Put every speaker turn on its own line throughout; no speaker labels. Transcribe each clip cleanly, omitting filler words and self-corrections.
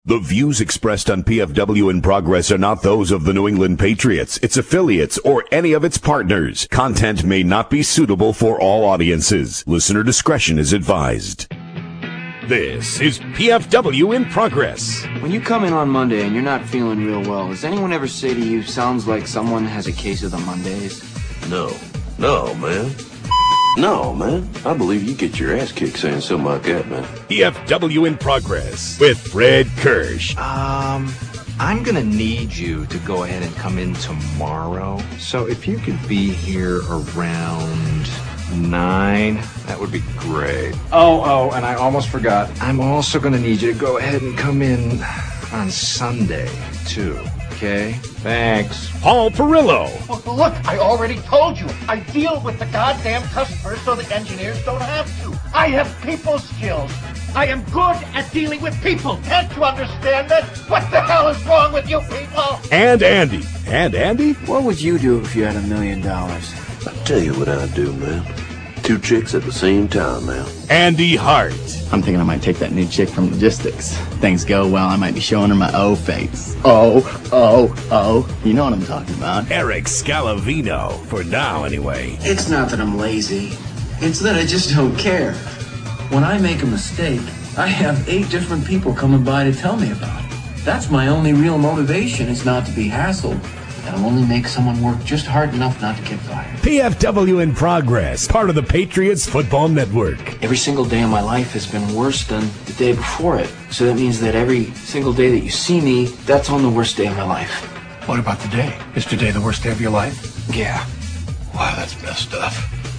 The views expressed on PFW in Progress are not those of the New England Patriots, its affiliates, or any of its partners. Content may not be suitable for all audiences. Listener discretion is advised. This is PFW in Progress.
When you come in on Monday and you're not feeling real well, does anyone ever say to you, sounds like someone has a case of the Mondays?
No, man. I believe you get your ass kicked saying something like that, man.
PFW in Progress with Fred Kirsch.
I'm gonna need you to go ahead and come in tomorrow. So if you could be here around 9, that would be great. Oh, and I almost forgot. I'm also gonna need you to go ahead and come in on Sunday, too. Okay? Thanks.
Paul Perillo.
Look, I already told you. I deal with the goddamn customers so the engineers don't have to. I have people skills. I am good at dealing with people. Can't you understand that? What the hell is wrong with you people?
And Andy.
What would you do if you had $1 million?
I tell you what I'd do, man. 2 chicks at the same time, man.
Andy Hart.
I'm thinking I might take that new chick from logistics. Things go well, I might be showing her my O face. Oh. You know what I'm talking about.
Eric Scalavino. For now, anyway.
It's not that I'm lazy. It's that I just don't care. When I make a mistake, I have 8 different people coming by to tell me about it. That's my only real motivation, is not to be hassled. That'll only make someone work just hard enough not to get fired.
PFW in Progress, part of the Patriots Football Network.
Every single day of my life has been worse than the day before it. So that means that every single day that you see me, that's on the worst day of my life.
What about today? Is today the worst day of your life?
Yeah.
Wow, that's messed up.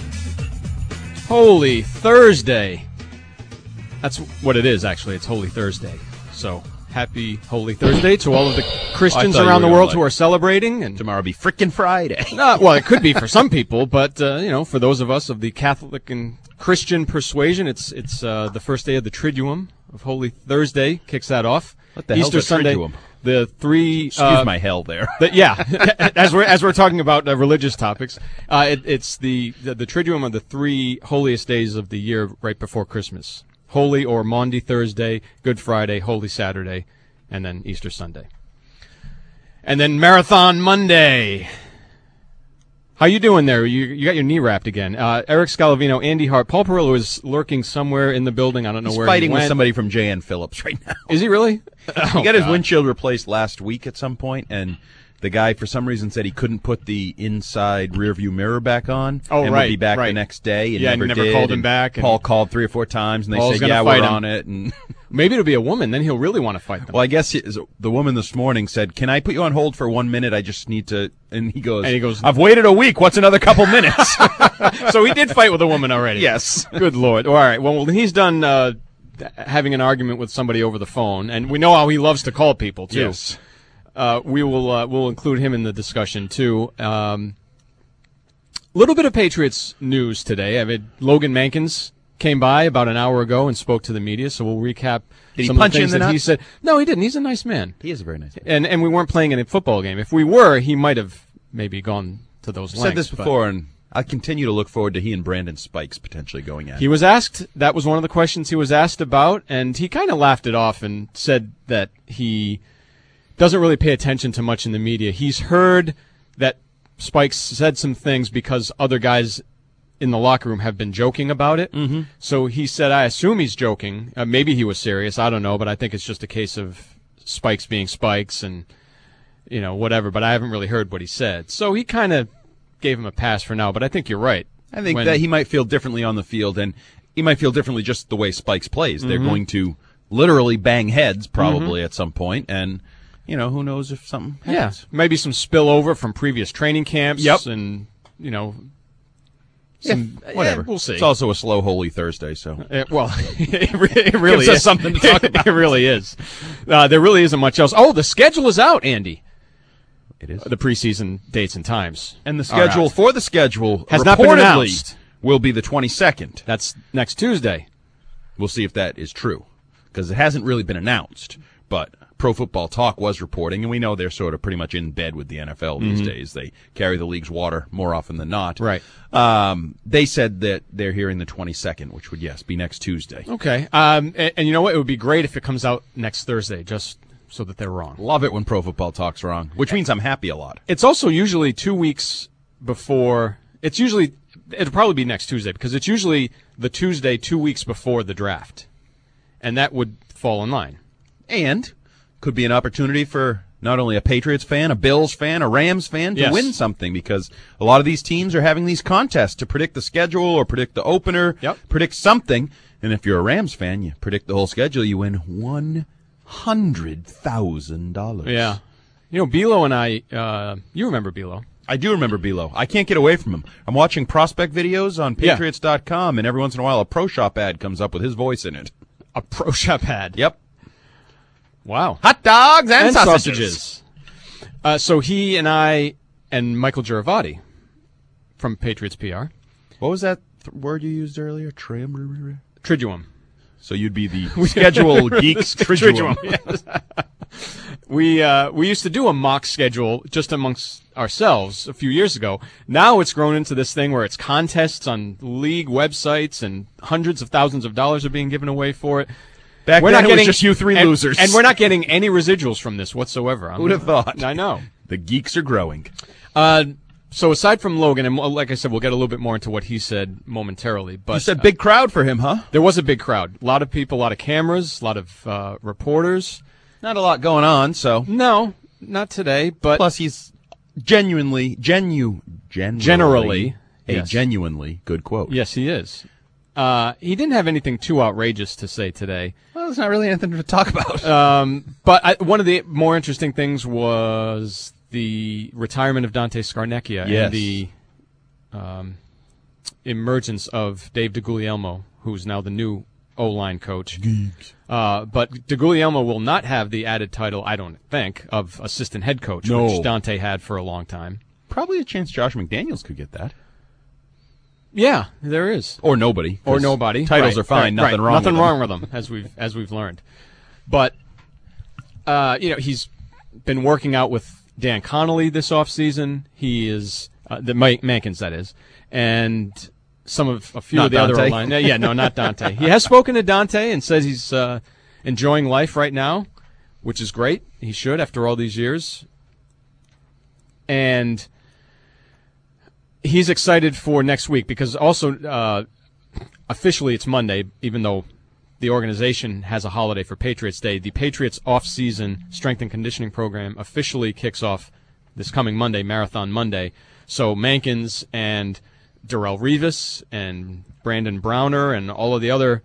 Holy Thursday. That's what it is, actually. It's Holy Thursday. So, happy Holy Thursday to all of the Christians around the world who are celebrating. And
tomorrow will be frickin' Friday.
Well, it could be for some people, but, for those of us of the Catholic and Christian persuasion, it's the first day of the Triduum of Holy Thursday. Kicks that off.
What the
Easter
hell's a
Sunday.
Triduum?
The 3...
Excuse my hell there.
As we're talking about religious topics, it's the Triduum of the 3 holiest days of the year right before Christmas. Holy or Maundy Thursday, Good Friday, Holy Saturday, and then Easter Sunday. And then Marathon Monday. How you doing there? You got your knee wrapped again. Eric Scalavino, Andy Hart, Paul Perillo is lurking somewhere in the building. I don't know where
He's fighting
he went.
with somebody from J.N. Phillips right now.
Is he really?
He got his windshield replaced last week at some point, and the guy, for some reason, said he couldn't put the inside rearview mirror back on.
And
would be back the next day. And
never called him back.
Paul called 3 or 4 times, and they
Paul's
said, we're on it. And
maybe it'll be a woman. Then he'll really want to fight them.
Well, I guess the woman this morning said, can I put you on hold for 1 minute? I just need to... And he goes, I've waited a week. What's another couple minutes?
So he did fight with a woman already.
Yes.
Good Lord. All right. Well, he's done having an argument with somebody over the phone, and we know how he loves to call people, too.
Yes.
We'll include him in the discussion, too. Little bit of Patriots news today. I mean, Logan Mankins came by about an hour ago and spoke to the media, so we'll recap some of the things that he said. No, he didn't. He's a nice man.
He is a very nice man.
And we weren't playing in a football game. If we were, he might have maybe gone to those lengths.
I've said this before, and I continue to look forward to he and Brandon Spikes potentially going at it.
He was asked, that was one of the questions he was asked about, and he kind of laughed it off and said that he doesn't really pay attention to much in the media. He's heard that Spikes said some things because other guys in the locker room have been joking about it.
Mm-hmm.
So he said, I assume he's joking. Maybe he was serious. I don't know, but I think it's just a case of Spikes being Spikes and, whatever. But I haven't really heard what he said. So he kind of gave him a pass for now, but I think you're right.
I think that he might feel differently on the field, and he might feel differently just the way Spikes plays.
Mm-hmm.
They're going to literally bang heads probably at some point, and who knows if something happens.
Yeah, maybe some spillover from previous training camps.
Yep.
And,
whatever.
We'll see.
It's also a slow Holy Thursday, so.
It really
gives us something to talk about.
It really is. There really isn't much else. Oh, the schedule is out, Andy.
It is.
The preseason dates and times.
And the schedule for the schedule
has not been announced.
Will be the 22nd.
That's next Tuesday.
We'll see if that is true, because it hasn't really been announced. But Pro Football Talk was reporting, and we know they're sort of pretty much in bed with the NFL these days. They carry the league's water more often than not.
Right.
They said that they're hearing the 22nd, which would, yes, be next Tuesday.
Okay. And you know what? It would be great if it comes out next Thursday, just so that they're wrong.
Love it when Pro Football Talk's wrong, which means I'm happy a lot.
It's also usually 2 weeks before. It'll probably be next Tuesday, because it's usually the Tuesday 2 weeks before the draft. And that would fall in line.
And could be an opportunity for not only a Patriots fan, a Bills fan, a Rams fan to win something, because a lot of these teams are having these contests to predict the schedule or predict the opener, predict something. And if you're a Rams fan, you predict the whole schedule, you win $100,000.
Yeah. You know, Bilo and I, you remember Bilo.
I do remember Bilo. I can't get away from him. I'm watching prospect videos on Patriots.com, and every once in a while a Pro Shop ad comes up with his voice in it.
A Pro Shop ad?
Yep.
Wow.
Hot dogs and sausages.
So he and I and Michael Giravati from Patriots PR.
What was that word you used earlier?
Triduum.
So you'd be the schedule geeks Triduum.
Yes. We used to do a mock schedule just amongst ourselves a few years ago. Now it's grown into this thing where it's contests on league websites and hundreds of thousands of dollars are being given away for it.
Back then it was just you three losers.
And we're not getting any residuals from this whatsoever.
Who'd have thought?
I know.
The geeks are growing.
So aside from Logan, and like I said, we'll get a little bit more into what he said momentarily. But
you said big crowd for him, huh?
There was a big crowd. A lot of people, a lot of cameras, a lot of reporters.
Not a lot going on, so.
No, not today. But
plus, he's generally a genuinely good quote.
Yes, he is. He didn't have anything too outrageous to say today.
Well, there's not really anything to talk about.
But one of the more interesting things was the retirement of Dante Scarnecchia and the emergence of Dave DeGuglielmo, who's now the new O-line coach. But DeGuglielmo will not have the added title, I don't think, of assistant head coach, which Dante had for a long time.
Probably a chance Josh McDaniels could get that.
Yeah, there is.
Or nobody.
Or nobody.
Titles are fine. Nothing wrong with them.
Nothing wrong with them, as we've learned. But he's been working out with Dan Connolly this offseason. He is Mankins, that is, and a few of the other O-line. No, not Dante. He has spoken to Dante and says he's enjoying life right now, which is great. He should, after all these years. And he's excited for next week because also officially it's Monday, even though the organization has a holiday for Patriots Day. The Patriots off-season strength and conditioning program officially kicks off this coming Monday, Marathon Monday. So Mankins and Darrelle Revis and Brandon Browner and all of the other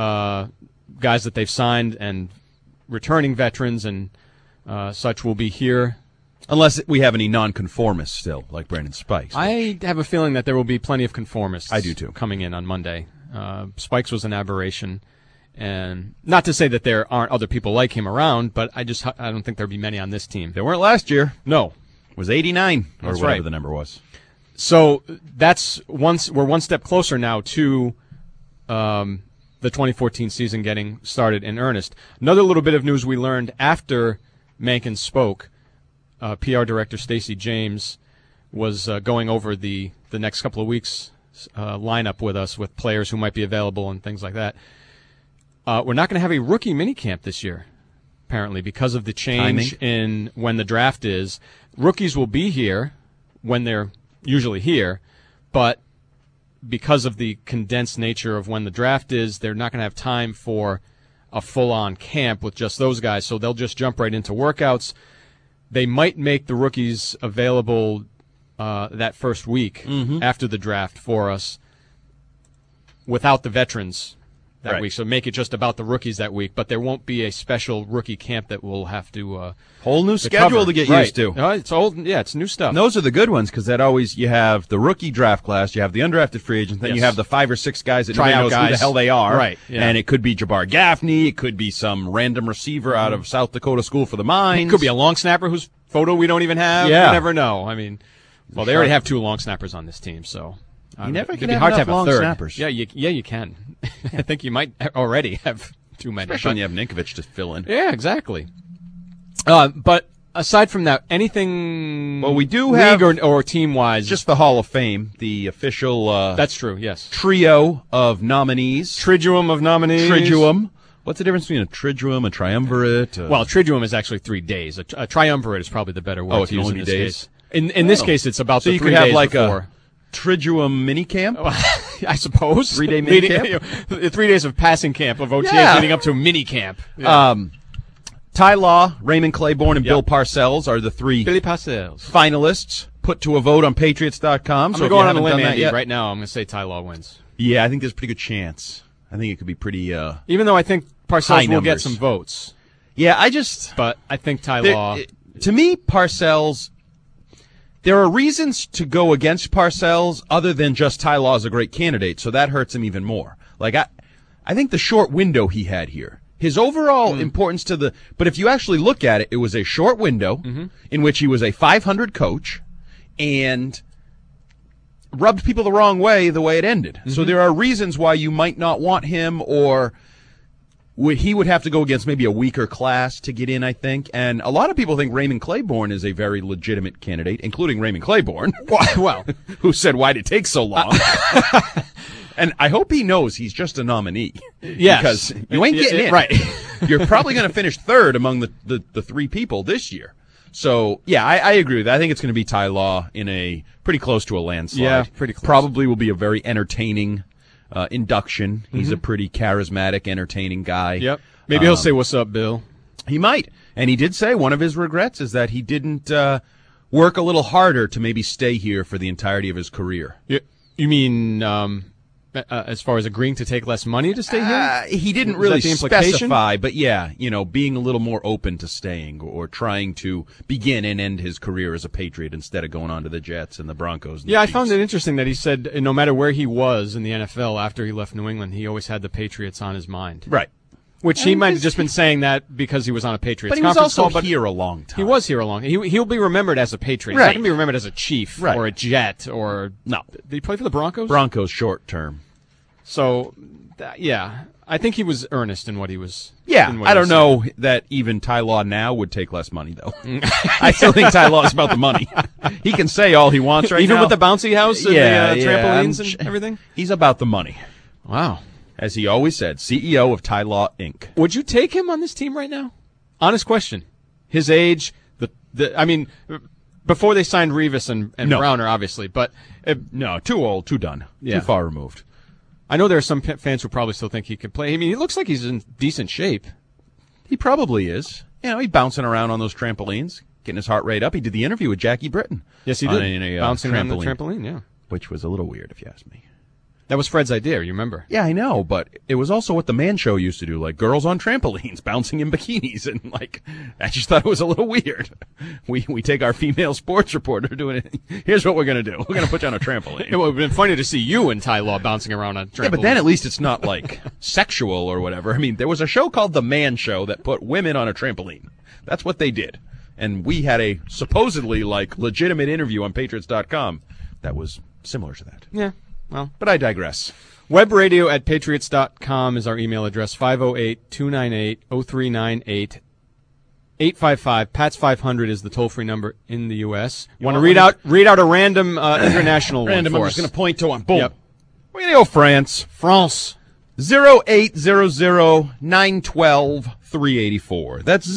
guys that they've signed and returning veterans and such will be here.
Unless we have any nonconformists still, like Brandon Spikes.
I have a feeling that there will be plenty of conformists.
I do too.
Coming in on Monday. Spikes was an aberration. And not to say that there aren't other people like him around, but I don't think there'll be many on this team.
There weren't last year.
No.
It was 89 or
That's
whatever
right.
the number was.
So we're one step closer now to the 2014 season getting started in earnest. Another little bit of news we learned after Mankins spoke. PR Director Stacey James was going over the next couple of weeks' lineup with us with players who might be available and things like that. We're not going to have a rookie minicamp this year, apparently, because of the change in when the draft is. Rookies will be here when they're usually here, but because of the condensed nature of when the draft is, they're not going to have time for a full-on camp with just those guys, so they'll just jump right into workouts. They might make the rookies available that first week after the draft for us without the veterans that week. So make it just about the rookies that week, but there won't be a special rookie camp that we'll have to
whole new schedule to get used to.
It's old, it's new stuff.
And those are the good ones because that always you have the rookie draft class, you have the undrafted free agents, then you have the 5 or 6 guys that nobody knows who the hell they are.
Right. Yeah.
And it could be Jabbar Gaffney, it could be some random receiver out of South Dakota School for the Mines.
It could be a long snapper whose photo we don't even have.
Yeah.
You never know. I mean, well, they already have 2 long snappers on this team, so
you never
it'd
can
be
have
hard to
enough
have
long
a third.
snappers.
Yeah, you can. I think you might already have too many.
Especially when you have Ninkovich to fill in.
Yeah, exactly. But aside from that, anything?
Well, we do
league
have
or team wise,
just the Hall of Fame, the official.
That's true. Yes.
Trio of nominees.
Triduum of nominees.
Triduum. What's the difference between a triduum, a triumvirate?
Well, triduum is actually 3 days. A triumvirate is probably the better word.
Oh, it
to
can
use
only
in
be
this
days.
Case. In this case, it's about
so
the 3 days
you could have like
before.
a Triduum minicamp?
I suppose.
3-day minicamp?
3 days of passing camp of OTAs leading up to mini camp.
Yeah. Ty Law, Raymond Claiborne, and Bill Parcells are the 3
Billy Parcells
finalists put to a vote on Patriots.com.
I'm going to go on a limb, Andy, right now. I'm going to say Ty Law wins.
Yeah, I think there's a pretty good chance. I think it could be pretty
even though I think Parcells will get some votes.
Yeah,
But I think Ty Law...
To me, Parcells... There are reasons to go against Parcells other than just Ty Law is a great candidate, so that hurts him even more. Like, I think the short window he had here, his overall importance to the... But if you actually look at it, it was a short window in which he was a 500 coach and rubbed people the wrong way the way it ended. So there are reasons why you might not want him, or he would have to go against maybe a weaker class to get in, I think. And a lot of people think Raymond Claiborne is a very legitimate candidate, including Raymond Claiborne.
Well,
who said, why'd it take so long? And I hope he knows he's just a nominee.
Yes.
Because you ain't getting in.
Right.
You're probably going to finish third among the 3 people this year. So, yeah, I agree with that. I think it's going to be Ty Law in a pretty close to a landslide.
Yeah, pretty close.
Probably will be a very entertaining induction. He's a pretty charismatic, entertaining guy.
Yep. Maybe he'll say, "What's up, Bill?"
He might. And he did say one of his regrets is that he didn't work a little harder to maybe stay here for the entirety of his career.
You mean as far as agreeing to take less money to stay here?
He didn't really specify, but yeah, being a little more open to staying or trying to begin and end his career as a Patriot instead of going on to the Jets and the Broncos. And
I found it interesting that he said no matter where he was in the NFL after he left New England, he always had the Patriots on his mind.
Right.
Which he might have just been saying that because he was on a Patriots
conference call.
But
he was also here a long time.
He was here a long time. He'll be remembered as a Patriot.
Right.
He's not going to be remembered as a Chief or a Jet or...
No.
Did he play for the Broncos?
Broncos short term. So,
I think he was earnest in what he was...
Yeah, I don't know that even Ty Law now would take less money, though. I still think Ty Law is about the money. He can say all he wants right now.
Even with the bouncy house and the trampolines and everything?
He's about the money.
Wow.
As he always said, CEO of Ty Law, Inc.
Would you take him on this team right now? Honest question. His age, I mean, before they signed Revis and Browner, obviously, but...
no, too old, too done, too far removed.
I know there are some fans who probably still think he could play. I mean, he looks like he's in decent shape.
He probably is. He's bouncing around on those trampolines, getting his heart rate up. He did the interview with Jackie Britton.
Yes, he did. Bouncing around the trampoline, yeah.
Which was a little weird, if you ask me.
That was Fred's idea, you remember?
Yeah, I know, but it was also what the Man Show used to do, like girls on trampolines, bouncing in bikinis, and I just thought it was a little weird. We take our female sports reporter doing it. Here's what we're going to do. We're going to put you on a trampoline.
It would have been funny to see you and Ty Law bouncing around on a trampoline.
Yeah, but then at least it's not sexual or whatever. I mean, there was a show called The Man Show that put women on a trampoline. That's what they did. And we had a supposedly legitimate interview on Patriots.com that was similar to that.
Yeah. Well,
but I digress.
Webradio@patriots.com is our email address. 508-298-0398. 855 Pats 500 is the toll-free number in the U.S. Want to read out a random international
random
one for
I'm
us?
just going to point to one. Boom.
Yep.
We're going to go France. 0800-912-384. That's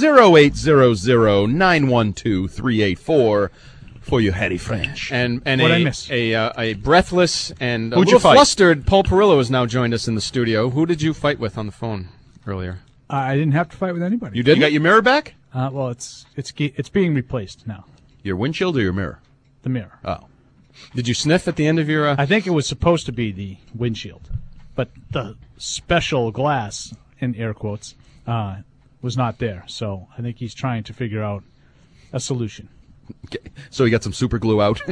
0800-912-384. For you, Harry French.
And
What'd I miss?
a breathless and
Who'd
a
you
little
fight?
flustered Paul Perillo has now joined us in the studio. Who did you fight with on the phone earlier?
I didn't have to fight with anybody.
You didn't?
You got your mirror back?
Well, it's being replaced now.
Your windshield or your mirror?
The mirror.
Oh.
Did you sniff at the end of your...
I think it was supposed to be the windshield, but the special glass, in air quotes, was not there. So I think he's trying to figure out a solution.
Okay. So he got some super glue out.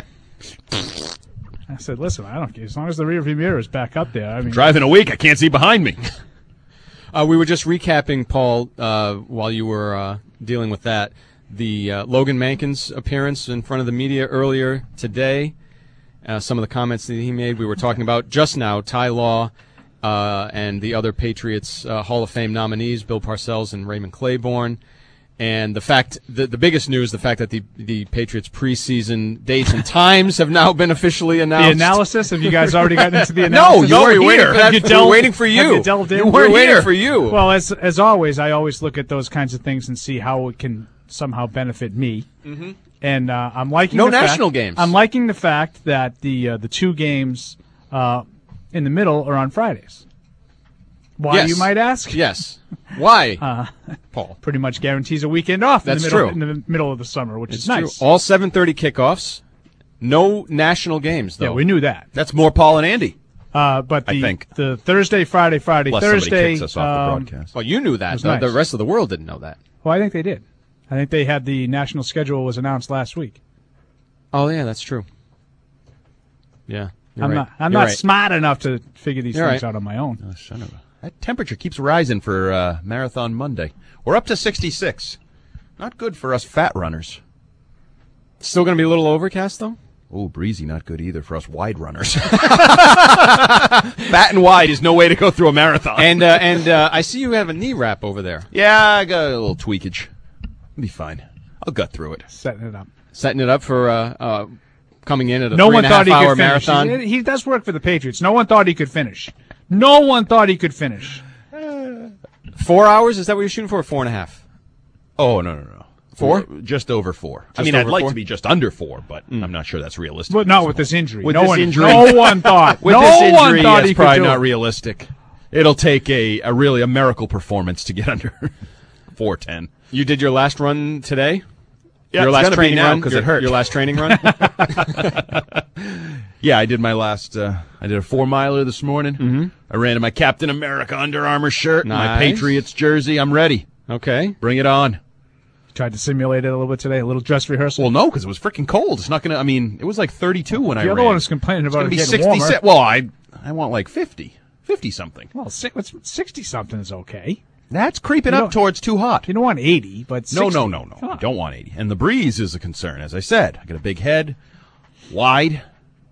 I said, listen, I don't care. As long as the rearview mirror is back up there. I mean,
Driving a week, I can't see behind me.
We were just recapping, Paul, while you were dealing with that, the Logan Mankins appearance in front of the media earlier today. Some of the comments that he made. We were talking about just now Ty Law and the other Patriots Hall of Fame nominees, Bill Parcells and Raymond Claiborne. And the biggest news, the fact that the Patriots preseason dates and times have now been officially announced.
The analysis? Have you guys already gotten into the analysis?
No, you were
here.
Waiting for you.
Have you delved in?
You were waiting for you.
Well, as always, I always look at those kinds of things and see how it can somehow benefit me.
Mm-hmm.
And I'm liking
no
the
national
fact,
games.
I'm liking the fact that the 2 games in the middle are on Fridays. Why,
yes.
you might ask?
Yes. Why, Paul?
Pretty much guarantees a weekend off
That's
in the middle,
true.
in the middle of the summer, which
It's
is nice.
True. All 7:30 kickoffs. No national games, though.
Yeah, we knew that.
That's more Paul and Andy.
But
I think.
the Thursday, Friday,
Unless
Thursday.
somebody kicks us off the broadcast.
Well, you knew that.
Nice.
The rest of the world didn't know that.
Well, I think they did. I think they had the national schedule was announced last week.
Oh, yeah, that's true. Yeah.
I'm not smart enough to figure these things out on my own.
Oh, son of a... That temperature keeps rising for Marathon Monday. We're up to 66. Not good for us fat runners.
Still going to be a little overcast, though?
Oh, breezy, not good either for us wide runners. Fat and wide is no way to go through a marathon.
And I see you have a knee wrap over there.
Yeah, I got a little tweakage. It'll be fine. I'll gut through it.
Setting it up.
Setting it up for coming in at a
no one thought he
3.5 hour
could finish.
marathon.
He does work for the Patriots. No one thought he could finish. No one thought he could finish.
4 hours? Is that what you're shooting for? Or 4.5?
Oh, no.
4?
Just over 4.
Just
I mean, I'd
over
like
4?
to be just under 4, but I'm not sure that's realistic.
But not with this injury.
With
no
this
one,
injury.
No one thought.
With
no
this injury,
one thought
it's
he could
probably
do
not
it.
realistic. It'll take a really miracle performance to get under 4:10.
You did your last run today?
Yeah,
your
it's
last
gonna be
training
now
run?
because it hurt.
Your last training run?
Yeah, I did my last. I did a 4-miler this morning.
Mm-hmm.
I ran in my Captain America Under Armour shirt, my
Nice.
Patriots jersey. I'm ready.
Okay.
Bring it on.
Tried to simulate it a little bit today, a little dress rehearsal.
Well, no, because it was freaking cold. It's not going to, I mean, it was like 32 when I ran.
The other one was complaining about it
It's
getting
going to be
warmer.
60. Well, I want like 50-something.
Well, 60-something is okay.
That's creeping up towards too hot.
You don't want 80, but 60.
No. I don't want 80. And the breeze is a concern, as I said. I got a big head, wide.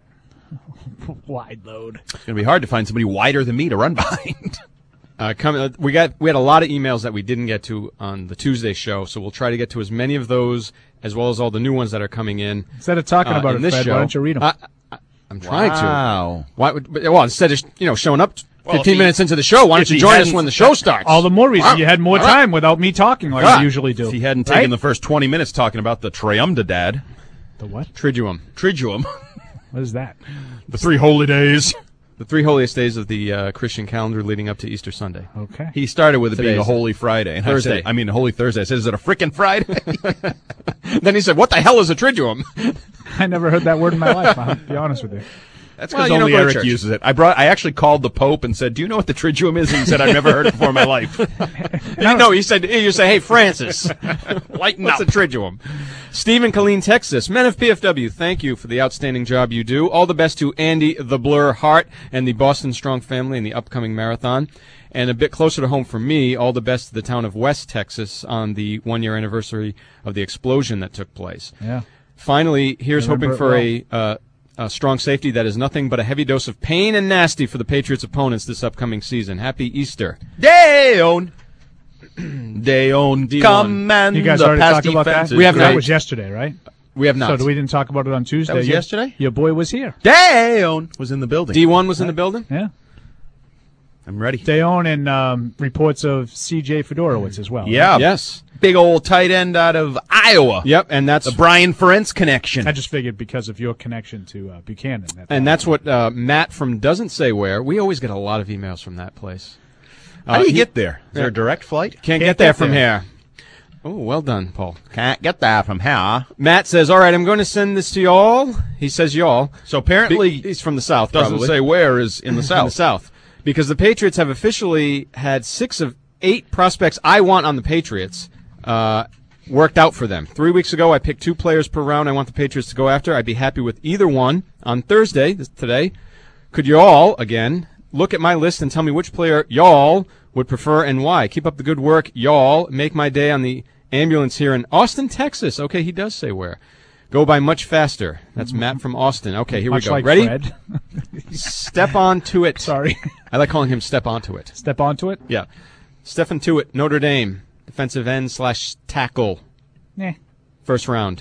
Wide load.
It's going to be hard to find somebody wider than me to run behind.
We had a lot of emails that we didn't get to on the Tuesday show, so we'll try to get to as many of those as well as all the new ones that are coming in.
Instead of talking about
in
it,
this
Fred,
show,
why don't you read them?
I'm trying to.
Wow.
Well, instead of showing up 15
if
minutes into the show, why don't you join us when the show starts?
All the more reason you had more time without me talking like you usually do.
If he hadn't taken the first 20 minutes talking about the Triumvadad.
The what?
Triduum.
What is that?
The 3 holy days.
The 3 holiest days of the Christian calendar leading up to Easter Sunday.
Okay.
He started with it being a
Today's
Holy Friday. And
Thursday.
I mean, Holy Thursday. I said, is it a frickin' Friday?
Then he said, what the hell is a Triduum?
I never heard that word in my life, I'll be honest with you.
That's because only
go to
Eric
church.
uses it. I actually called the Pope and said, do you know what the Triduum is? And he said, I've never heard it before in my life.
No, you say, hey, Francis,
Lighten
what's
up.
a Triduum? Stephen Killeen, Texas. Men of PFW, thank you for the outstanding job you do. All the best to Andy the Blur Hart and the Boston Strong family in the upcoming marathon. And a bit closer to home for me, all the best to the town of West Texas on the 1-year anniversary of the explosion that took place.
Yeah.
Finally, here's
Remember
hoping for a strong safety that is nothing but a heavy dose of pain and nasty for the Patriots' opponents this upcoming season. Happy Easter.
Deon,
D1.
command
You guys
the
already
pass
talked about that?
defenses.
We have
That
not.
was yesterday, right?
We have not.
So we didn't talk about it on Tuesday.
That was yesterday?
Your boy was here.
Deon was in the building.
D1 was in the building?
Yeah.
I'm ready.
Deon and reports of C.J. Fedorowicz as well.
Yeah.
Yes.
Big old tight end out of Iowa.
Yep, and that's
The Brian Ferentz connection.
I just figured because of your connection to Buchanan.
that's what Matt from Doesn't Say Where. We always get a lot of emails from that place.
How do you get there? Is there a direct flight?
Can't get there from here. Oh, well done, Paul.
Can't get there from here.
Matt says, all right, I'm going to send this to y'all. He says y'all.
So apparently,
He's from the South,
doesn't
probably.
say where is in the
In the
South.
South. Because the Patriots have officially had 6 of 8 prospects I want on the Patriots worked out for them. 3 weeks ago, I picked 2 players per round I want the Patriots to go after. I'd be happy with either one. On Thursday, today, could you all, again, look at my list and tell me which player y'all would prefer and why? Keep up the good work, y'all. Make my day on the ambulance here in Austin, Texas. Okay, he does say where. Go by much faster. That's Matt from Austin. Okay, here
Much
we go.
like
Ready?
Fred.
Step onto it.
Sorry.
I like calling him Step onto it.
Step onto it.
Yeah. Step into it, Notre Dame. defensive end / tackle.
Yeah.
First round.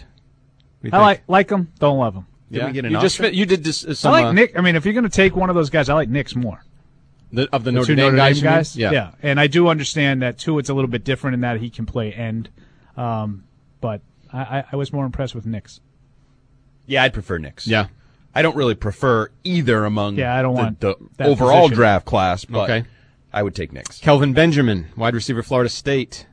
I like him. Don't love him.
Did we get an
you did this. Some,
I like Nick. I mean, if you're going to take one of those guys, I like Nick's more.
Of the Notre
two
Dame
Notre Dame
guys?
Yeah. And I do understand that, too. It's a little bit different in that he can play end. But I was more impressed with Nick's.
Yeah, I'd prefer Nick's.
Yeah.
I don't really prefer either among
I don't want
the
that
overall
position.
draft class, but
Okay.
I would take Nick's.
Kelvin Benjamin, wide receiver, Florida State.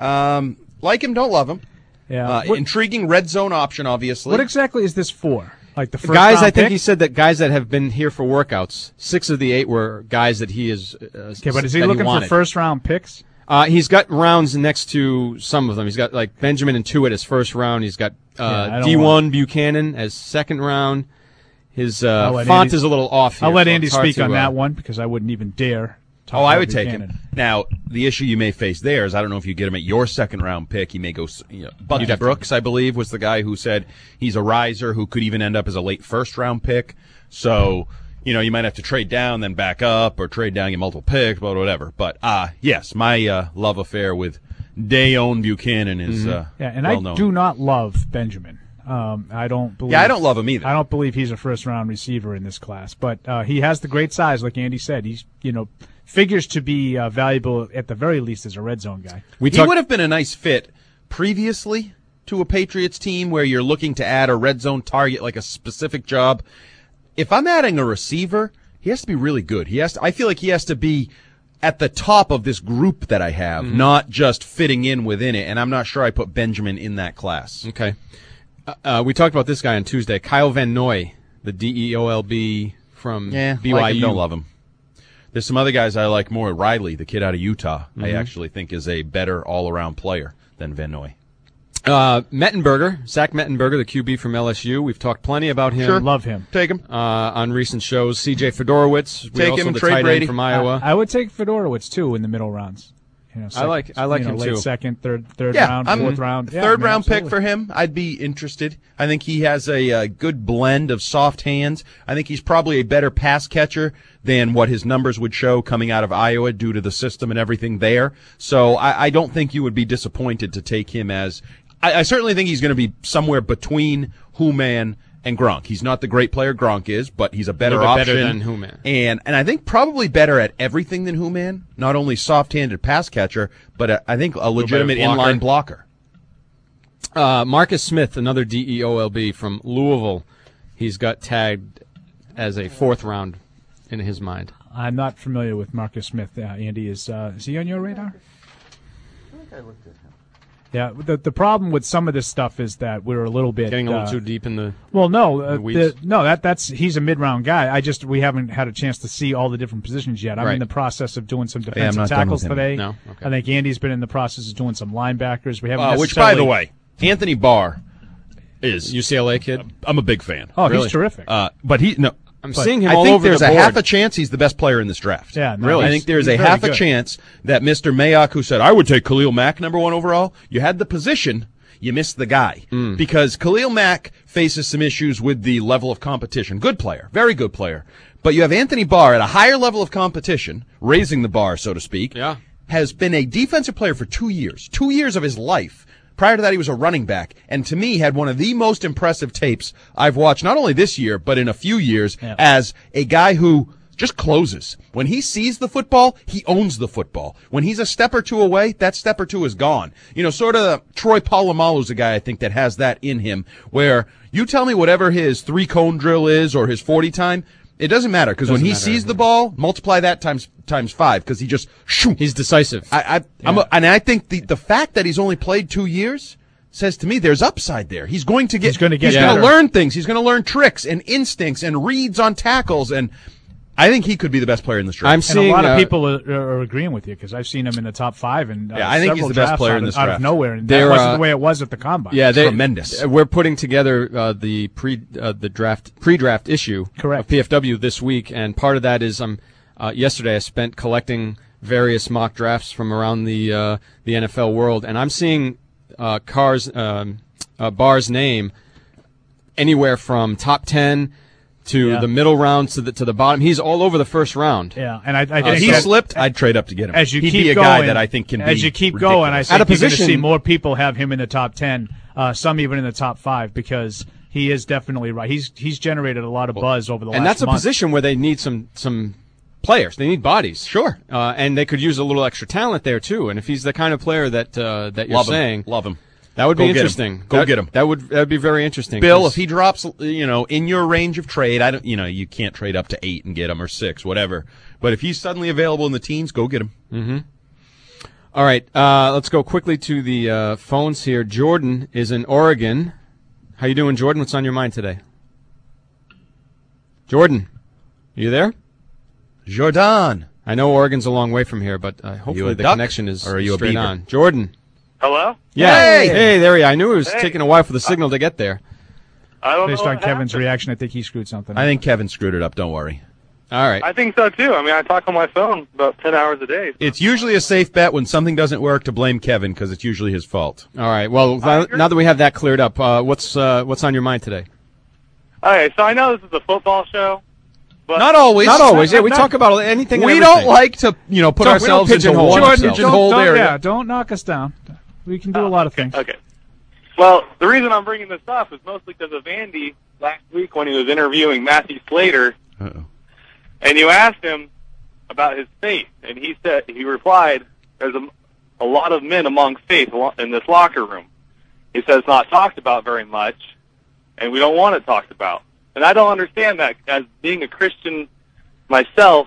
Like him, don't love him.
Yeah.
Intriguing red zone option, obviously.
What exactly is this for? Like the first
Guys,
round
I think
pick?
he said that guys that have been here for workouts, 6 of the 8 were guys that he is.
Okay, but is he looking for first round picks?
He's got rounds next to some of them. He's got like Benjamin and Tuitt as first round. He's got D1 Buchanan as second round. His font is a little off here.
I'll let
so
Andy
it's hard
speak
to,
on that one because I wouldn't even dare.
Oh, I would take him. Now, the issue you may face there is I don't know if you get him at your second-round pick. He may go, Bucky Brooks, I believe, was the guy who said he's a riser who could even end up as a late first-round pick. So, you might have to trade down, then back up, or trade down, get multiple picks, but whatever. But, yes, my love affair with Dayon Buchanan is
and
well-known.
I do not love Benjamin. I don't believe.
Yeah, I don't love him either.
I don't believe he's a first-round receiver in this class, but he has the great size, like Andy said. He's figures to be valuable at the very least as a red zone guy.
He would have been a nice fit previously to a Patriots team where you're looking to add a red zone target, like a specific job. If I'm adding a receiver, he has to be really good. I feel like he has to be at the top of this group that I have, not just fitting in within it. And I'm not sure I put Benjamin in that class.
Okay. We talked about this guy on Tuesday, Kyle Van Noy, the DEOLB from BYU.
Like him, don't love him. There's some other guys I like more. Riley, the kid out of Utah, I actually think is a better all-around player than Van Noy.
Mettenberger, Zach Mettenberger, the QB from LSU. We've talked plenty about him.
Sure. Love him.
Take him.
On recent shows. CJ Fedorowicz.
Take him,
the
trade
tight
Brady.
end from Iowa.
I would take Fedorowicz, too, in the middle rounds.
I like him,
late
too.
second, third round, fourth round.
Third round
absolutely.
pick for him, I'd be interested. I think he has a good blend of soft hands. I think he's probably a better pass catcher than what his numbers would show coming out of Iowa due to the system and everything there. So I don't think you would be disappointed to take him as – I certainly think he's going to be somewhere between Hooman and Gronk. He's not the great player Gronk is, but he's a better option.
Better than Hooman.
And I think probably better at everything than Hooman. Not only soft-handed pass catcher, but I think a legitimate inline blocker.
Marcus Smith, another DEOLB from Louisville. He's got tagged as a fourth round in his mind.
I'm not familiar with Marcus Smith. Andy, is he on your radar?
I think I looked at him.
Yeah, the problem with some of this stuff is that we're a little bit
getting a little too deep in the.
Well, no,
the weeds.
that's he's a mid-round guy. We haven't had a chance to see all the different positions yet. I'm in the process of doing some defensive tackles today.
No, okay.
I think Andy's been in the process of doing some linebackers. We haven't
which, by the way, Anthony Barr is
UCLA kid.
I'm a big fan.
Oh, really? He's terrific.
But
I'm seeing him all over the board.
I think there's a half a chance he's the best player in this draft.
Yeah, no,
really. I think there's a half a chance that Mr. Mayock, who said, I would take Khalil Mack number 1 overall, you had the position, you missed the guy. Because Khalil Mack faces some issues with the level of competition. Good player, very good player. But you have Anthony Barr at a higher level of competition, raising the bar, so to speak, has been a defensive player for 2 years. 2 years of his life. Prior to that, he was a running back, and to me, had one of the most impressive tapes I've watched, not only this year, but in a few years, as a guy who just closes. When he sees the football, he owns the football. When he's a step or two away, that step or two is gone. Sort of Troy Polamalu's a guy, I think, that has that in him, where you tell me whatever his 3-cone drill is or his 40 time, it doesn't matter, because when he sees the ball, multiply that times 5, because he just shoot.
He's decisive.
And I think the fact that he's only played 2 years says to me there's upside there. He's going to learn things. He's going to learn tricks and instincts and reads on tackles, and I think he could be the best player in this draft.
I'm seeing
a lot of people are agreeing with you because I've seen him in the top 5 and
I think he's the best player in this draft
out of nowhere. And that wasn't the way it was at the combine.
Yeah,
tremendous.
We're putting together the pre-draft issue of PFW this week, and part of that is yesterday I spent collecting various mock drafts from around the NFL world, and I'm seeing Barr's name anywhere from top 10 to the middle rounds to the bottom. He's all over the first round.
Yeah, and I think
if he slipped, I'd trade up to get him.
As you
He'd
keep
be a
going,
guy that I think can be
as you keep
ridiculous.
going, I think
At a
you're going to
position-
see more people have him in the top 10, some even in the top 5, because he is definitely right. He's generated a lot of buzz over the last
And that's a
month.
position where they need some players. They need bodies.
Sure.
And they could use a little extra talent there too. And if he's the kind of player that you're saying,
Love him.
that would
Go
be
get him.
interesting.
Go get him.
That would be very interesting.
Bill,
'cause-
if he drops, in your range of trade, I don't, you can't trade up to 8 and get him or 6, whatever. But if he's suddenly available in the teens, go get him.
Mm-hmm. All right, let's go quickly to the phones here. Jordan is in Oregon. How you doing, Jordan? What's on your mind today? Jordan, you there?
Jordan.
I know Oregon's a long way from here, but hopefully
You a
the
duck,
connection is
or are you a
straight
beaver?
on. Jordan.
Hello?
Yeah. Hey, there he is. I knew it was
Hey.
taking a while for the signal to get there.
I don't
Based
know
on
what
Kevin's
happened.
reaction, I think he screwed something
I
up.
think Kevin screwed it up. Don't worry.
All right.
I think so too. I mean, I talk on my phone about 10 hours a day.
It's usually a safe bet when something doesn't work to blame Kevin because it's usually his fault.
All right. Well, now that we have that cleared up, what's on your mind today?
Okay, so I know this is a football show, but
Not always.
Not always. Yeah, we talk about anything.
We
and
don't
everything.
like to, put
Don't-
ourselves
we don't
into
pigeonhole
one
ourselves.
pigeonholed area.
Yeah, don't knock us down. We can do a lot of things.
Okay. Well, the reason I'm bringing this up is mostly because of Andy last week when he was interviewing Matthew Slater,
Uh-oh.
and you asked him about his faith, and he replied, "There's a lot of men among faith in this locker room." He says it's not talked about very much, and we don't want it talked about. And I don't understand that. As being a Christian myself,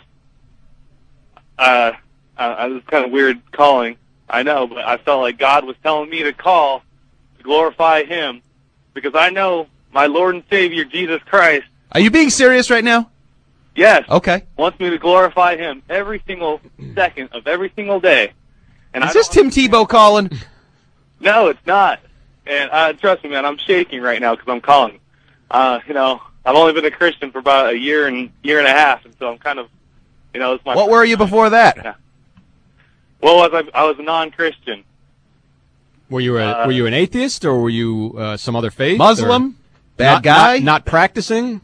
I was kind of weird calling, I know, but I felt like God was telling me to call to glorify Him, because I know my Lord and Savior, Jesus Christ,
Are you being serious right now?
yes,
Okay.
wants me to glorify Him every single second of every single day. And
Is this Tim Tebow calling?
No, it's not. And trust me, man, I'm shaking right now because I'm calling. I've only been a Christian for about a year and a half, and so I'm kind of, it's my.
What were you before that?
Yeah. Well, I was a non-Christian.
Were you an atheist or were you some other faith?
Muslim?
Or
Bad guy?
Not practicing?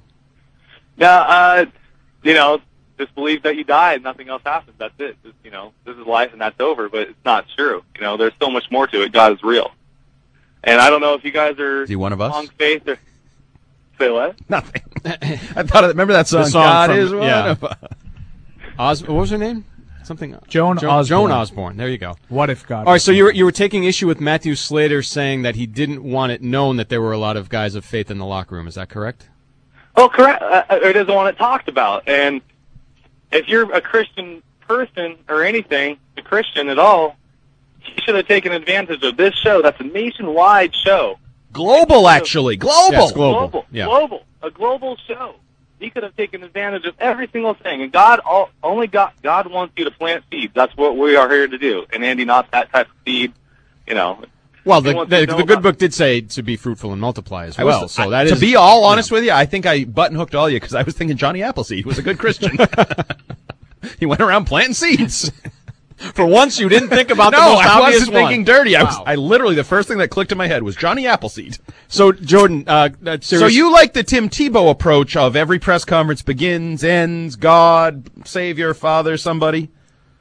No, just believe that you die and nothing else happens. That's it. Just, this is life and that's over. But it's not true. There's so much more to it. God is real. And I don't know if you guys are
Is he one of us?
long faith or say what?
Nothing. I thought. Remember that song?
The song
God
from-
is one
yeah.
of us.
What was her name? Something.
Joan Osborne.
Joan Osborne. There you go.
What if God?
All right, so you were taking issue with Matthew Slater saying that he didn't want it known that there were a lot of guys of faith in the locker room. Is that correct?
Oh, correct. It doesn't want it talked about. And if you're a Christian person or anything, a Christian at all, you should have taken advantage of this show. That's a nationwide show.
Global, actually. Global.
Yes, global. Yeah.
Global. A global show. He could have taken advantage of every single thing. And God wants you to plant seeds. That's what we are here to do. And Andy, not that type of seed,
Well,
He
the
wants to know
good
about-
book did say to be fruitful and multiply as well. So that is
to be all honest with you, I think I button hooked all you because I was thinking Johnny Appleseed was a good Christian. He went around planting seeds.
For once, you didn't think about the
No,
most
I
obvious
wasn't thinking
one.
dirty.
Wow.
I literally the first thing that clicked in my head was Johnny Appleseed.
So, Jordan,
So you like the Tim Tebow approach of every press conference begins, ends, God, Savior, Father, somebody?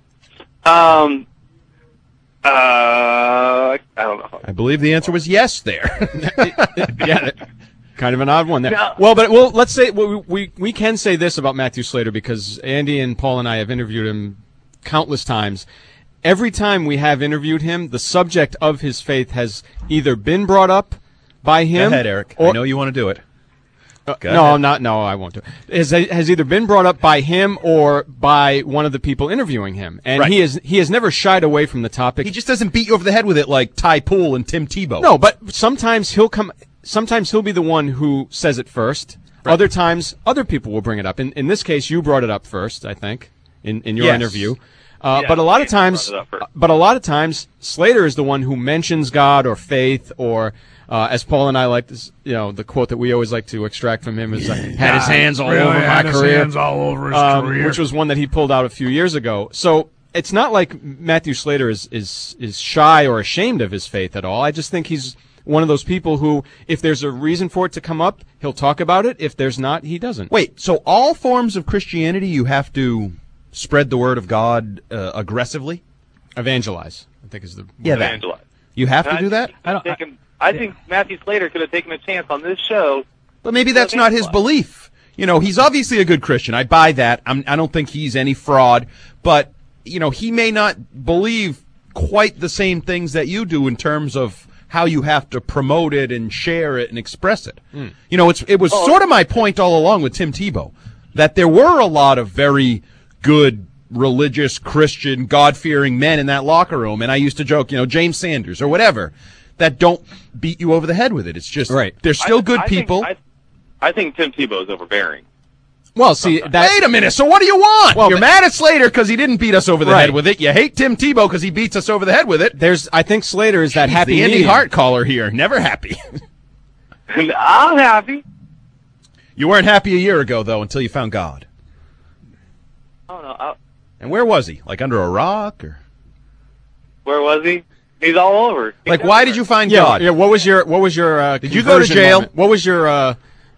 I don't know.
I believe the answer was yes there.
Yeah, kind of an odd one there.
No.
Well, let's say we can say this about Matthew Slater because Andy and Paul and I have interviewed him countless times. Every time we have interviewed him, the subject of his faith has either been brought up by him.
Go ahead, Eric.
Or,
I know you want to do it. Go
no,
ahead.
I'm not. No, I won't do it. Has either been brought up by him or by one of the people interviewing him, and
Right.
he has never shied away from the topic.
He just doesn't beat you over the head with it like Ty Poole and Tim Tebow.
No, but sometimes he'll come. Sometimes he'll be the one who says it first.
Right.
Other times, other people will bring it up. In this case, you brought it up first, I think, in your
Yes.
interview.
Yeah,
but a lot of
Andy brought
times,
it up first.
Slater is the one who mentions God or faith, or as Paul and I like this, the quote that we always like to extract from him is had his hands all over my career,
all over his career.
which was one that he pulled out a few years ago. So it's not like Matthew Slater is shy or ashamed of his faith at all. I just think he's one of those people who, if there's a reason for it to come up, he'll talk about it. If there's not, he doesn't.
Wait, so all forms of Christianity you have to spread the word of God aggressively?
Evangelize, I think is the word.
Evangelize.
You have to do that?
I think Matthew Slater could have taken a chance on this show.
But maybe that's not his belief. He's obviously a good Christian. I buy that. I don't think he's any fraud. But, he may not believe quite the same things that you do in terms of how you have to promote it and share it and express it. It was sort of my point all along with Tim Tebow, that there were a lot of very good religious, Christian, God-fearing men in that locker room. And I used to joke, James Sanders or whatever, that don't beat you over the head with it. It's just, they're still good people.
I think Tim Tebow is overbearing.
Well, see,
wait a minute. So what do you want? Well, you're mad at Slater because he didn't beat us over the head with it. You hate Tim Tebow because he beats us over the head with it.
I think Slater is that happy
the Andy
medium.
Hart caller here. Never happy.
I'm happy.
You weren't happy a year ago, though, until you found God.
Oh, no.
And where was he? Like under a rock? Or
where was he? He's all over.
Like, why did you find God?
Yeah, what was your
did you go to jail?
Moment? What was your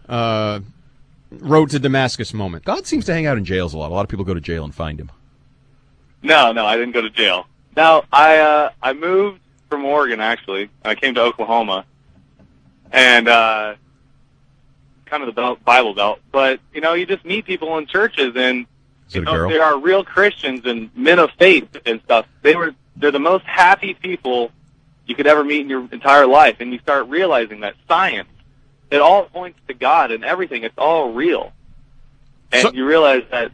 road to Damascus moment?
God seems to hang out in jails a lot. A lot of people go to jail and find him.
No, I didn't go to jail. No, I moved from Oregon, actually. I came to Oklahoma. And kind of the Bible Belt. But, you just meet people in churches, and there are real Christians and men of faith and stuff. They're the most happy people you could ever meet in your entire life, and you start realizing that science, it all points to God and everything. It's all real, and you realize that,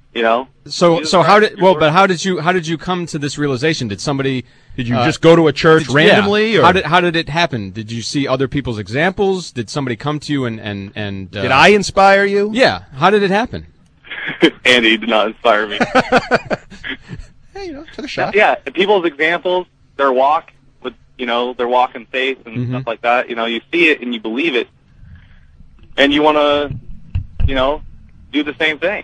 So how did you come to this realization? Did you
just go to a church randomly?
Yeah. Or? How did it happen? Did you see other people's examples? Did somebody come to you and
did I inspire you?
Yeah. How did it happen?
Andy did not inspire me.
Hey, took a shot.
Yeah, people's examples, their walk with, their walk in faith and stuff like that. You see it and you believe it, and you want to, do the same thing.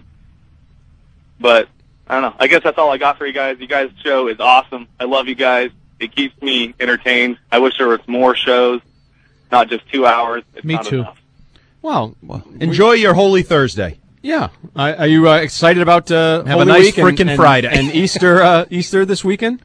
But I don't know. I guess that's all I got for you guys. You guys' show is awesome. I love you guys. It keeps me entertained. I wish there was more shows, not just 2 hours. It's
me
not
too.
Enough.
Well,
enjoy your Holy Thursday.
Yeah. Are you excited about
have
Holy
a nice
Week
frickin' Friday
and Easter this weekend?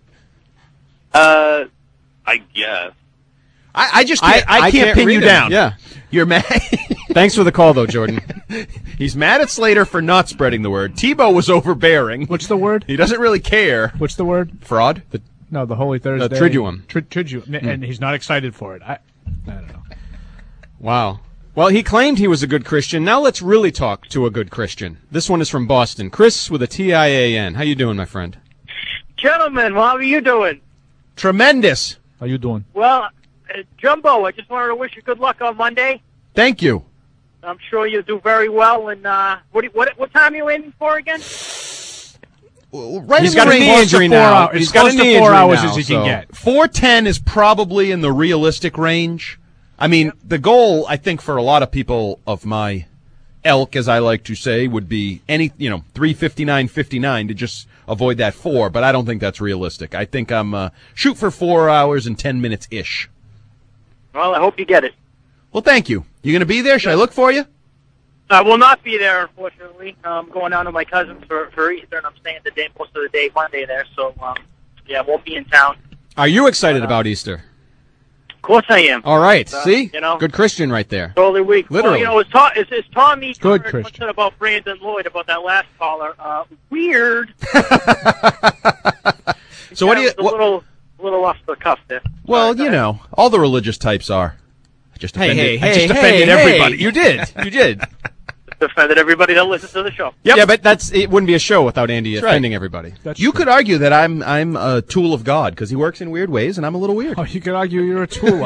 I guess.
I just can't pin you down.
Yeah.
You're mad.
Thanks for the call, though, Jordan.
He's mad at Slater for not spreading the word. Tebow was overbearing.
What's the word?
He doesn't really care.
What's the word?
Fraud?
No, the Holy Thursday.
The Triduum.
Triduum. And he's not excited for it. I don't know.
Wow. Well, he claimed he was a good Christian. Now let's really talk to a good Christian. This one is from Boston. Chris with a T-I-A-N. How you doing, my friend?
Gentlemen, how are you doing?
Tremendous.
How you doing?
Well, Jumbo, I just wanted to wish you good luck on Monday.
Thank you.
I'm sure you'll do very well. And what time are you aiming for again?
Right,
he's got a knee injury now.
He's got as 4 hours as he can get.
4:10 is probably in the realistic range. I mean, the goal, I think, for a lot of people of my elk, as I like to say, would be 3:59:59 to just avoid that 4. But I don't think that's realistic. I think I'm shoot for 4 hours and 10 minutes ish.
Well, I hope you get it.
Well, thank you. You going to be there? Should I look for you?
I will not be there, unfortunately. I'm going down to my cousin's for Easter, and I'm staying most of the day Monday there. So, I won't be in town.
Are you excited about Easter?
Of course I am.
All right. See? Good Christian right there.
Totally weak.
Literally.
Well, it's Tommy
good Christian.
said about Brandon Lloyd, about that last caller. Weird.
So what do you...
A little off the cuff there.
Well, all the religious types are. I just offended everybody.
You did.
Offended everybody that listens to the show.
Yep. Yeah, but it wouldn't be a show without Andy offending everybody.
You could argue that I'm a tool of God because he works in weird ways, and I'm a little weird.
Oh, you could argue you're a tool.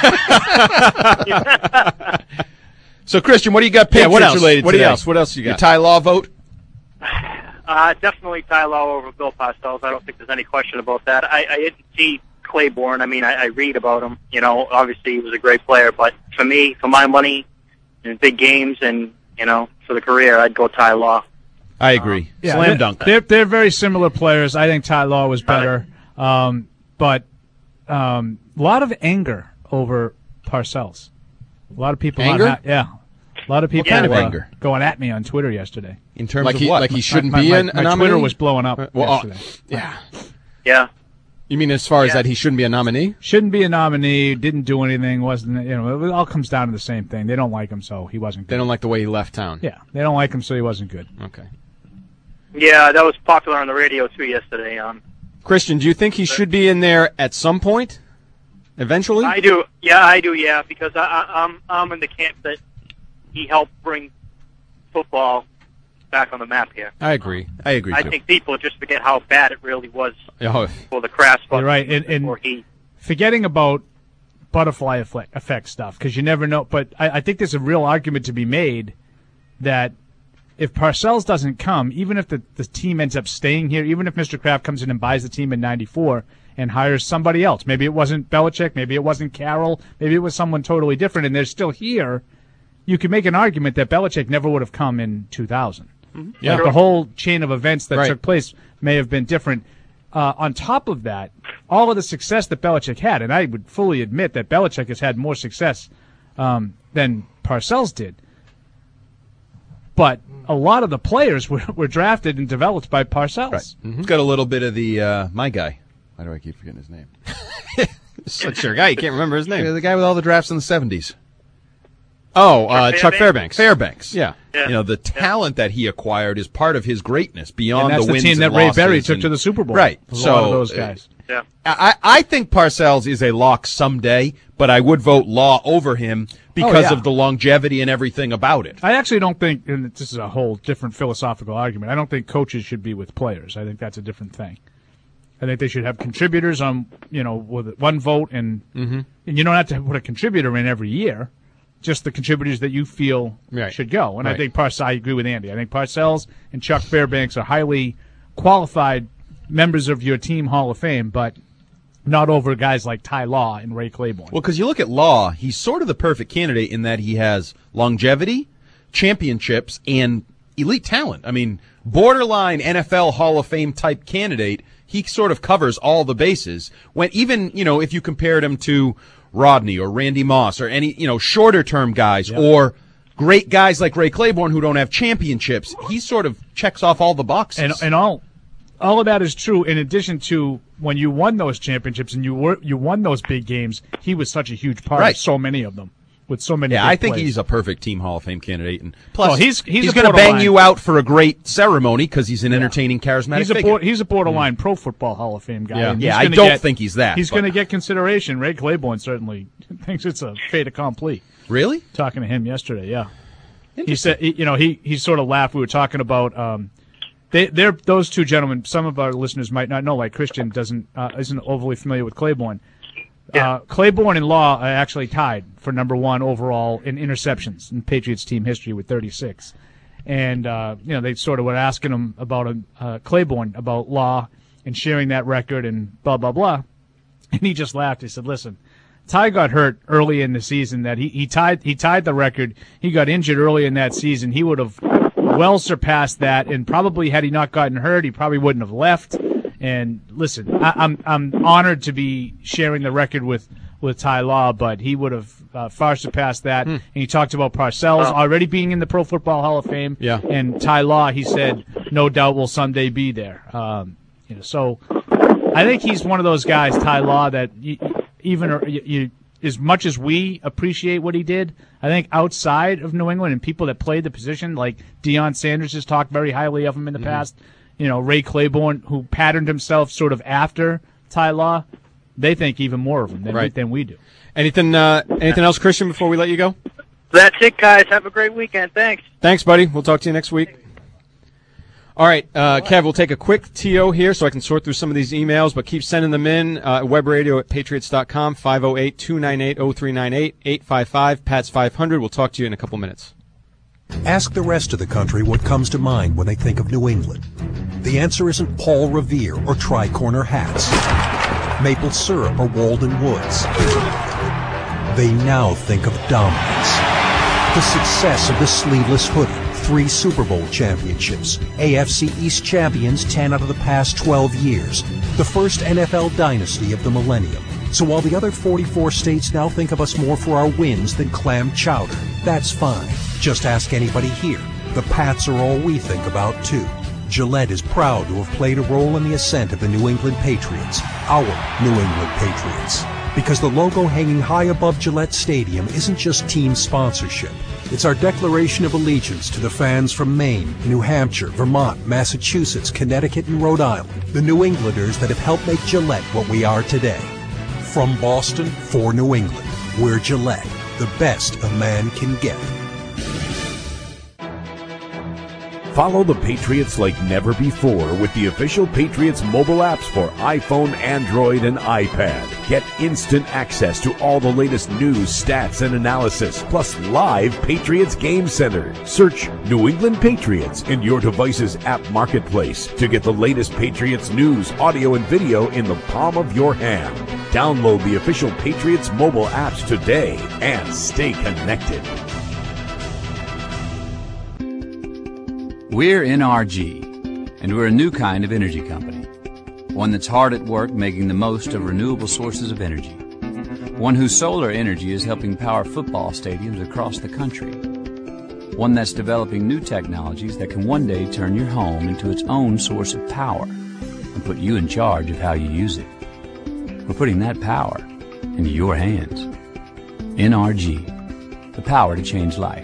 So, Christian, what do you got Patriots related today?
What else you got?
Your Ty Law vote?
Definitely Ty Law over Bill Parcells. I don't think there's any question about that. I didn't see Claiborne. I mean, I read about him. Obviously he was a great player, but for me, for my money in big games and, for the career, I'd go Ty Law.
I agree. Slam dunk.
They're very similar players. I think Ty Law was better. But a lot of anger over Parcells. A lot of people.
Anger?
A lot of people
kind of anger?
Going at me on Twitter yesterday.
In terms
like
of what?
Like he shouldn't
my,
be
my,
a
my
nominee?
Twitter was blowing up yesterday.
Yeah.
You mean as far as that he shouldn't be a nominee?
Shouldn't be a nominee, didn't do anything, wasn't, it all comes down to the same thing. They don't like him, so he wasn't good.
They don't like the way he left town.
Yeah, they don't like him, so he wasn't good.
Okay.
Yeah, that was popular on the radio, too, yesterday.
Christian, do you think he should be in there at some point? Eventually?
I do. Yeah, because I'm in the camp that he helped bring football back on the map here.
I agree.
I think people just forget how bad it really was for the Kraft.
You're right, and forgetting about butterfly effect stuff, because you never know. But I think there's a real argument to be made that if Parcells doesn't come, even if the team ends up staying here, even if Mr. Kraft comes in and buys the team in '94 and hires somebody else, maybe it wasn't Belichick, maybe it wasn't Carroll, maybe it was someone totally different, and they're still here, you could make an argument that Belichick never would have come in 2000.
Mm-hmm. Yeah.
Like the whole chain of events that took place may have been different. On top of that, all of the success that Belichick had, and I would fully admit that Belichick has had more success than Parcells did, but a lot of the players were drafted and developed by Parcells.
Right. Mm-hmm. He's got a little bit of the my guy. Why do I keep forgetting his name?
Such your guy. You can't remember his name.
The guy with all the drafts in the 70s.
Oh, Chuck Fairbanks.
Fairbanks.
Yeah.
The talent that he acquired is part of his greatness beyond
and that's
the wins
the team
and
that Ray
losses
Berry took to the Super Bowl.
Right.
A lot of those guys.
Yeah.
I think Parcells is a lock someday, but I would vote Law over him because of the longevity and everything about it.
I actually don't think, and this is a whole different philosophical argument, I don't think coaches should be with players. I think that's a different thing. I think they should have contributors on, with one vote, and you don't have to put a contributor in every year. Just the contributors that you feel should go. And I think I agree with Andy. I think Parcells and Chuck Fairbanks are highly qualified members of your team Hall of Fame, but not over guys like Ty Law and Ray Claiborne.
Well, because you look at Law, he's sort of the perfect candidate in that he has longevity, championships, and elite talent. I mean, borderline NFL Hall of Fame type candidate. He sort of covers all the bases. When even, if you compared him to Rodney or Randy Moss or any, shorter term guys or great guys like Ray Claiborne who don't have championships, he sort of checks off all the boxes.
And all of that is true in addition to when you won those championships and you won those big games, he was such a huge part of so many of them. With so many,
I think
plays.
He's a perfect Team Hall of Fame candidate, and plus
he's
going to bang you out for a great ceremony because he's an entertaining, charismatic figure.
He's a borderline Pro Football Hall of Fame guy.
I don't think he's that.
He's going to get consideration. Ray Claiborne certainly thinks it's a fait accompli.
Really?
Talking to him yesterday, he said, he sort of laughed. We were talking about they're those two gentlemen. Some of our listeners might not know, like Christian isn't overly familiar with Claiborne. Claiborne and Law are actually tied for number one overall in interceptions in Patriots team history with 36. And, they sort of were asking him about Claiborne, about Law and sharing that record and blah, blah, blah. And he just laughed. He said, listen, Ty got hurt early in the season that he tied the record. He got injured early in that season. He would have well surpassed that, and probably had he not gotten hurt, he probably wouldn't have left. And listen, I'm honored to be sharing the record with Ty Law, but he would have far surpassed that. And he talked about Parcells already being in the Pro Football Hall of Fame. Yeah. And Ty Law, he said, no doubt will someday be there. So I think he's one of those guys, Ty Law, that as much as we appreciate what he did, I think outside of New England and people that played the position, like Deion Sanders has talked very highly of him in the past. Ray Claiborne, who patterned himself sort of after Ty Law, they think even more of him than we do.
Anything else, Christian, before we let you go?
That's it, guys. Have a great weekend. Thanks.
Thanks, buddy. We'll talk to you next week. All right, Kev, we'll take a quick TO here so I can sort through some of these emails, but keep sending them in. Webradio@patriots.com, 508-298-0398, 855-PATS500. We'll talk to you in a couple minutes.
Ask the rest of the country what comes to mind when they think of New England. The answer isn't Paul Revere or tri-corner hats, maple syrup or Walden Woods. They now think of dominance. The success of the sleeveless hoodie, 3 Super Bowl championships, AFC East champions 10 out of the past 12 years, the first NFL dynasty of the millennium. So while the other 44 states now think of us more for our wins than clam chowder, that's fine. Just ask anybody here. The Pats are all we think about, too. Gillette is proud to have played a role in the ascent of the New England Patriots, our New England Patriots. Because the logo hanging high above Gillette Stadium isn't just team sponsorship. It's our declaration of allegiance to the fans from Maine, New Hampshire, Vermont, Massachusetts, Connecticut, and Rhode Island, the New Englanders that have helped make Gillette what we are today. From Boston for New England, we're Gillette, the best a man can get.
Follow the Patriots like never before with the official Patriots mobile apps for iPhone, Android, and iPad. Get instant access to all the latest news, stats, and analysis, plus live Patriots Game Center. Search New England Patriots in your device's app marketplace to get the latest Patriots news, audio, and video in the palm of your hand. Download the official Patriots mobile apps today and stay connected.
We're NRG, and we're a new kind of energy company. One that's hard at work making the most of renewable sources of energy. One whose solar energy is helping power football stadiums across the country. One that's developing new technologies that can one day turn your home into its own source of power and put you in charge of how you use it. We're putting that power into your hands. NRG, the power to change life.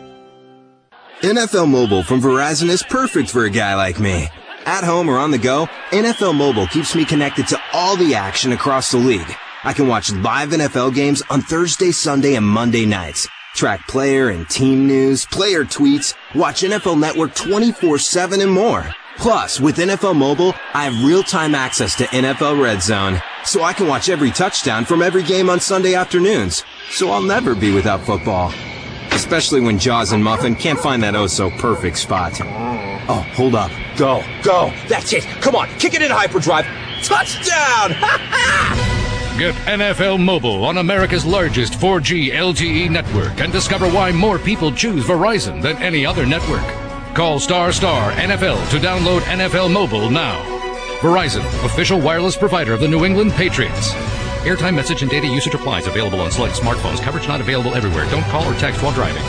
NFL Mobile from Verizon is perfect for a guy like me. At home or on the go, NFL Mobile keeps me connected to all the action across the league. I can watch live NFL games on Thursday, Sunday, and Monday nights. Track player and team news, player tweets, watch NFL Network 24/7 and more. Plus, with NFL Mobile, I have real-time access to NFL Red Zone, so I can watch every touchdown from every game on Sunday afternoons. So I'll never be without football. Especially when Jaws and Muffin can't find that oh-so-perfect spot. Oh, hold up. Go. That's it. Come on, kick it in hyperdrive. Touchdown!
Get NFL Mobile on America's largest 4G LTE network and discover why more people choose Verizon than any other network. Call ** NFL to download NFL Mobile now. Verizon, official wireless provider of the New England Patriots. Airtime, message, and data usage applies. Available on select smartphones. Coverage not available everywhere. Don't call or text while driving.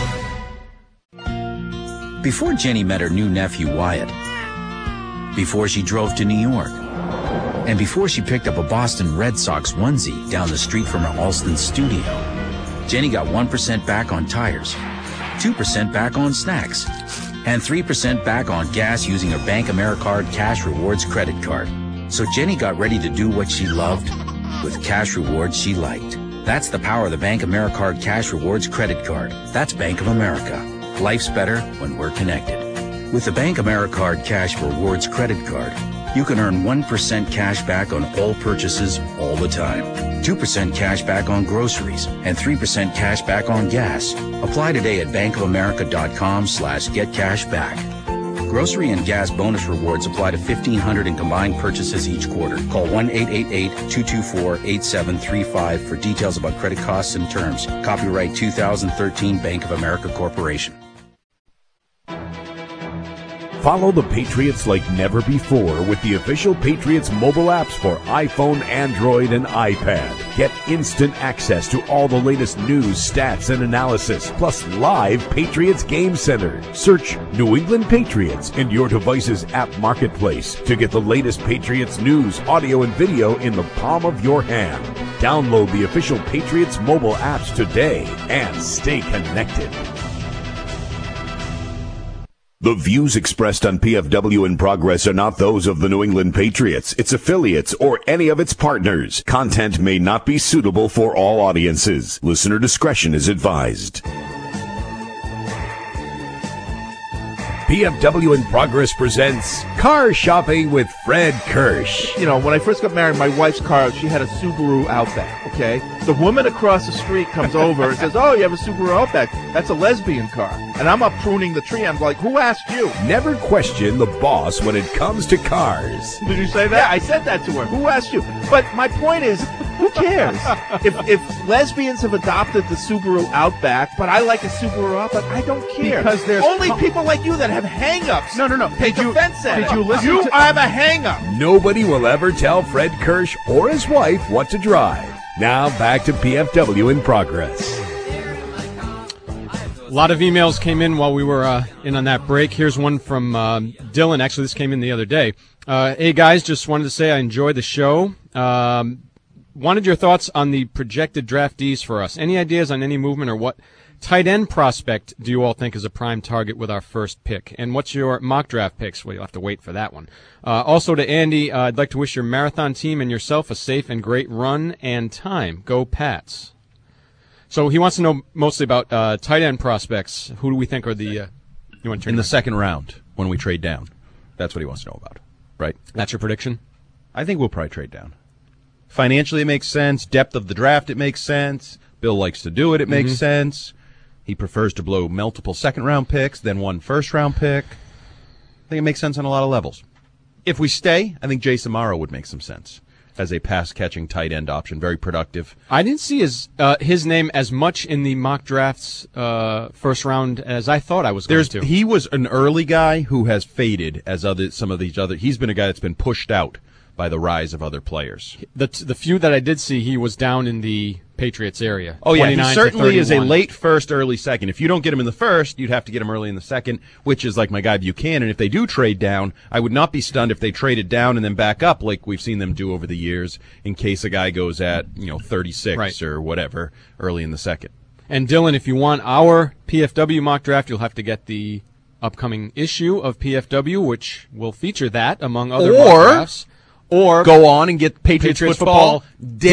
Before Jenny met her new nephew, Wyatt, before she drove to New York, and before she picked up a Boston Red Sox onesie down the street from her Alston studio, Jenny got 1% back on tires, 2% back on snacks, and 3% back on gas using her Bank AmeriCard Cash Rewards credit card. So Jenny got ready to do what she loved with cash rewards she liked. That's the power of the Bank AmeriCard Cash Rewards credit card. That's Bank of America. Life's better when we're connected. With the Bank AmeriCard Cash Rewards credit card, you can earn 1% cash back on all purchases all the time, 2% cash back on groceries, and 3% cash back on gas. Apply today at bankofamerica.com/getcashback. Grocery and gas bonus rewards apply to 1,500 in combined purchases each quarter. Call 1-888-224-8735 for details about credit costs and terms. Copyright 2013 Bank of America Corporation.
Follow the Patriots like never before with the official Patriots mobile apps for iPhone, Android, and iPad. Get instant access to all the latest news, stats, and analysis, plus live Patriots Game Center. Search New England Patriots in your device's app marketplace to get the latest Patriots news, audio, and video in the palm of your hand. Download the official Patriots mobile apps today and stay connected. The views expressed on PFW in Progress are not those of the New England Patriots, its affiliates, or any of its partners. Content may not be suitable for all audiences. Listener discretion is advised. PFW in Progress presents Car Shopping with Fred Kirsch.
You know, when I first got married, my wife's car, she had a Subaru Outback, okay? The woman across the street comes over and says, "Oh, you have a Subaru Outback. That's a lesbian car." And I'm up pruning the tree. I'm like, "Who asked you?"
Never question the boss when it comes to cars.
Did you say that? Yeah, I said that to her. Who asked you? But my point is, Who cares? if lesbians have adopted the Subaru Outback, but I like a Subaru Outback, I don't care.
Because there's
only people like you that have hang-ups.
No.
Take offense at it.
Did you listen
You
to-
have a hang-up.
Nobody will ever tell Fred Kirsch or his wife what to drive. Now back to PFW in Progress.
A lot of emails came in while we were in on that break. Here's one from Dylan. Actually, this came in the other day. Hey, guys, just wanted to say I enjoyed the show. Wanted your thoughts on the projected draftees for us. Any ideas on any movement or what tight end prospect do you all think is a prime target with our first pick? And what's your mock draft picks? Well, you'll have to wait for that one. Also to Andy, I'd like to wish your marathon team and yourself a safe and great run and time. Go Pats. So he wants to know mostly about tight end prospects. Who do we think are the you want to turn
in the second round when we trade down? That's what he wants to know about, right?
That's your prediction?
I think we'll probably trade down. Financially, it makes sense. Depth of the draft, it makes sense. Bill likes to do it. It makes sense. He prefers to blow multiple second-round picks than one first-round pick. I think it makes sense on a lot of levels. If we stay, I think Jason Morrow would make some sense as a pass-catching tight end option, very productive.
I didn't see his name as much in the mock drafts first round as I thought I was going to.
He was an early guy who has faded as some of these other. He's been a guy that's been pushed out by the rise of other players.
The few that I did see, he was down in the Patriots area.
Oh, yeah, he certainly is a
31.
late first, early second. If you don't get him in the first, you'd have to get him early in the second, which is like my guy Buchanan. If they do trade down, I would not be stunned if they traded down and then back up like we've seen them do over the years in case a guy goes at 36 or whatever early in the second.
And Dylan, if you want our PFW mock draft, you'll have to get the upcoming issue of PFW, which will feature that among other mock drafts. Or
go on and get Patriots Football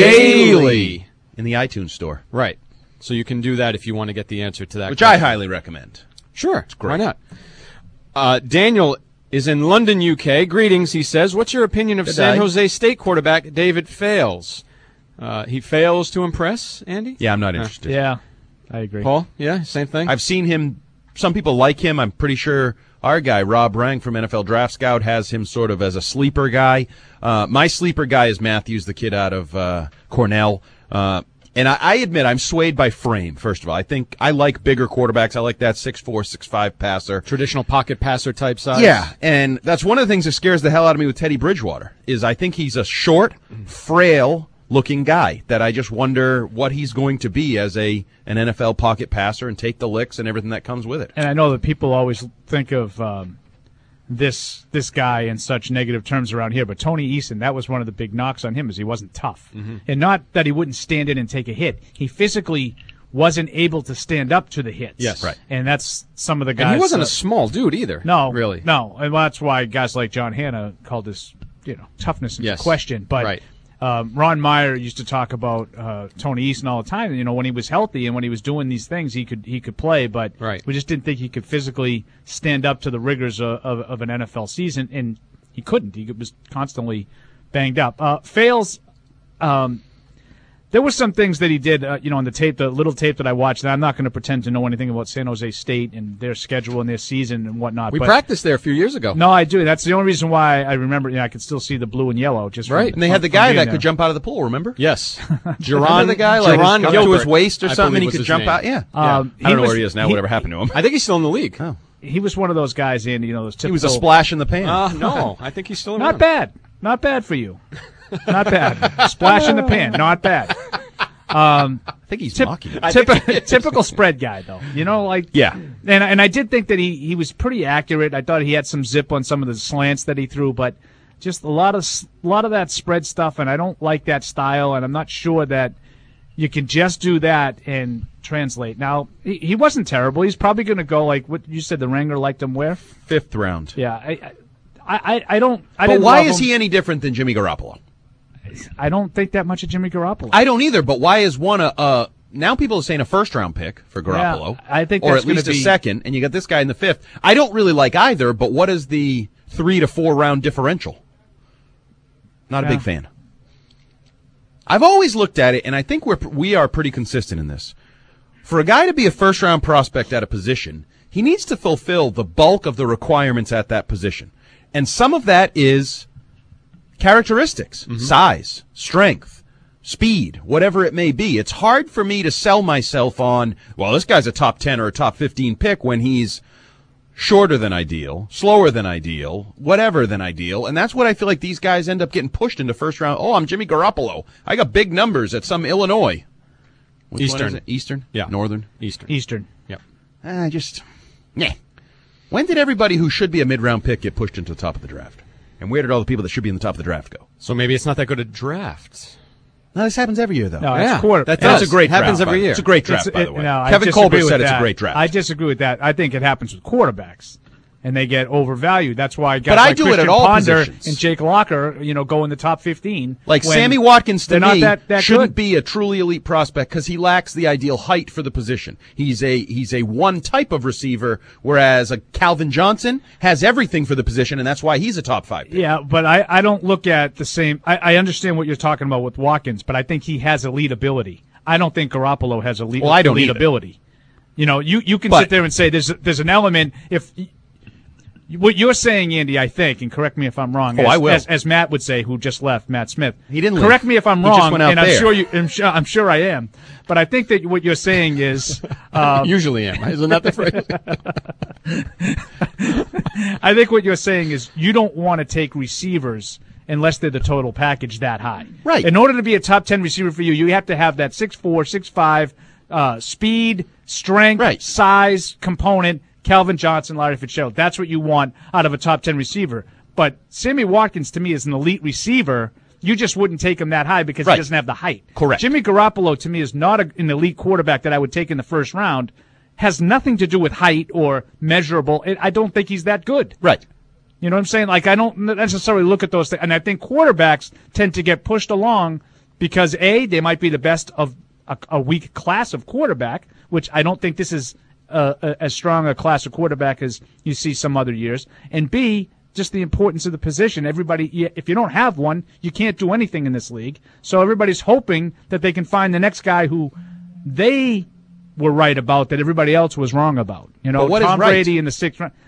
Daily
in the iTunes store.
Right. So you can do that if you want to get the answer to that
Which
question.
I highly recommend.
Sure.
It's great.
Why not? Daniel is in London, UK. Greetings, he says. What's your opinion of San Jose State quarterback David Fales? He fails to impress, Andy?
Yeah, I'm not interested.
Yeah, I agree.
Paul? Yeah, same thing?
I've seen him. Some people like him. I'm pretty sure our guy, Rob Rang from NFL Draft Scout, has him sort of as a sleeper guy. My sleeper guy is Matthews, the kid out of Cornell. And I admit I'm swayed by frame, first of all. I think I like bigger quarterbacks. I like that 6'4", 6'5" passer.
Traditional pocket passer type size.
Yeah, and that's one of the things that scares the hell out of me with Teddy Bridgewater, is I think he's a short, frail-looking guy that I just wonder what he's going to be as an NFL pocket passer and take the licks and everything that comes with it.
And I know that people always think of this guy in such negative terms around here, but Tony Eason, that was one of the big knocks on him, is he wasn't tough. And not that he wouldn't stand in and take a hit. He physically wasn't able to stand up to the hits.
Yes. Right.
And that's some of the guys.
And he wasn't a small dude either.
No.
Really.
No. And that's why guys like John Hanna called his toughness into question. But Ron Meyer used to talk about Tony Eason all the time. When he was healthy and when he was doing these things, he could play, but we just didn't think he could physically stand up to the rigors of an NFL season, and he couldn't. He was constantly banged up. Fales, there were some things that he did, on the tape, the little tape that I watched, and I'm not going to pretend to know anything about San Jose State and their schedule and their season and whatnot.
We practiced there a few years ago.
No, I do. That's the only reason why I remember. I could still see the blue and yellow.
And they had the guy that could jump out of the pool, remember?
Yes.
Remember the guy,
Jaron
up to his waist or something, and he could jump out? Yeah.
I
don't know where he is now, whatever happened to him.
I think he's still in the league.
Oh.
He was one of those guys, Andy, those typical.
He was a splash in the pan.
No, I think he's still around.
Not bad. Not bad for you. Not bad. Splash in the pan. Not bad.
I think he's mocking him.
Typical spread guy, though.
Yeah.
And I did think that he was pretty accurate. I thought he had some zip on some of the slants that he threw, but just a lot of that spread stuff, and I don't like that style, and I'm not sure that you can just do that and translate. Now, he wasn't terrible. He's probably going to go like what you said. The Ringer liked him where? 5th
round.
Yeah. I don't.
But why is he any different than Jimmy Garoppolo?
I don't think that much of Jimmy Garoppolo.
I don't either, but why is one now people are saying a first-round pick for Garoppolo,
I think
or
that's
at least
gonna
a
be...
second, and you got this guy in the 5th. I don't really like either, but what is the 3 to 4 round differential? Not a big fan. I've always looked at it, and I think we are pretty consistent in this. For a guy to be a first-round prospect at a position, he needs to fulfill the bulk of the requirements at that position, and some of that is characteristics, size, strength, speed, whatever it may be. It's hard for me to sell myself on, well, this guy's a top 10 or a top 15 pick when he's shorter than ideal, slower than ideal, whatever than ideal, and that's what I feel like these guys end up getting pushed into first round. Oh, I'm Jimmy Garoppolo. I got big numbers at some Illinois. Which
Eastern.
one is it? Eastern?
Yeah.
Northern?
Eastern.
Yep.
When did everybody who should be a mid-round pick get pushed into the top of the draft? And where did all the people that should be in the top of the draft go?
So maybe it's not that good a draft.
No, this happens every year, though.
No,
Yeah,
it's quarter.
that
That's
does.
a great
Happens
draft.
every year.
It's a great draft, by the way.
No, I
Kevin
disagree
Colbert
with
said it's a
that.
great draft.
I disagree with that. I think it happens with quarterbacks, and they get overvalued. That's why guys
But I
like
do it
Christian
at all
Ponder
positions.
and Jake Locker, go in the top 15.
Like
when
Sammy Watkins to
they're not
me
that
shouldn't
good.
be a truly elite prospect because he lacks the ideal height for the position. He's a one type of receiver, whereas a Calvin Johnson has everything for the position, and that's why he's a top 5 pick.
Yeah, but I don't look at the same. I understand what you're talking about with Watkins, but I think he has elite ability. I don't think Garoppolo has elite,
Well, I don't
elite
either.
ability. You can
But-
sit there and say there's an element if. What you're saying, Andy, I think, and correct me if I'm wrong.
Oh, I will.
As Matt would say, who just left, Matt Smith.
He didn't
correct
leave.
me if I'm
He just
wrong,
went out
and
there.
I'm sure I am. But I think that what you're saying is
Usually am. Isn't that the phrase?
I think what you're saying is you don't want to take receivers unless they're the total package that high.
Right.
In order to be a top 10 receiver for you, you have to have that 6'4", 6'5", speed, strength, size component. Calvin Johnson, Larry Fitzgerald. That's what you want out of a top 10 receiver. But Sammy Watkins, to me, is an elite receiver. You just wouldn't take him that high because he doesn't have the height.
Correct.
Jimmy Garoppolo, to me, is not an elite quarterback that I would take in the first round. Has nothing to do with height or measurable. I don't think he's that good.
Right.
You know what I'm saying? Like, I don't necessarily look at those things. And I think quarterbacks tend to get pushed along because, A, they might be the best of a weak class of quarterback, which I don't think this is as strong a class of quarterback as you see some other years. And B, just the importance of the position. Everybody, if you don't have one, you can't do anything in this league. So everybody's hoping that they can find the next guy who they were right about that everybody else was wrong about.
But what
Tom
is right?
Brady in the 6th round.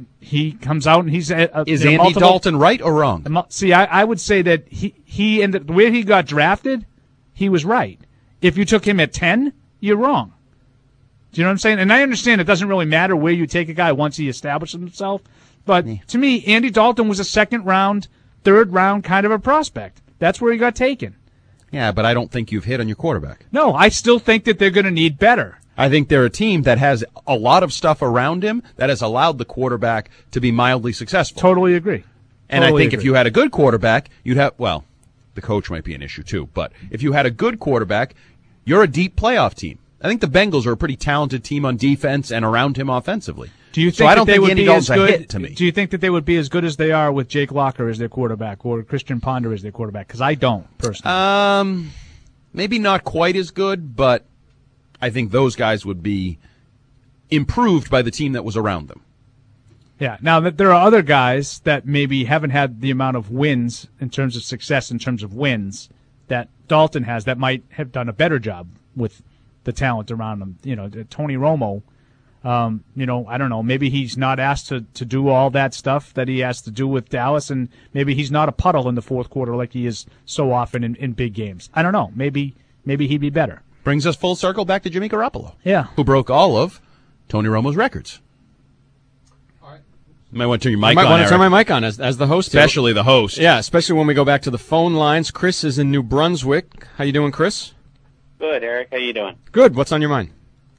He comes out and he's
Is Andy Dalton right or wrong?
See, I would say that he ended the way he got drafted, he was right. If you took him at 10, you're wrong. Do you know what I'm saying? And I understand it doesn't really matter where you take a guy once he establishes himself. But to me, Andy Dalton was a 2nd round, 3rd round kind of a prospect. That's where he got taken.
Yeah, but I don't think you've hit on your quarterback.
No, I still think that they're going to need better.
I think they're a team that has a lot of stuff around him that has allowed the quarterback to be mildly successful.
Totally agree.
And I
Totally
think if
agree.
you had a good quarterback, you'd have, well, the coach might be an issue too, but if you had a good quarterback, you're a deep playoff team. I think the Bengals are a pretty talented team on defense and around him offensively.
Do you think
so I don't
that they
think
would
Andy
be as
Dalton's a
good?
hit to me.
Do you think that they would be as good as they are with Jake Locker as their quarterback or Christian Ponder as their quarterback? Because I don't personally.
Maybe not quite as good, but I think those guys would be improved by the team that was around them.
Yeah. Now that there are other guys that maybe haven't had the amount of wins in terms of success, in terms of wins that Dalton has, that might have done a better job with the talent around him. Tony Romo. I don't know. Maybe he's not asked to do all that stuff that he has to do with Dallas, and maybe he's not a puddle in the 4th quarter like he is so often in big games. I don't know. Maybe he'd be better.
Brings us full circle back to Jimmy Garoppolo.
Yeah.
Who broke all of Tony Romo's records. All right. You might want to turn your mic on,
I might want to turn
Eric.
my mic on as the host.
Especially the host.
Yeah, especially when we go back to the phone lines. Chris is in New Brunswick. How you doing, Chris?
Good, Eric. How you doing?
Good. What's on your mind?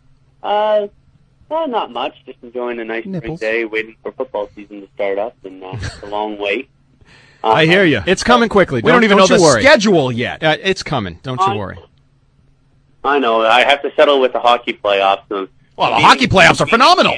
Well, not much. Just enjoying a nice spring day, waiting for football season to start up, and it's a long wait.
I hear you.
It's coming quickly.
We don't even know
you
the
worry.
schedule yet.
It's coming. Don't you worry.
I know. I have to settle with the hockey playoffs.
Well, the hockey playoffs are phenomenal.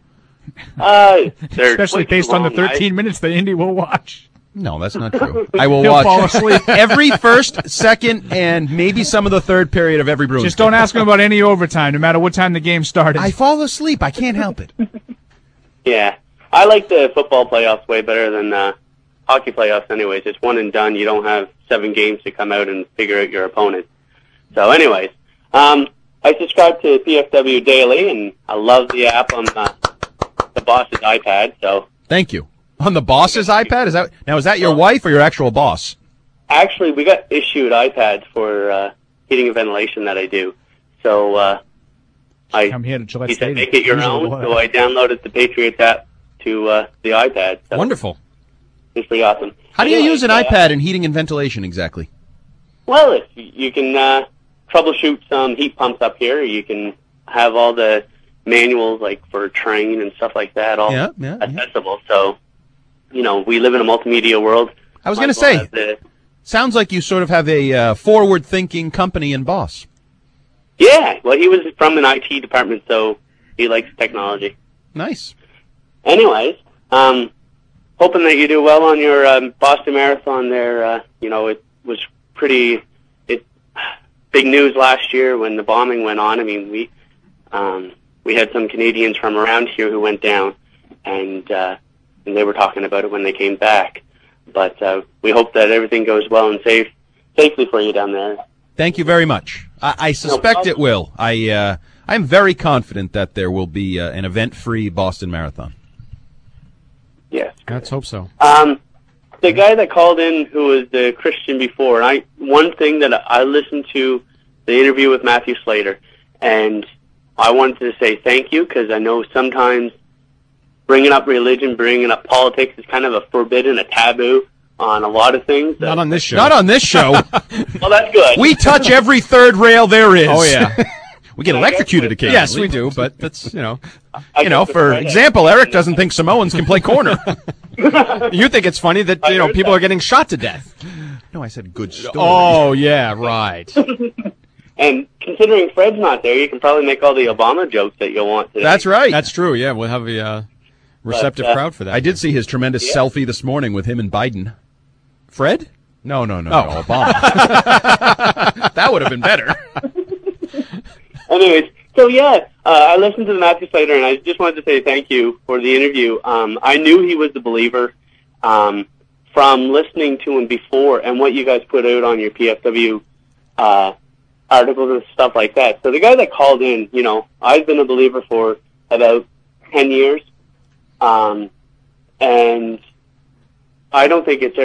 Especially based on the 13 minutes that Indy will watch.
No, that's not true. I will
He'll
watch
fall asleep.
every first, second, and maybe some of the third period of every Bruins
Just don't ask him about any overtime, no matter what time the game started.
I fall asleep. I can't help it.
Yeah. I like the football playoffs way better than hockey playoffs anyways. It's one and done. You don't have 7 games to come out and figure out your opponent. So anyways, I subscribe to PFW Daily, and I love the app on the boss's iPad. So
Thank you. On the boss's iPad? Is that your wife or your actual boss?
actually, we got issued iPads for heating and ventilation that I do. So
I'm here to Gillette
he said,
Stadium.
make it your own. So I downloaded the Patriots app to the iPad. So
Wonderful.
It's pretty awesome.
How do you use an iPad in heating and ventilation exactly?
Well, if you can troubleshoot some heat pumps up here. You can have all the manuals, like for train and stuff like that, all accessible. So, we live in a multimedia world.
I was going to say, sounds like you sort of have a forward-thinking company and boss.
Yeah, well, he was from an IT department, so he likes technology.
Nice.
Anyways, hoping that you do well on your Boston Marathon there. It was pretty big news last year when the bombing went on. I mean, we had some Canadians from around here who went down, and they were talking about it when they came back. But we hope that everything goes well and safely for you down there.
Thank you very much. I suspect it will. I'm very confident that there will be an event-free Boston Marathon.
Yes.
Let's hope so.
The guy that called in who was the Christian before, one thing that I listened to the interview with Matthew Slater, and I wanted to say thank you because I know sometimes bringing up religion, bringing up politics is kind of a taboo on a lot of things.
Not on this show.
Not on this show.
Well, that's good.
We touch every third rail there is.
Oh, yeah.
We get electrocuted occasionally.
Yes, we do, but that's,
for example, Eric doesn't think Samoans can play corner.
You think it's funny that, people are getting shot to death.
No, I said good story.
Oh, yeah, right.
And considering Fred's not there, you can probably make all the Obama jokes that you'll want today.
That's right.
That's true, yeah. We'll have a receptive crowd for that.
I did see his tremendous selfie this morning with him and Biden.
Fred?
No, Obama. That would have been better.
Anyways, so I listened to the Matthew Slater, and I just wanted to say thank you for the interview. I knew he was the believer from listening to him before and what you guys put out on your PFW articles and stuff like that. So the guy that called in, I've been a believer for about 10 years, and I don't think it's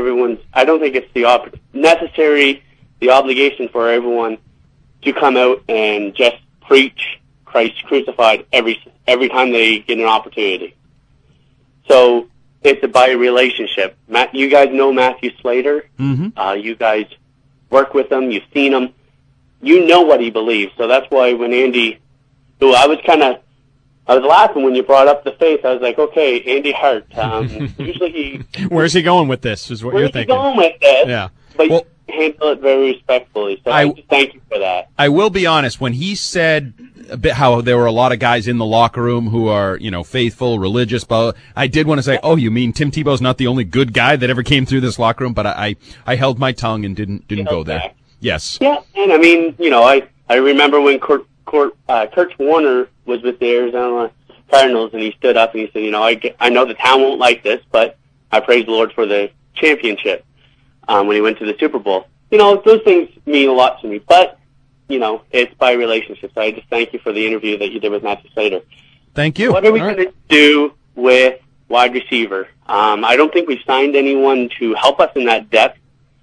the obligation for everyone to come out and just preach Christ crucified every time they get an opportunity. So it's by relationship. You guys know Matthew Slater.
Mm-hmm.
You guys work with him. You've seen him. You know what he believes. So that's why when Andy, who I was laughing when you brought up the faith. I was like, okay, Andy Hart. Usually
Where's he going with this? Is what you're thinking.
Where's he going with this?
Yeah.
But you handle it very respectfully. So I just thank you for that.
I will be honest. When he said a bit how there were a lot of guys in the locker room who are, faithful, religious, but I did want to say, oh, you mean Tim Tebow's not the only good guy that ever came through this locker room? But I held my tongue and didn't go there.
Back.
Yes.
Yeah, and I mean, I remember when Kurt Warner was with the Arizona Cardinals, and he stood up and he said, I know the town won't like this, but I praise the Lord for the championship when he went to the Super Bowl. Those things mean a lot to me, but, it's by relationship. So I just thank you for the interview that you did with Matthew Slater.
Thank you.
What are we going to do with wide receiver? I don't think we've signed anyone to help us in that depth.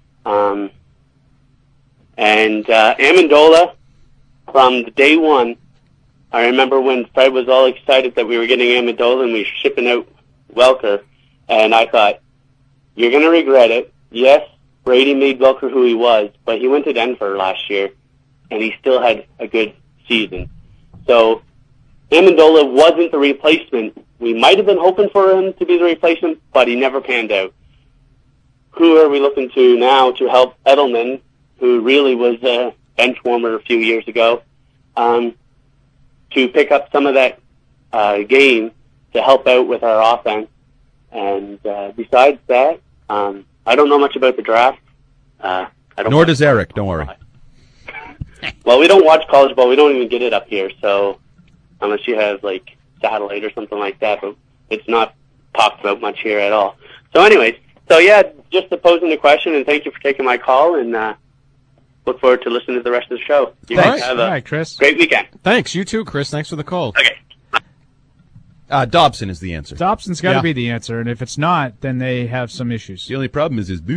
And Amendola, from the day one, I remember when Fred was all excited that we were getting Amendola and we were shipping out Welker, and I thought, you're going to regret it. Yes, Brady made Welker who he was, but he went to Denver last year, and he still had a good season. So Amendola wasn't the replacement. We might have been hoping for him to be the replacement, but he never panned out. Who are we looking to now to help Edelman, who really was a bench warmer a few years ago, to pick up some of that game to help out with our offense? And besides that, I don't know much about the draft.
Nor does Eric, don't worry.
Well, we don't watch college ball. We don't even get it up here, so unless you have, satellite or something like that, but it's not talked about much here at all. So anyways, just posing the question, and thank you for taking my call, and look forward to listening to the rest of the show. You guys have a
Chris.
great weekend.
Thanks. You too, Chris. Thanks for the call.
Okay.
Dobson is the answer.
Dobson's got to be the answer, and if it's not, then they have some issues.
The only problem is his boot.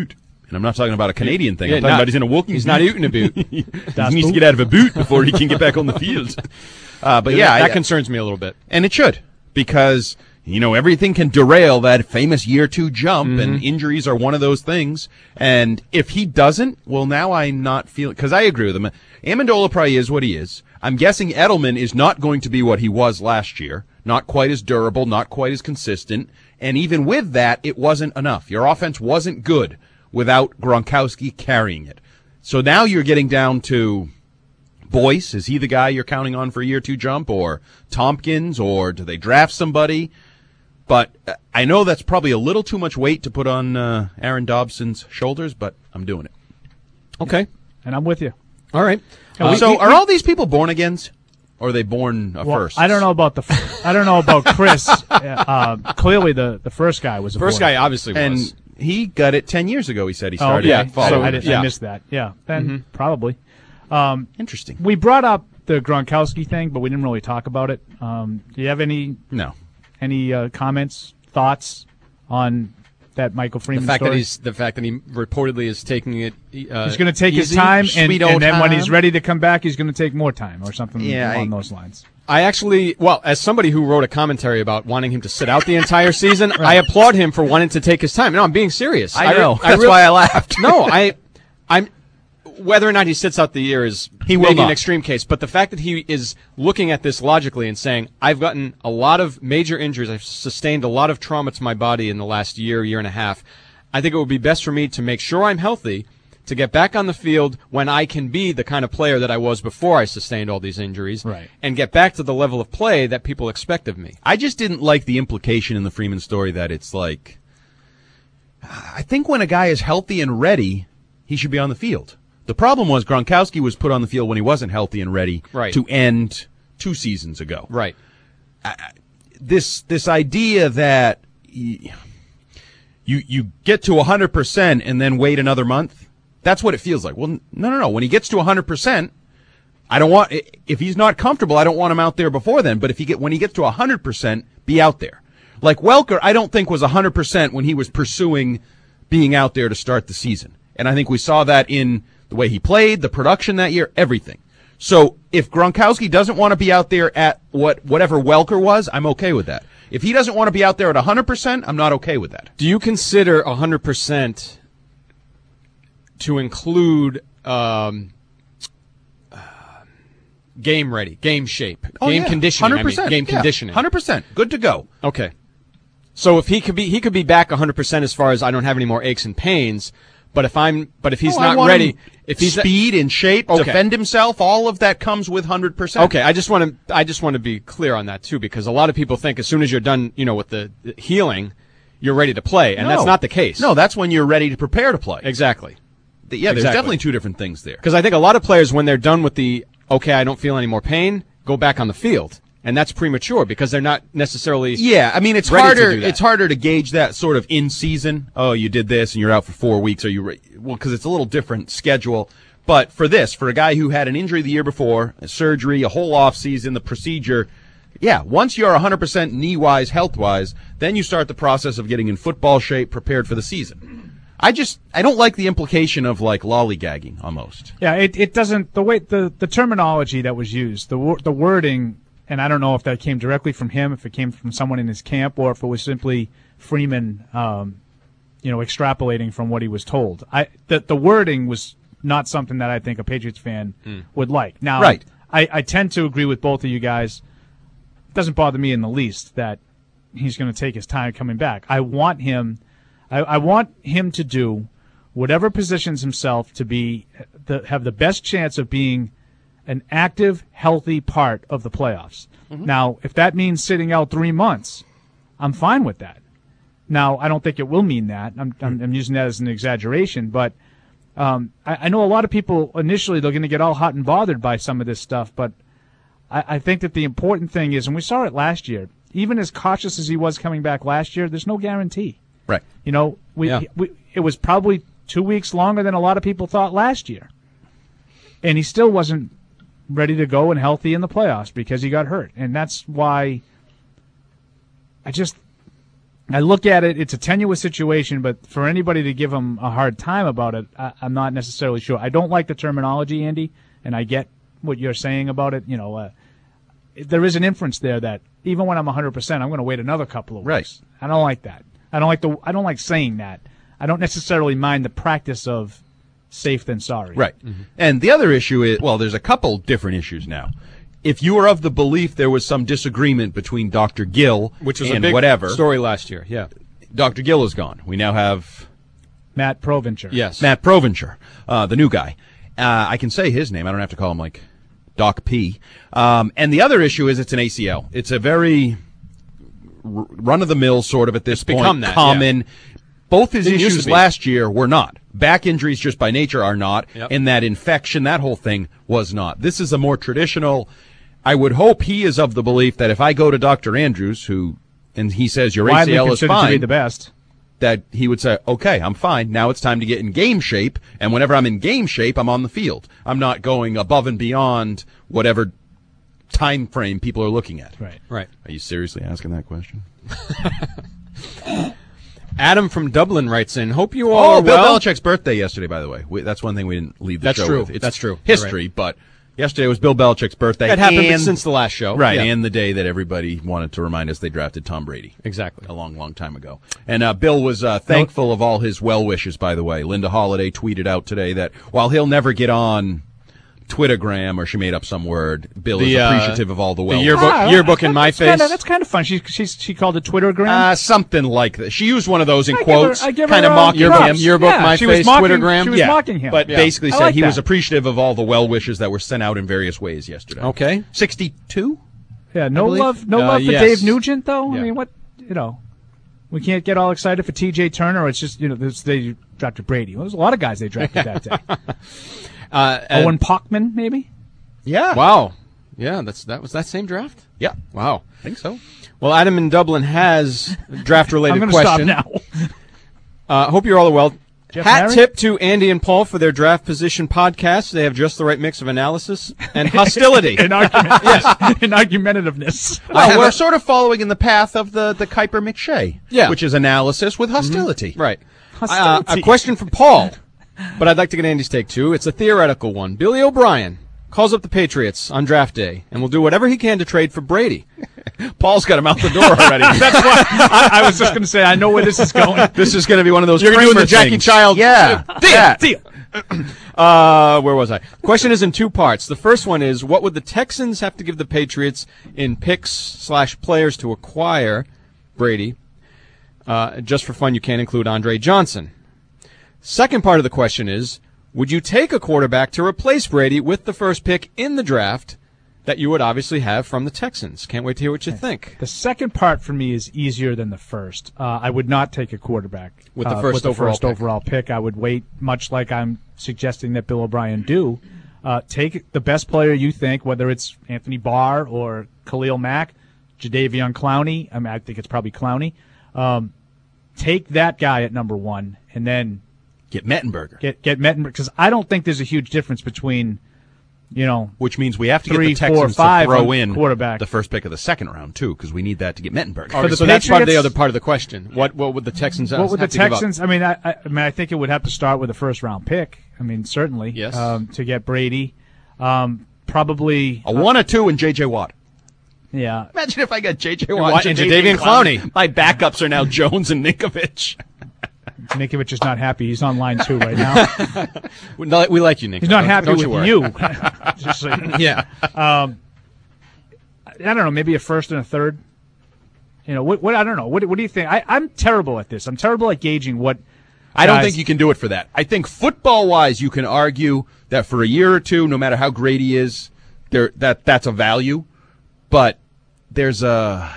And I'm not talking about a Canadian thing. I'm talking about he's in a walking boot.
He's not eating a boot.
He needs to get out of a boot before he can get back on the field. But
that concerns me a little bit.
And it should, because, everything can derail that famous year 2 jump, and injuries are one of those things. And if he doesn't, well, now I'm not feeling, because I agree with him. Amendola probably is what he is. I'm guessing Edelman is not going to be what he was last year. Not quite as durable, not quite as consistent. And even with that, it wasn't enough. Your offense wasn't good without Gronkowski carrying it. So now you're getting down to Boyce. Is he the guy you're counting on for a year 2 jump, or Tompkins, or do they draft somebody? But I know that's probably a little too much weight to put on Aaron Dobson's shoulders, but I'm doing it.
Okay.
And I'm with you.
All right.
So are all these people born agains, or are they born first?
I don't know about I don't know about Chris. Clearly, the first guy was a
first
boy.
guy. Obviously, was.
And he got it 10 years ago. He said he started.
Okay. So
I
missed that. Yeah, then probably.
Interesting.
We brought up the Gronkowski thing, but we didn't really talk about it. Do you have any comments, thoughts on that Michael Freeman story?
The fact that he reportedly is taking it.
He's going to take his time, and then when he's ready to come back, he's going to take more time or something along those lines.
I actually, as somebody who wrote a commentary about wanting him to sit out the entire season, I applaud him for wanting to take his time. No, I'm being serious.
I know. That's why I laughed.
No, I'm. Whether or not he sits out the year is maybe an extreme case, but the fact that he is looking at this logically and saying, I've gotten a lot of major injuries, I've sustained a lot of trauma to my body in the last year and a half, I think it would be best for me to make sure I'm healthy, to get back on the field when I can be the kind of player that I was before I sustained all these injuries, and get back to the level of play that people expect of me.
I just didn't like the implication in the Freeman story that it's like, I think when a guy is healthy and ready, he should be on the field. The problem was Gronkowski was put on the field when he wasn't healthy and ready to end 2 seasons ago.
Right.
This idea that you get to 100% and then wait another month, that's what it feels like. Well, no. When he gets to 100%, if he's not comfortable, I don't want him out there before then. But when he gets to 100%, be out there. Like Welker, I don't think was 100% when he was pursuing being out there to start the season. And I think we saw that in the way he played, the production that year, everything. So if Gronkowski doesn't want to be out there at whatever Welker was, I'm okay with that. If he doesn't want to be out there at 100%, I'm not okay with that.
Do you consider 100% to include game ready, game shape, conditioning?
100%.
Game conditioning.
100%. Good to go.
Okay. So if he could be back 100% as far as I don't have any more aches and pains. But if he's not ready, if he's
speed and shape, defend himself, all of that comes with 100%.
Okay, I just want to be clear on that too, because a lot of people think as soon as you're done, with the healing, you're ready to play, and that's not the case.
No, that's when you're ready to prepare to play.
Exactly.
There's definitely 2 different things there.
Because I think a lot of players, when they're done with I don't feel any more pain, go back on the field. And that's premature because they're not necessarily.
Yeah, I mean it's harder. It's harder to gauge that sort of in season. Oh, you did this and you're out for 4 weeks. Are you because it's a little different schedule. But for a guy who had an injury the year before, a surgery, a whole off season, the procedure. Yeah, once you're 100% knee wise, health wise, then you start the process of getting in football shape, prepared for the season. I don't like the implication of like lollygagging almost.
Yeah, it doesn't. The way the terminology that was used, the wording. And I don't know if that came directly from him, if it came from someone in his camp, or if it was simply Freeman, extrapolating from what he was told. The wording was not something that I think a Patriots fan would like. Now, I tend to agree with both of you guys. It doesn't bother me in the least that he's going to take his time coming back. I want him to do whatever positions himself to have the best chance of being an active, healthy part of the playoffs. Mm-hmm. Now, if that means sitting out 3 months, I'm fine with that. Now, I don't think it will mean that. I'm using that as an exaggeration, but I know a lot of people initially they're going to get all hot and bothered by some of this stuff, but I think that the important thing is, and we saw it last year, even as cautious as he was coming back last year, there's no guarantee.
Right.
It was probably 2 weeks longer than a lot of people thought last year, and he still wasn't ready to go and healthy in the playoffs because he got hurt. And that's why I look at it, it's a tenuous situation, but for anybody to give him a hard time about it, I'm not necessarily sure. I don't like the terminology, Andy, and I get what you're saying about it. There is an inference there that even when I'm 100%, I'm going to wait another couple of weeks. Right. I don't like that. I don't like saying that. I don't necessarily mind the practice of safe than sorry.
Right. Mm-hmm. And the other issue is, well, there's a couple different issues now. If you were of the belief there was some disagreement between Dr. Gill
which was
and
a big
whatever
story last year, yeah.
Dr. Gill is gone. We now have
Matt Provencher.
Yes.
Matt Provencher, the new guy. I can say his name. I don't have to call him like Doc P. And the other issue is it's an ACL. It's a very run-of-the-mill sort of at this point.
Become that,
common.
Yeah.
Both his issues last year were not. Back injuries just by nature are not.
Yep.
And that infection, that whole thing was not. This is a more traditional. I would hope he is of the belief that if I go to Dr. Andrews, and he says your ACL is fine,
to be the best,
that he would say, okay, I'm fine. Now it's time to get in game shape. And whenever I'm in game shape, I'm on the field. I'm not going above and beyond whatever time frame people are looking at.
Right.
Are you seriously asking that question?
Adam from Dublin writes in, hope you all are
Bill
well.
Belichick's birthday yesterday, by the way. That's one thing we didn't leave the show with. It's
That's true.
history, but yesterday was Bill Belichick's birthday.
That happened since the last show.
Right,
Yeah.
and the day that everybody wanted to remind us they drafted Tom Brady.
Exactly.
A long, long time ago. And Bill was thankful of all his well wishes, by the way. Linda Holiday tweeted out today that while he'll never get on Twittergram, or she made up some word, Bill is appreciative of all the well wishes.
The yearbook in my face.
That's kind of fun. She called it Twittergram.
Something like that. She used one of those in
I
quotes,
give her
kind of mocking him.
Yearbook, my
she
face,
was mocking,
Twittergram.
She was mocking him.
But basically
I
said
like
he was
that.
appreciative of all the well wishes that were sent out in various ways yesterday.
Okay.
62?
Yeah, no
believe.
love for
Yes.
Dave Nugent, though?
Yeah.
I mean, what, we can't get all excited for T.J. Turner. It's just, they drafted Brady. Well, there's a lot of guys they drafted that day. Owen Pochman, maybe?
Yeah.
Wow. Yeah, that was that same draft?
Yeah.
Wow.
I think so.
Well, Adam in Dublin has a draft-related
I'm
question.
Stop now.
Hope you're all well.
Jeff
Hat
Mary?
tip to Andy and Paul for their draft position podcast. They have just the right mix of analysis and hostility.
and argumentativeness.
Well, we're sort of following in the path of the Kuiper McShay,
Yeah.
which is analysis with hostility.
Right.
Hostility.
A question from Paul, but I'd like to get Andy's take, too. It's a theoretical one. Billy O'Brien calls up the Patriots on draft day and will do whatever he can to trade for Brady.
Paul's got him out the door already.
That's why I was just going to say, I know where this is going.
This is going to be one of those
You're
Kramer
doing the Jackie
things.
Child.
Yeah.
Deal.
Where was I? Question is in two parts. The first one is, what would the Texans have to give the Patriots in picks/players to acquire Brady? Just for fun, you can't include Andre Johnson. Second part of the question is, would you take a quarterback to replace Brady with the first pick in the draft that you would obviously have from the Texans? Can't wait to hear what you think.
The second part for me is easier than the first. I would not take a quarterback
With the first overall
pick. I would wait, much like I'm suggesting that Bill O'Brien do. Take the best player you think, whether it's Anthony Barr or Khalil Mack, Jadeveon Clowney. I mean, I think it's probably Clowney. Take that guy at number one, and then
Get Mettenberger.
Get Mettenberger, because I don't think there's a huge difference between,
which means we have to
3,
get the Texans
4, 5
to throw
on
in
quarterback.
the first pick of the second round too, because we need that to get Mettenberger.
Okay, so that's part of the other part of the question. What would the Texans have to give up?
I mean, I think it would have to start with a first round pick. I mean, certainly.
Yes.
To get Brady, probably
a 1 or 2 and J.J. Watt.
Yeah.
Imagine if I got J.J. Watt
and Jadeveon Clowney.
My backups are now Jones and Ninkovich.
Nikovich is not happy. He's on line 2 right now.
We like you, Nick.
He's not happy
Don't
with
worry.
you. Just so you know.
Yeah.
I don't know. Maybe a first and a third. What I don't know. What do you think? I'm terrible at this. I'm terrible at gauging what.
I don't think you can do it for that. I think football-wise, you can argue that for a year or two, no matter how great he is, that's a value. But there's a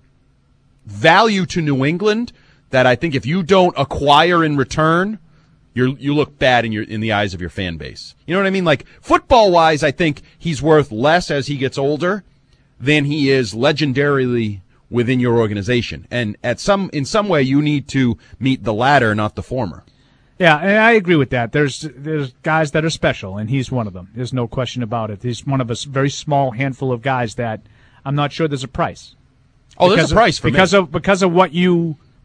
value to New England that I think if you don't acquire in return, you look bad in the eyes of your fan base. You know what I mean? Like football-wise, I think he's worth less as he gets older than he is legendarily within your organization. And in some way, you need to meet the latter, not the former.
Yeah, and I agree with that. There's guys that are special, and he's one of them. There's no question about it. He's one of a very small handful of guys that I'm not sure there's a price.
Oh, there's a price for
because of what you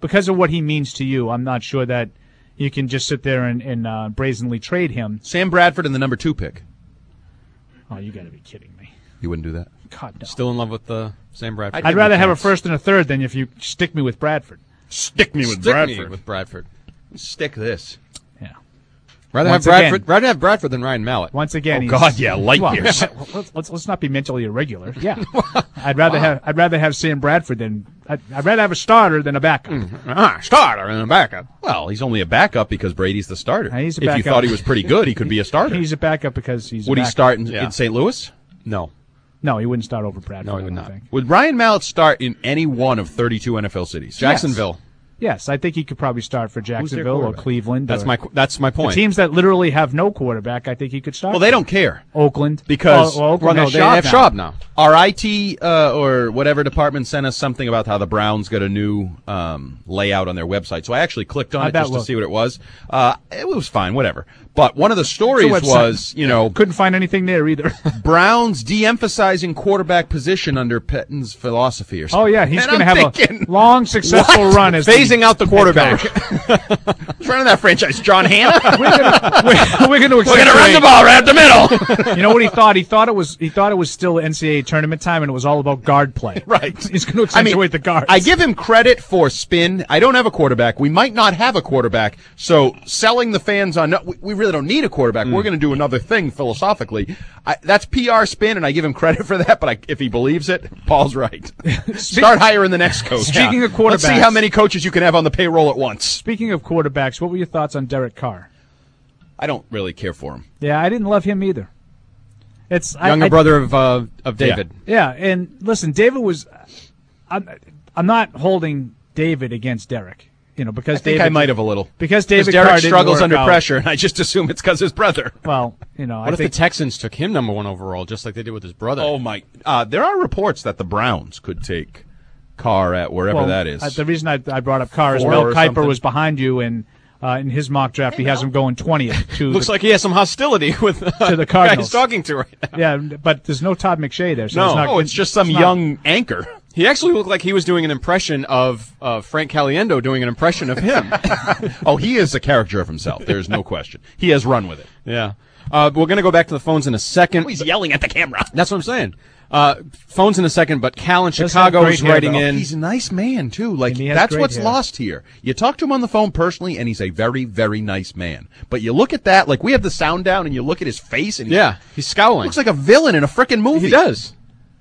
because of what he means to you, I'm not sure that you can just sit there and brazenly trade him.
Sam Bradford and the number 2 pick.
Oh, you got to be kidding me.
You wouldn't do that?
God, no.
Still in love with Sam Bradford?
I'd rather have a first and a third than if you stick me with Bradford.
Stick me with
Bradford.
Stick this.
Yeah.
Rather have Bradford than Ryan Mallett.
Once again,
God, yeah, light years.
Well, let's not be mentally irregular. Yeah, I'd rather have Sam Bradford than I'd rather have a starter than a backup.
Starter and a backup.
Well, he's only a backup because Brady's the starter.
He's a
if you
backup.
thought he was pretty good, he could be a starter.
He's a backup because he's.
Would he start in St. Louis?
No.
No, he wouldn't start over Bradford.
No, he would not.
Would Ryan Mallett start in any one of 32 NFL cities?
Jacksonville.
Yes, I think he could probably start for Jacksonville or Cleveland.
That's my point.
The teams that literally have no quarterback, I think he could start.
Well, they don't care.
Oakland.
Because
Oakland
they have Schaub now.
Our IT or whatever department sent us something about how the Browns got a new layout on their website. So I actually clicked on it just to see what it was. It was fine, whatever. But one of the stories was,
couldn't find anything there either.
Browns de-emphasizing quartturback position under Pettine's philosophy or something.
Oh, yeah, he's going to have a long, successful run as
phasing out the quarterback.
Who's running that franchise? John Hanna?
We're going to
run the ball right up the middle.
You know what he thought? He thought it was still NCAA tournament time, and it was all about guard play.
Right.
He's going to accentuate the guards.
I give him credit for spin. I don't have a quarterback. We might not have a quarterback. So selling the fans on, we really don't need a quarterback. We're going to do another thing philosophically. That's PR spin, and I give him credit for that. But if he believes it, Paul's right. Start hiring the next coach.
Speaking of quarterbacks,
let's see how many coaches you can have on the payroll at once.
Speaking of quarterbacks, what were your thoughts on Derek Carr?
I don't really care for him.
Yeah, I didn't love him either. It's
younger brother of David.
Yeah, and listen, David was. I'm not holding David against Derek. Because
I think I might have a little.
Because David
Derek
Carr
struggles under
out.
pressure, and I just assume it's because his brother.
Well,
what if the Texans took him number 1 overall, just like they did with his brother?
Oh my! There are reports that the Browns could take Carr at wherever that is.
The reason I brought up Carr is Mel Kiper was behind you, and in his mock draft he has him going 20th.
Looks like he has some hostility with
to the Cardinals.
Guy he's talking to right now.
Yeah, but there's no Todd McShay there. So
it's just some young anchor.
He actually looked like he was doing an impression of Frank Caliendo doing an impression of him.
Oh, he is a character of himself. There's no question. He has run with it.
Yeah. We're going to go back to the phones in a second.
Oh, he's yelling at the camera.
That's what I'm saying. Phones in a second, but Cal in Chicago is writing in.
He's a nice man, too. Like, that's what's lost here. You talk to him on the phone personally, and he's a very, very nice man. But you look at that, like, we have the sound down, and you look at his face, and
he's scowling.
Looks like a villain in a frickin' movie.
He does.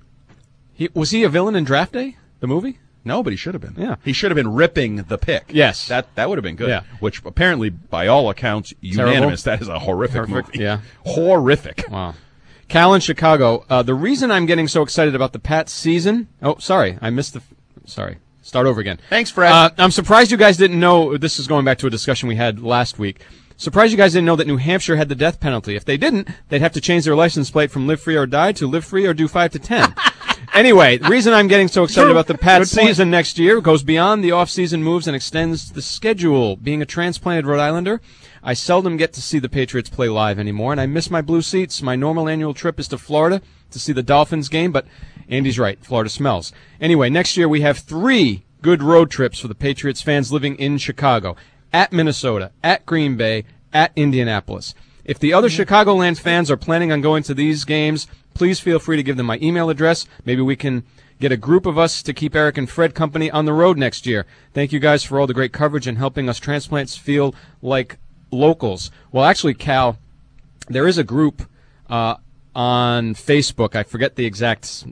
Was he a villain in Draft Day, the movie?
No, but he should have been.
Yeah.
He should have been ripping the pick.
Yes.
That would have been good.
Yeah.
Which apparently, by all accounts, unanimous. That is a horrific movie.
Yeah.
Horrific.
Wow. Cal in Chicago. The reason I'm getting so excited about the Pats season. Oh, sorry. I missed the. Sorry. Start over again.
Thanks, Fred.
I'm surprised you guys didn't know. This is going back to a discussion we had last week. Surprised you guys didn't know that New Hampshire had the death penalty. If they didn't, they'd have to change their license plate from live free or die to live free or do 5 to 10. Anyway, the reason I'm getting so excited about the Pats season next year goes beyond the off-season moves and extends the schedule. Being a transplanted Rhode Islander, I seldom get to see the Patriots play live anymore, and I miss my blue seats. My normal annual trip is to Florida to see the Dolphins game, but Andy's right. Florida smells. Anyway, next year we have 3 good road trips for the Patriots fans living in Chicago. At Minnesota, at Green Bay, at Indianapolis. If the other Chicagoland fans are planning on going to these games, please feel free to give them my email address. Maybe we can get a group of us to keep Eric and Fred company on the road next year. Thank you guys for all the great coverage and helping us transplants feel like locals. Well, actually, Cal, there is a group on Facebook. I forget the exact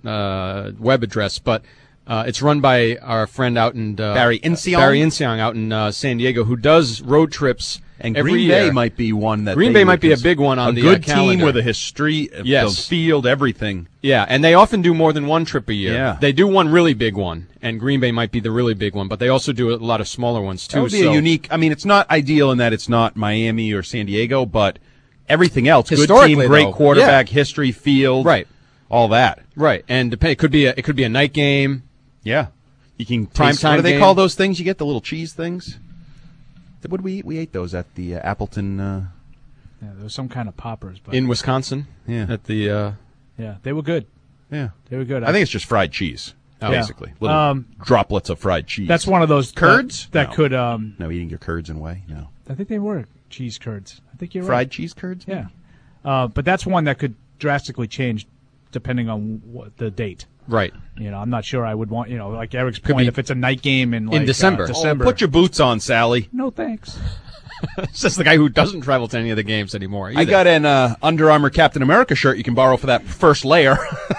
web address, but it's run by our friend out in
Barry
Insiong out in San Diego, who does road trips.
And
every
Green
year.
Bay might be one that
Green Bay might be a big one on the
good
calendar.
team with a history, the field, everything.
Yeah, and they often do more than one trip a year.
Yeah.
They do one really big one, and Green Bay might be the really big one, but they also do a lot of smaller ones too.
That would be a unique. I mean, it's not ideal in that it's not Miami or San Diego, but everything else, good team, great quarterback, history, field,
right,
all that,
right, and it could be a night game.
Yeah, you can
prime time.
What do they
game.
call those things? You get the little cheese things. What did we eat? We ate those at the Appleton.
Yeah, there was some kind of poppers. But
in Wisconsin.
Yeah.
At the.
Yeah, they were good.
Yeah,
they were good.
I think it's just fried cheese. basically. Little droplets of fried cheese.
That's one of those
curds
that could.
No, eating your curds and whey. No,
I think they were cheese curds. I think you're
fried
right.
cheese curds.
Yeah, but that's one that could drastically change depending on the date.
Right.
I'm not sure I would want. Like Eric's point, if it's a night game in
December.
December.
Oh, put your boots on, Sally.
No thanks.
Says the guy who doesn't travel to any of the games anymore. Either.
I got an Under Armour Captain America shirt you can borrow for that first layer.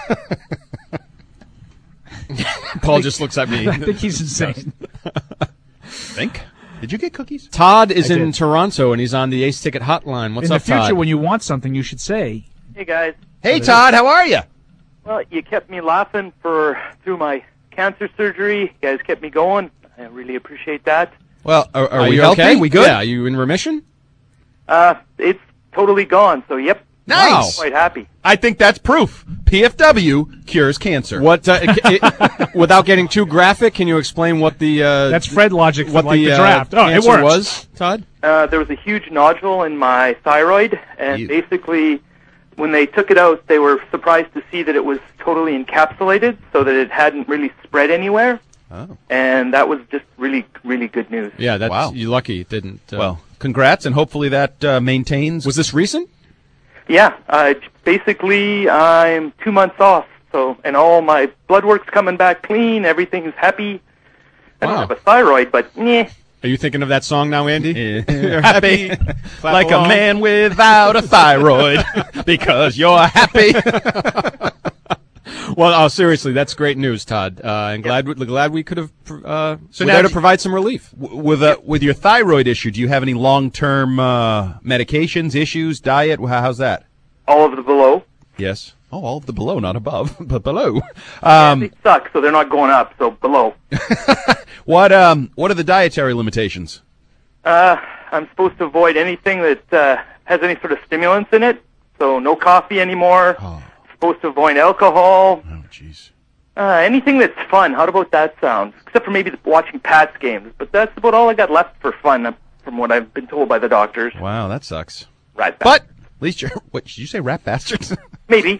Paul just looks at me.
I think he's insane.
Think? Did you get cookies?
Todd is in Toronto, and he's on the Ace Ticket hotline. What's
up,
Todd?
In the future, when you want something, you should say,
"Hey, guys."
Hey, Todd. How are you?
Well, you kept me laughing through my cancer surgery. You guys kept me going. I really appreciate that.
Well, are we
healthy?
okay? We good?
Yeah, are you in remission?
It's totally gone, so yep.
Nice.
I'm quite happy.
I think that's proof. PFW cures cancer.
What? Without getting too graphic, can you explain what the
that's Fred logic for
what
the draft? Oh, it works.
Was, Todd?
There was a huge nodule in my thyroid, and basically, when they took it out, they were surprised to see that it was totally encapsulated, so that it hadn't really spread anywhere.
Oh.
And that was just really, really good news.
Yeah, that's you're lucky it didn't.
Well, congrats, and hopefully that maintains.
Was this recent?
Yeah, basically I'm 2 months off, and all my blood work's coming back clean, everything's happy. I don't have a thyroid, but
Are you thinking of that song now, Andy?
You're happy like a man without a thyroid because you're happy.
Well, seriously, that's great news, Todd. And glad we could have
so
now to provide some relief.
With your thyroid issue, do you have any long-term medications, issues, diet? How's that?
All of the below.
Yes. Oh, all of the below, not above, but below.
They suck, so they're not going up, so below.
What are the dietary limitations?
I'm supposed to avoid anything that has any sort of stimulants in it, so no coffee anymore. Supposed to avoid alcohol.
Oh, jeez.
Anything that's fun. How about that sound? Except for maybe watching Pats games, but that's about all I got left for fun, from what I've been told by the doctors.
Wow, that sucks.
Rat
bastards. But at least you're. What did you say? Rat bastards?
Maybe.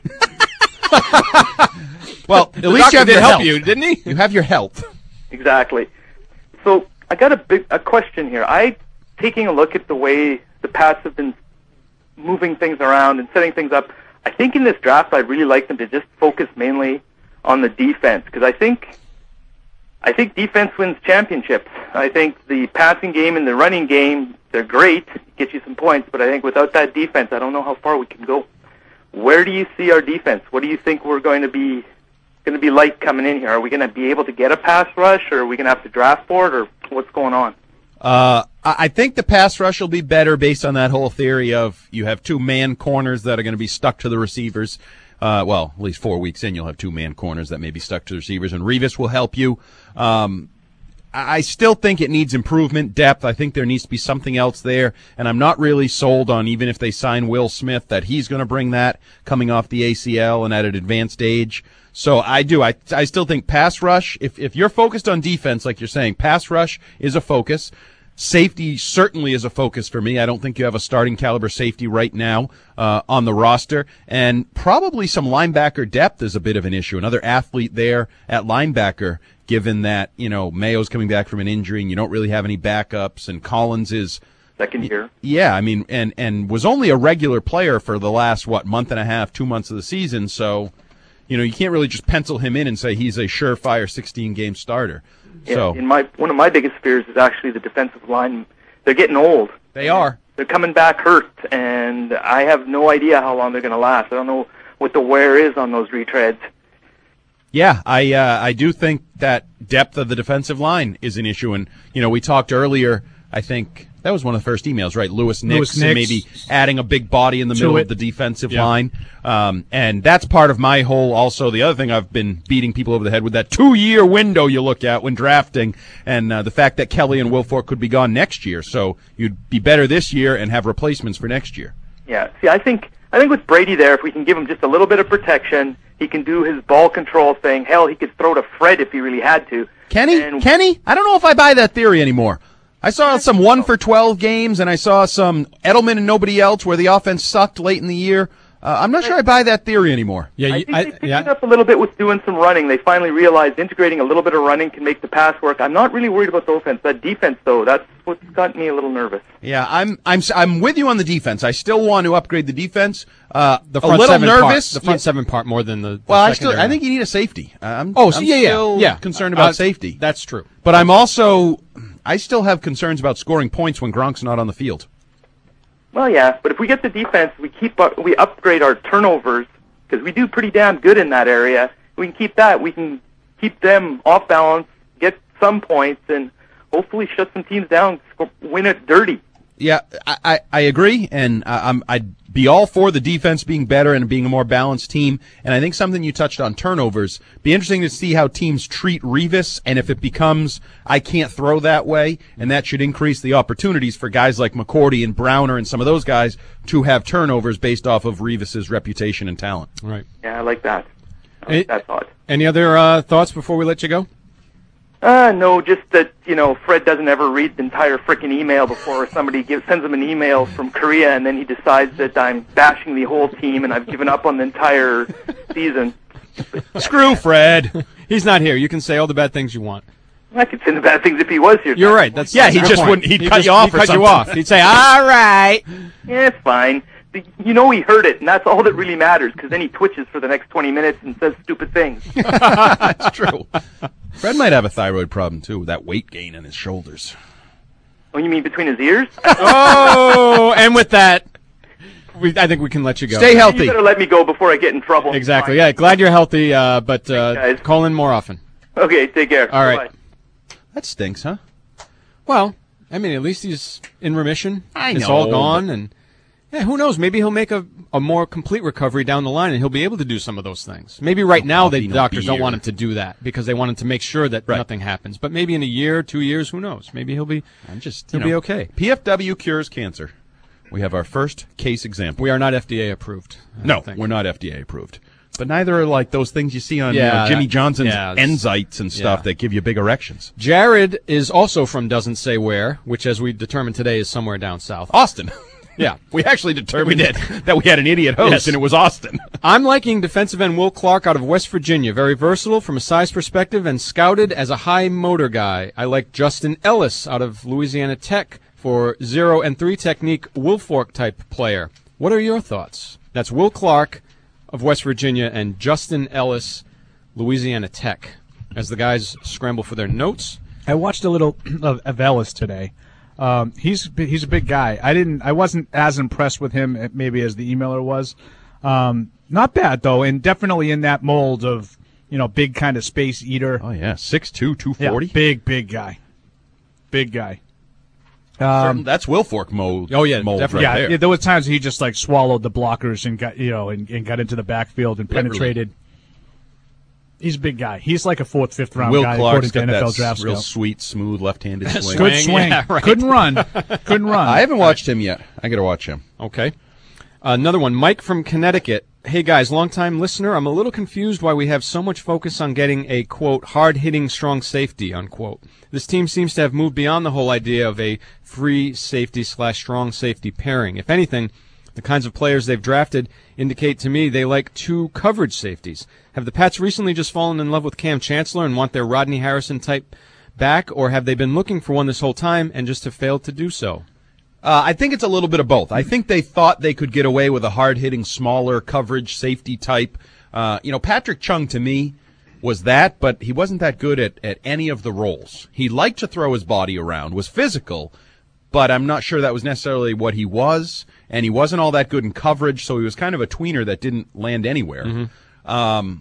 Well, at least you have
did
your
help
health.
you, didn't he?
You have your health.
Exactly. So I got a question here. Taking a look at the way the Pats have been moving things around and setting things up. I think in this draft, I'd really like them to just focus mainly on the defense, because I think defense wins championships. I think the passing game and the running game, they're great, get you some points, but I think without that defense, I don't know how far we can go. Where do you see our defense? What do you think we're going to be like coming in here? Are we going to be able to get a pass rush, or are we going to have to draft for it, or what's going on?
I think the pass rush will be better based on that whole theory of you have two man corners that are going to be stuck to the receivers. Well, at least 4 weeks in, you'll have two man corners that may be stuck to the receivers, and Revis will help you. I still think it needs improvement, depth. I think there needs to be something else there, and I'm not really sold on, even if they sign Will Smith, that he's going to bring that coming off the ACL and at an advanced age. So I do. I still think pass rush, if you're focused on defense, like you're saying, pass rush is a focus. Safety certainly is a focus for me. I don't think you have a starting caliber safety right now on the roster. And probably some linebacker depth is a bit of an issue. Another athlete there at linebacker, given that, Mayo's coming back from an injury and you don't really have any backups, and Collins is
second year.
Yeah, I mean, and was only a regular player for the last, month and a half, 2 months of the season. So, you can't really just pencil him in and say he's a surefire 16-game starter.
Yeah,
So
one of my biggest fears is actually the defensive line. They're getting old.
They are.
They're coming back hurt, and I have no idea how long they're going to last. I don't know what the wear is on those retreads.
Yeah, I do think that depth of the defensive line is an issue. And, we talked earlier, I think that was one of the first emails, right? Lewis Nix, and maybe adding a big body in the middle of the defensive line. And that's part of my whole, also the other thing I've been beating people over the head with, that 2-year window you look at when drafting, and the fact that Kelly and Wilfork could be gone next year. So you'd be better this year and have replacements for next year.
Yeah, see, I think with Brady there, if we can give him just a little bit of protection, he can do his ball control thing. Hell, he could throw to Fred if he really had to.
Kenny? I don't know if I buy that theory anymore. I saw some 1 for 12 games, and I saw some Edelman and nobody else where the offense sucked late in the year. I'm not sure I buy that theory anymore.
I think they picked it up a little bit with doing some running. They finally realized integrating a little bit of running can make the pass work. I'm not really worried about the offense. That defense, though, that's what's got me a little nervous.
Yeah, I'm with you on the defense. I still want to upgrade the defense.
The front
a little
seven
nervous.
The front seven part more than the
well,
secondary.
I think you need a safety. I'm
still
concerned about safety.
That's true.
But I still have concerns about scoring points when Gronk's not on the field.
Well, yeah, but if we get the defense, we upgrade our turnovers because we do pretty damn good in that area. We can keep that. We can keep them off balance, get some points, and hopefully shut some teams down, win it dirty.
Yeah, I agree, and I'd be all for the defense being better and being a more balanced team. And I think something you touched on, turnovers. Be interesting to see how teams treat Revis, and if it becomes I can't throw that way, and that should increase the opportunities for guys like McCourty and Browner and some of those guys to have turnovers based off of Revis's reputation and talent.
Right.
Yeah, I like that. That's odd.
Any other thoughts before we let you go?
No, just that, Fred doesn't ever read the entire frickin' email before somebody sends him an email from Korea, and then he decides that I'm bashing the whole team and I've given up on the entire season.
Screw Fred.
He's not here. You can say all the bad things you want.
I could say the bad things if he was here.
You're right. That's
he just wouldn't. He'd cut you off.
He'd cut you off. He'd say, "All right."
Yeah, it's fine. He heard it, and that's all that really matters, because then he twitches for the next 20 minutes and says stupid things.
That's true. Fred might have a thyroid problem, too, with that weight gain in his shoulders.
Oh, you mean between his ears?
Oh, and with that, I think we can let you go.
Stay healthy.
You better let me go before I get in trouble.
Exactly. Yeah, glad you're healthy, but call in more often.
Okay, take care.
All right.
Bye.
That stinks, huh?
Well, I mean, at least he's in remission.
I know.
It's all gone, and who knows? Maybe he'll make a more complete recovery down the line, and he'll be able to do some of those things. Maybe right now the doctors don't want him to do that because they want him to make sure that nothing happens. But maybe in a year, 2 years, who knows? Maybe he'll be be okay.
PFW cures cancer. We have our first case example.
We are not FDA approved.
No, we're not FDA approved. But neither are like those things you see on Jimmy Johnson's Enzytes and stuff that give you big erections.
Jared is also from doesn't say where, which as we determined today is somewhere down south.
Austin.
Yeah.
We actually determined that we had an idiot host, and it was Austin.
I'm liking defensive end Will Clark out of West Virginia. Very versatile from a size perspective and scouted as a high motor guy. I like Justin Ellis out of Louisiana Tech for 0 and 3 technique Wilfork type player. What are your thoughts? That's Will Clark of West Virginia and Justin Ellis, Louisiana Tech, as the guys scramble for their notes.
I watched a little of Ellis today. He's a big guy. I wasn't as impressed with him maybe as the emailer was. Not bad though, and definitely in that mold of big kind of space eater.
Oh yeah, 6'2", 240.
Yeah, big guy, big guy.
That's Wilfork mold.
Oh yeah,
mold
definitely.
Right there.
There were times he just swallowed the blockers and got and got into the backfield and penetrated. He's a big guy. He's like a 4th, 5th round
Will
guy
Clark's
according to
got
NFL
that
draft
real
scale.
sweet, smooth left-handed swing.
Good swing.
Yeah, right.
Couldn't run.
I haven't watched him yet. I got to watch him.
Okay. Another one, Mike from Connecticut. Hey guys, long-time listener. I'm a little confused why we have so much focus on getting a, quote, hard-hitting strong safety, unquote. This team seems to have moved beyond the whole idea of a free safety/strong safety pairing. If anything, the kinds of players they've drafted indicate to me they like 2 coverage safeties. Have the Pats recently just fallen in love with Cam Chancellor and want their Rodney Harrison type back, or have they been looking for one this whole time and just have failed to do so?
I think it's a little bit of both. I think they thought they could get away with a hard-hitting, smaller coverage safety type. Patrick Chung, to me, was that, but he wasn't that good at any of the roles. He liked to throw his body around, was physical, but I'm not sure that was necessarily what he was, and he wasn't all that good in coverage, so he was kind of a tweener that didn't land anywhere.
Mm-hmm.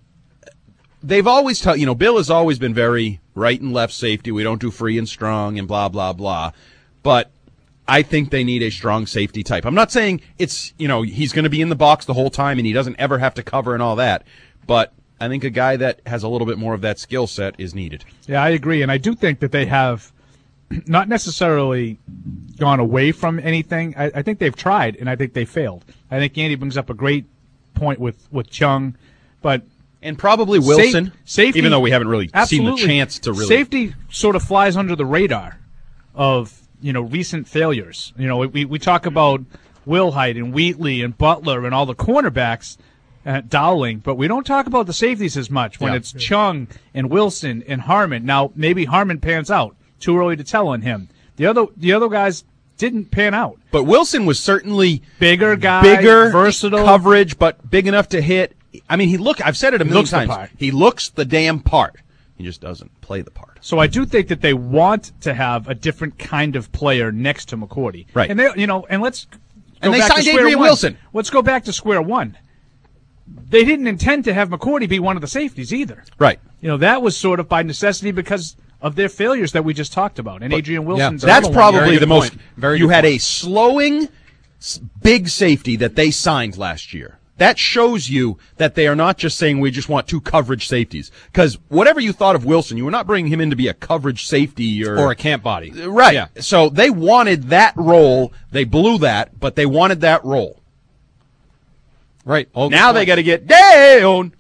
They've always Bill has always been very right and left safety. We don't do free and strong and blah, blah, blah. But I think they need a strong safety type. I'm not saying it's, he's going to be in the box the whole time and he doesn't ever have to cover and all that, but I think a guy that has a little bit more of that skill set is needed.
Yeah, I agree, and I do think that they have not necessarily gone away from anything. I think they've tried, and I think they failed. I think Andy brings up a great point with Chung, but
and probably Wilson,
safety,
even though we haven't really seen the chance to really.
Safety sort of flies under the radar of recent failures. We talk about Wilhite and Wheatley and Butler and all the cornerbacks, Dowling, but we don't talk about the safeties as much when it's Chung and Wilson and Harmon. Now, maybe Harmon pans out. Too early to tell on him. The other guys didn't pan out.
But Wilson was certainly
bigger guy, versatile
coverage, but big enough to hit. I mean, I've said it a million times. He looks the damn part. He just doesn't play the part.
So I do think that they want to have a different kind of player next to McCourty.
Right.
And let's go
they
back
signed
to square
Adrian
one.
Wilson.
Let's go back to square one. They didn't intend to have McCourty be one of the safeties either.
Right.
That was sort of by necessity because of their failures that we just talked about. And Adrian Wilson's
that's probably the most.
Very
you
good
had
point.
a slowing big safety that they signed last year. That shows you that they are not just saying we just want 2 coverage safeties. Because whatever you thought of Wilson, you were not bringing him in to be a coverage safety or
a camp body.
Right.
Yeah.
So they wanted that role. They blew that, but they wanted that role.
Right.
Now they got to get down,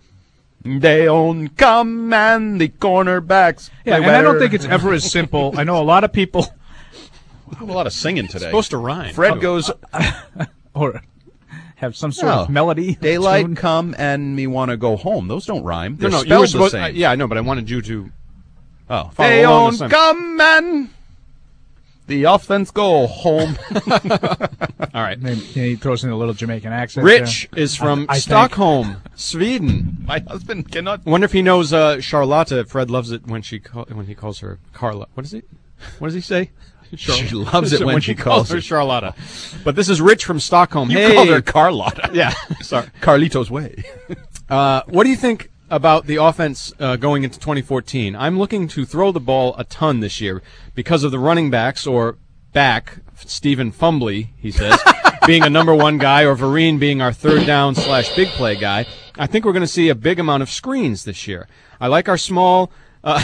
come and the cornerbacks.
Yeah, and I don't think it's ever as simple. I know a lot of people.
We have a lot of singing today.
It's supposed to rhyme.
Fred goes.
Or have some sort of melody.
Daylight
tune.
come and me want to go home. Those don't rhyme. They're
you were
spelled the
supposed.
same.
Yeah, I know, but I wanted you to.
Oh,
follow along the same.
come and the offense go home.
All right. Maybe he throws in a little Jamaican accent.
Rich is from Stockholm, Sweden.
My husband cannot.
Wonder if he knows Charlotta. Fred loves it when he calls her Carla. What is he? What does he say?
She loves it when she calls
her Charlotta. But this is Rich from Stockholm.
You called her Carlotta.
Yeah, sorry.
Carlito's way.
What do you think about the offense going into 2014? I'm looking to throw the ball a ton this year because of the running backs or back, Stephen Fumbly, he says, being a number 1 guy, or Vereen being our third down / big play guy. I think we're going to see a big amount of screens this year. I like our small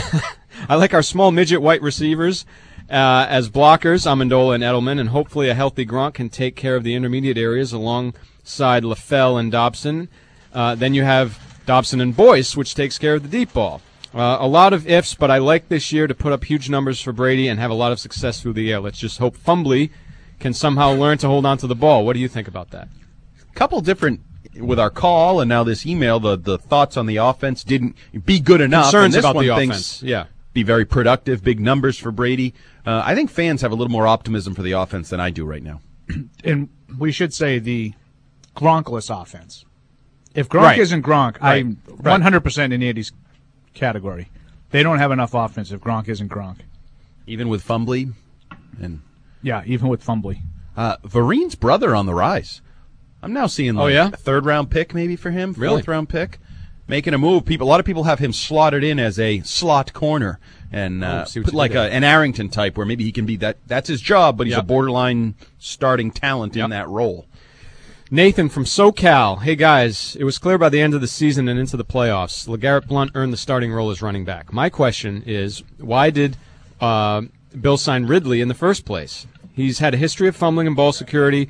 midget white receivers as blockers, Amendola and Edelman, and hopefully a healthy Gronk can take care of the intermediate areas alongside LaFell and Dobson. Then you have Dobson and Boyce, which takes care of the deep ball. A lot of ifs, but I like this year to put up huge numbers for Brady and have a lot of success through the air. Let's just hope Fumbly can somehow learn to hold on to the ball. What do you think about that?
Couple different, with our call and now this email, the thoughts on the offense didn't be good enough.
Concerns
and this
about
one
the
thinks
offense, yeah.
Be very productive, big numbers for Brady. I think fans have a little more optimism for the offense than I do right now.
And we should say the Gronkless offense. If Gronk isn't Gronk, I'm 100% in Andy's category. They don't have enough offense if Gronk isn't Gronk.
Even with Fumbly?
Yeah, even with Fumbly.
Vereen's brother on the rise. I'm now seeing a 3rd-round pick maybe for him, 4th-round pick. Making a move. A lot of people have him slotted in as a slot corner and put like an Arrington type where maybe he can be that's his job, but he's a borderline starting talent in that role.
Nathan from SoCal. Hey, guys. It was clear by the end of the season and into the playoffs, LeGarrette Blount earned the starting role as running back. My question is, why did Bill sign Ridley in the first place? He's had a history of fumbling and ball security,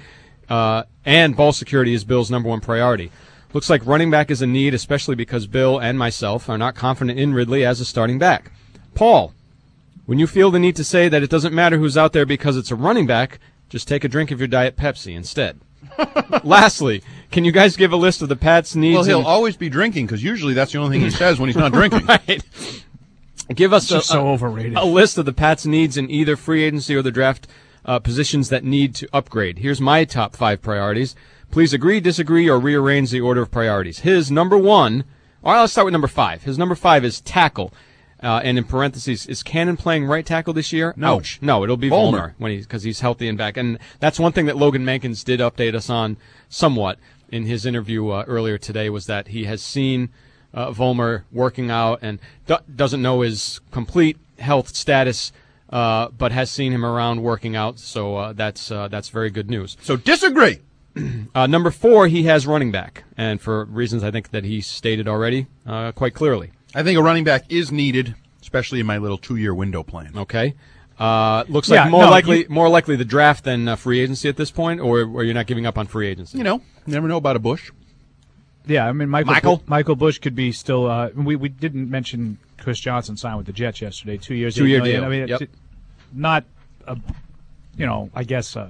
and ball security is Bill's number 1 priority. Looks like running back is a need, especially because Bill and myself are not confident in Ridley as a starting back. Paul, when you feel the need to say that it doesn't matter who's out there because it's a running back, just take a drink of your Diet Pepsi instead. Lastly, can you guys give a list of the Pats' needs?
Well, he'll always be drinking because usually that's the only thing he says when he's not drinking.
Right. Give us
so overrated.
A list of the Pats' needs in either free agency or the draft positions that need to upgrade. Here's my top 5 priorities. Please agree, disagree, or rearrange the order of priorities. His number 1, all right, let's start with number 5. His number 5 is tackle. And in parentheses, is Cannon playing right tackle this year?
No.
Ouch. No, it'll be Vollmer because he's healthy and back. And that's one thing that Logan Mankins did update us on somewhat in his interview earlier today, was that he has seen Vollmer working out and doesn't know his complete health status, but has seen him around working out. So that's very good news.
So disagree.
Number 4, he has running back, and for reasons I think that he stated already quite clearly.
I think a running back is needed, especially in my little 2-year window plan.
Okay. Looks like more likely the draft than free agency at this point, or you're not giving up on free agency?
You never know about a Bush.
Yeah, I mean, Michael Bush could be still. We didn't mention Chris Johnson signed with the Jets yesterday, 2 years,
2-year deal.
I mean, not a, I guess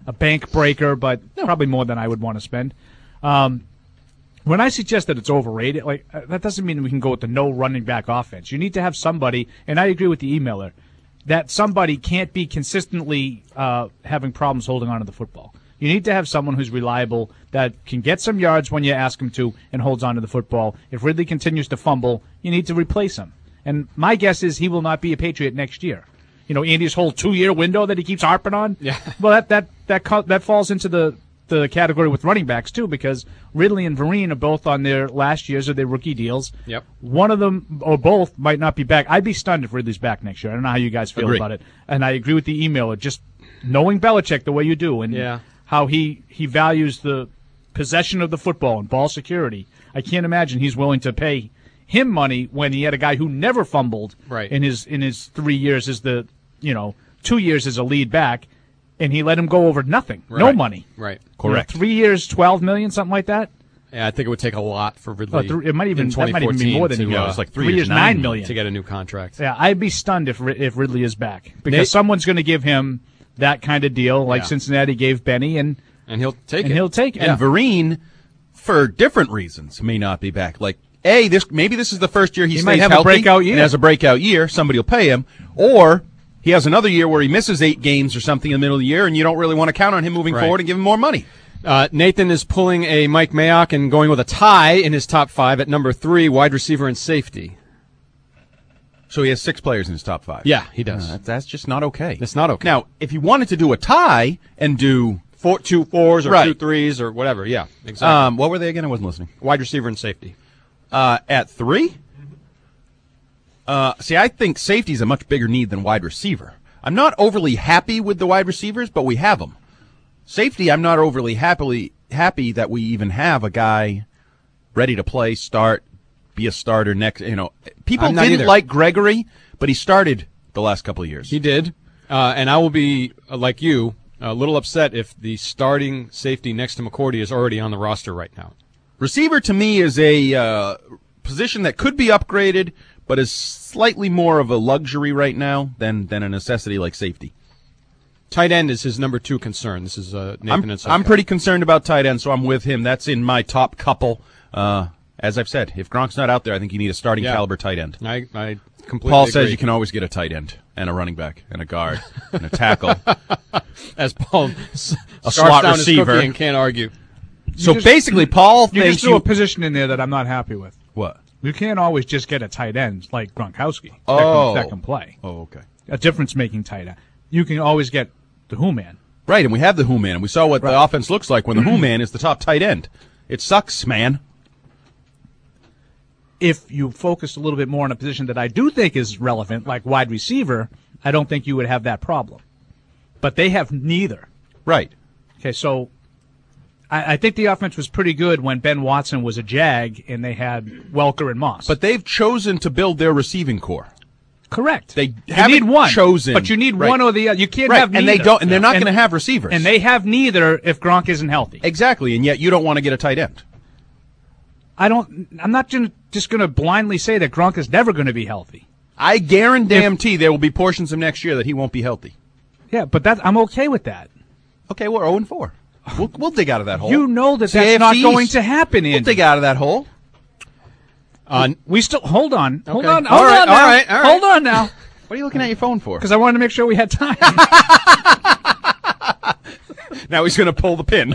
a bank breaker, but probably more than I would want to spend. When I suggest that it's overrated, like that doesn't mean we can go with the no running back offense. You need to have somebody, and I agree with the emailer, that somebody can't be consistently having problems holding on to the football. You need to have someone who's reliable, that can get some yards when you ask him to and holds on to the football. If Ridley continues to fumble, you need to replace him. And my guess is he will not be a Patriot next year. You know, Andy's whole 2-year window that he keeps harping on.
Yeah.
Well, that falls into the category with running backs too, because Ridley and Vereen are both on their last years of their rookie deals.
Yep.
One of them or both might not be back. I'd be stunned if Ridley's back next year. I don't know how you guys feel about it. And I agree with the emailer. Just knowing Belichick the way you do and how he values the possession of the football and ball security, I can't imagine he's willing to pay him money when he had a guy who never fumbled in his 3 years as 2 years as a lead back, and he let him go over nothing, no money.
Right,
correct. 3 years, $12 million, something like that.
Yeah, I think it would take a lot for Ridley.
It might even be more than
it
was like 3 years, $9 million
to get a new contract.
Yeah, I'd be stunned if Ridley is back, because someone's going to give him that kind of deal, like Cincinnati gave Benny, and
he'll take it.
He'll take it.
And Vereen, for different reasons, may not be back. Like, maybe this is the first year he stays
might have
healthy
a breakout year.
and has a breakout year. Somebody will pay him, or he has another year where he misses 8 games or something in the middle of the year, and you don't really want to count on him moving forward and give him more money.
Nathan is pulling a Mike Mayock and going with a tie in his top 5 at number 3, wide receiver and safety.
So he has 6 players in his top 5.
Yeah, he does.
That's just not okay.
It's not okay.
Now, if you wanted to do a tie and do
2 4s or 2 3s or whatever, yeah, exactly.
What were they again? I wasn't listening.
Wide receiver and safety.
At 3? See, I think safety is a much bigger need than wide receiver. I'm not overly happy with the wide receivers, but we have them. Safety, I'm not overly happy that we even have a guy ready to play, start, be a starter next. People didn't like Gregory, but he started the last couple of years.
He did, and I will be like you, a little upset if the starting safety next to McCourty is already on the roster right now.
Receiver to me is a position that could be upgraded, but is slightly more of a luxury right now than a necessity like safety.
Tight end is his number 2 concern. This is Nathan and
I'm pretty concerned about tight end, so I'm with him. That's in my top couple. As I've said, if Gronk's not out there, I think you need a starting caliber tight end.
I completely
Paul
agree.
says you can always get a tight end and a running back and a guard and a tackle.
As Paul
a slot receiver
and can't argue.
So basically, Paul
you
thinks
just threw a position in there that I'm not happy with.
What?
You can't always just get a tight end like Gronkowski that can play.
Oh, okay.
A difference-making tight end. You can always get the Who Man.
Right, and we have the Who Man. We saw what the offense looks like when the Who Man is the top tight end. It sucks, man.
If you focused a little bit more on a position that I do think is relevant, like wide receiver, I don't think you would have that problem. But they have neither.
Right.
Okay, so I think the offense was pretty good when Ben Watson was a Jag and they had Welker and Moss.
But they've chosen to build their receiving core.
Correct.
They
you need one,
chosen,
but you need one or the other. You can't have neither.
And they don't, and they're not going to have receivers.
And they have neither if Gronk isn't healthy.
Exactly, and yet you don't want to get a tight end.
I'm not just going to blindly say that Gronk is never going to be healthy.
I guarantee there will be portions of next year that he won't be healthy.
Yeah, but I'm okay with that.
Okay, we're 0-4. We'll dig out of that hole.
You know that's not going to happen, Andy.
We'll dig out of that hole.
We still hold on.
Okay.
Hold on.
All right.
Hold on now.
What are you looking at your phone for?
Because I wanted to make sure we had time.
Now he's going to pull the pin.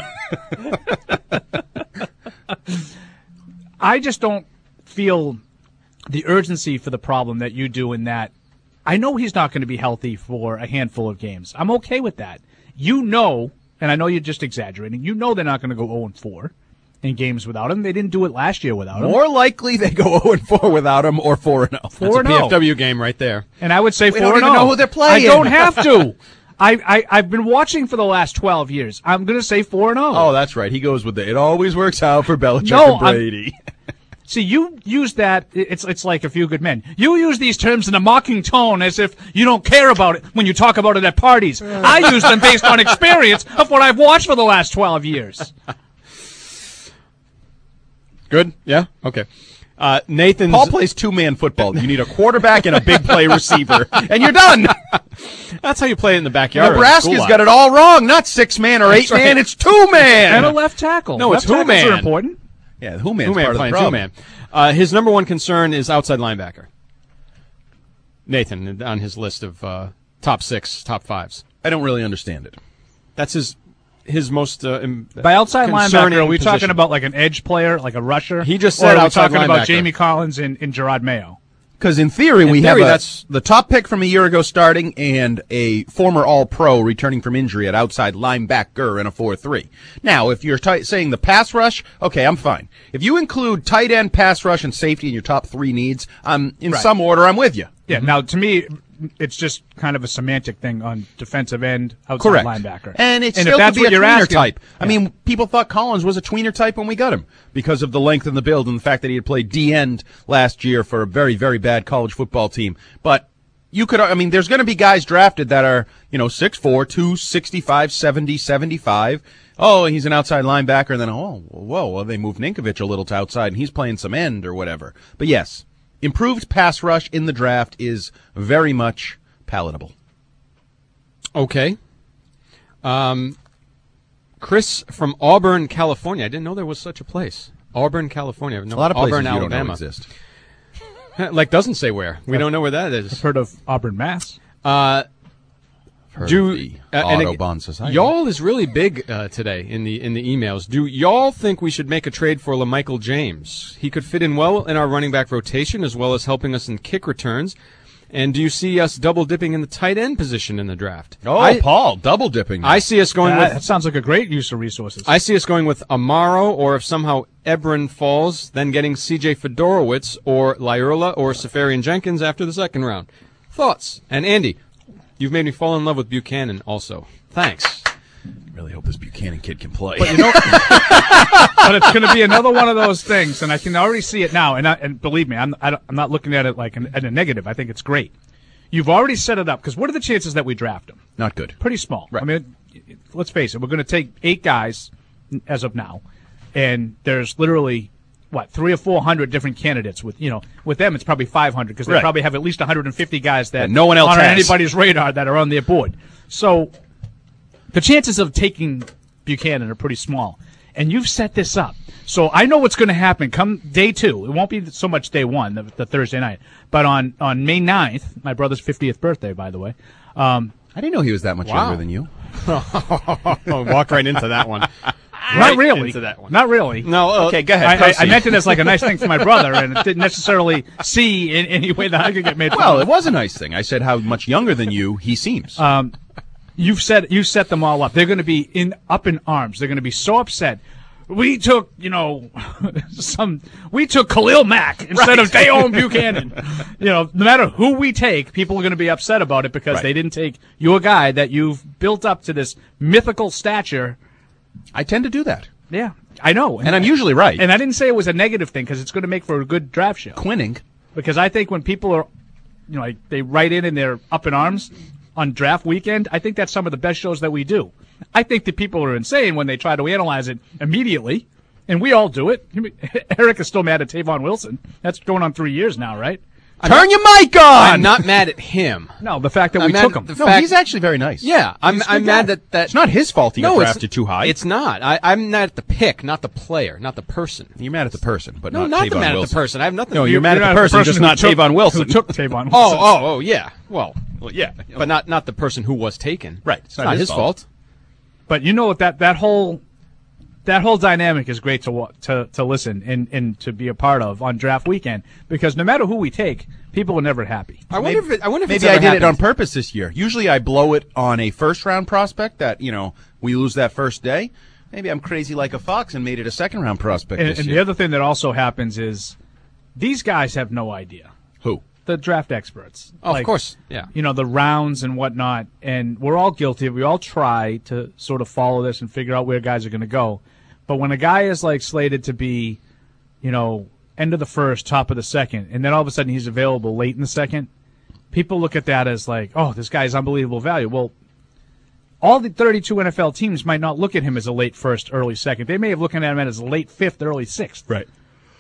I just don't feel the urgency for the problem that you do in that. I know he's not going to be healthy for a handful of games. I'm okay with that. You know, and I know you're just exaggerating, you know they're not going to go 0-4 in games without him. They didn't do it last year without him.
More likely they go 0-4 without him or 4-0.
That's a PFW game right there.
And I would say 4-0.
We don't even know who they're playing.
I don't have to. I've been watching for the last 12 years. I'm going to say 4-0.
Oh, that's right. He goes with it always works out for Belichick and Brady.
See, you use that, it's like A Few Good Men. You use these terms in a mocking tone as if you don't care about it when you talk about it at parties. I use them based on experience of what I've watched for the last 12 years.
Good? Yeah? Okay. Nathan's...
Paul plays 2-man football. You need a quarterback and a big play receiver, and you're done.
That's how you play it in the backyard.
Nebraska's got it all wrong. Not 6-man or 8-man. It's 2-man.
And a left tackle.
No, it's
left tackles
who-man.
are important.
Yeah, the who-man's part of the problem.
His number one concern is outside linebacker. Nathan, on his list of top 6, top 5s.
I don't really understand it.
That's his most
by outside linebacker. Are we talking about like an edge player, like a rusher?
He just said outside linebacker.
Or are we talking about Jamie Collins and Gerard Mayo?
Because in theory, we have the top pick from a year ago starting and a former All-Pro returning from injury at outside linebacker in a 4-3. Now, if you're saying the pass rush, okay, I'm fine. If you include tight end, pass rush, and safety in your top 3 needs, in some order, I'm with you.
Yeah, Now, to me, it's just kind of a semantic thing on defensive end, outside linebacker.
And it still could be a tweener type. I mean, people thought Collins was a tweener type when we got him because of the length and the build and the fact that he had played D-end last year for a very, very bad college football team. But you could, I mean, there's going to be guys drafted that are, 6'4", 265, 70, 75. Oh, he's an outside linebacker. And then, they moved Ninkovich a little to outside and he's playing some end or whatever. But yes. Improved pass rush in the draft is very much palatable.
Okay. Chris from Auburn, California. I didn't know there was such a place. Auburn, California. No,
a lot of
Auburn,
places you
Alabama.
don't know exist.
Like, doesn't say where. We don't know where that is.
I've heard of Auburn, Mass.
The Autobahn Society.
Y'all is really big today in the emails. Do y'all think we should make a trade for LaMichael James? He could fit in well in our running back rotation as well as helping us in kick returns. And do you see us double dipping in the tight end position in the draft?
Paul, double dipping.
I see us going with.
That sounds like a great use of resources.
I see us going with Amaro, or if somehow Ebron falls, then getting C.J. Fedorowicz or Laurla or Safarian Jenkins after the second round. Thoughts? And Andy, you've made me fall in love with Buchanan also. Thanks.
I really hope this Buchanan kid can play.
But, but it's going to be another one of those things, and I can already see it now. And believe me, I'm not looking at it like at a negative. I think it's great. You've already set it up, because what are the chances that we draft him?
Not good.
Pretty small.
Right.
I mean, let's face it. We're going to take 8 guys as of now, and there's literally 300 or 400 different candidates. With them, it's probably 500 because they probably have at least 150 guys that
no one else
aren't on
has.
anybody's radar that are on their board. So the chances of taking Buchanan are pretty small. And you've set this up. So I know what's going to happen come day 2. It won't be so much day 1, the Thursday night. But on May 9th, my brother's 50th birthday, by the way.
I didn't know he was that much younger than you.
Walk right into that one.
Not really. Not really.
No.
Okay, go ahead.
I meant it as like a nice thing for my brother, and it didn't necessarly see in any way that I could get made fun of.
Well, it was a nice thing. I said how much younger than you he seems.
You set them all up. They're going to be up in arms. They're going to be so upset. We took, we took Khalil Mack instead of Dayon Buchanan. No matter who we take, people are going to be upset about it because they didn't take your guy that you've built up to this mythical stature.
I tend to do that.
Yeah, I know.
And I'm usually right.
And I didn't say it was a negative thing because it's going to make for a good draft show.
Quinning.
Because I think when people are, they write in and they're up in arms on draft weekend, I think that's some of the best shows that we do. I think that people are insane when they try to analyze it immediately, and we all do it. Eric is still mad at Tavon Wilson. That's going on 3 years now, right?
Turn your mic on!
I'm not mad at him.
No, the fact that we took him.
He's actually very nice.
Yeah, I'm mad that
it's not his fault he got drafted too high.
It's not. I'm mad at the pick, not the player, not the person.
You're mad at the person, but
not
Tavon
mad
Wilson.
at the person. I have nothing.
No, you're mad at the person, just not Tavon Wilson.
Who took Tavon Wilson?
Oh, yeah. Well,
yeah,
but not the person who was taken.
Right.
It's not his fault.
But that whole dynamic is great to listen and to be a part of on draft weekend because no matter who we take, people are never happy.
I wonder if
maybe I did it on purpose this year. Usually I blow it on a first round prospect that we lose that first day. Maybe I'm crazy like a fox and made it a second round prospect.
And the other thing that also happens is these guys have no idea.
Who?
The draft experts.
Oh, of course, yeah.
The rounds and whatnot, and we're all guilty. We all try to sort of follow this and figure out where guys are going to go. But when a guy is slated to be, end of the first, top of the second, and then all of a sudden he's available late in the second, people look at that as oh, this guy's unbelievable value. Well, all the 32 NFL teams might not look at him as a late first, early second. They may have looking at him as a late fifth, early sixth.
Right.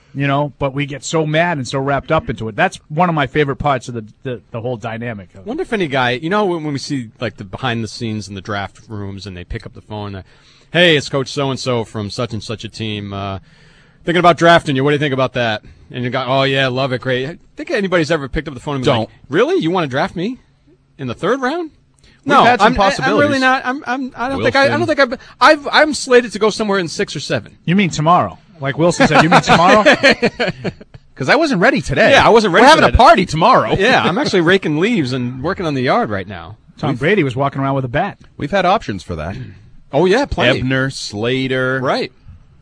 but we get so mad and so wrapped up into it. That's one of my favorite parts of the whole dynamic of it.
Wonder if any guy, when we see like the behind the scenes in the draft rooms and they pick up the phone, hey, it's Coach so-and-so from such and such a team, thinking about drafting you. What do you think about that? And you go, oh yeah, love it, great. I think anybody's ever picked up the phone and been like, really? You want to draft me in the third round? No,
had some possibilities.
I'm really not. I don't think I'm slated to go somewhere in 6 or 7.
You mean tomorrow? Like Wilson said, you mean tomorrow?
Because I wasn't ready today.
Yeah, I wasn't ready.
We're having a party tomorrow.
Yeah, I'm actually raking leaves and working on the yard right now.
Tom Brady was walking around with a bat.
We've had options for that.
Oh yeah, plenty.
Ebner, Slater,
right?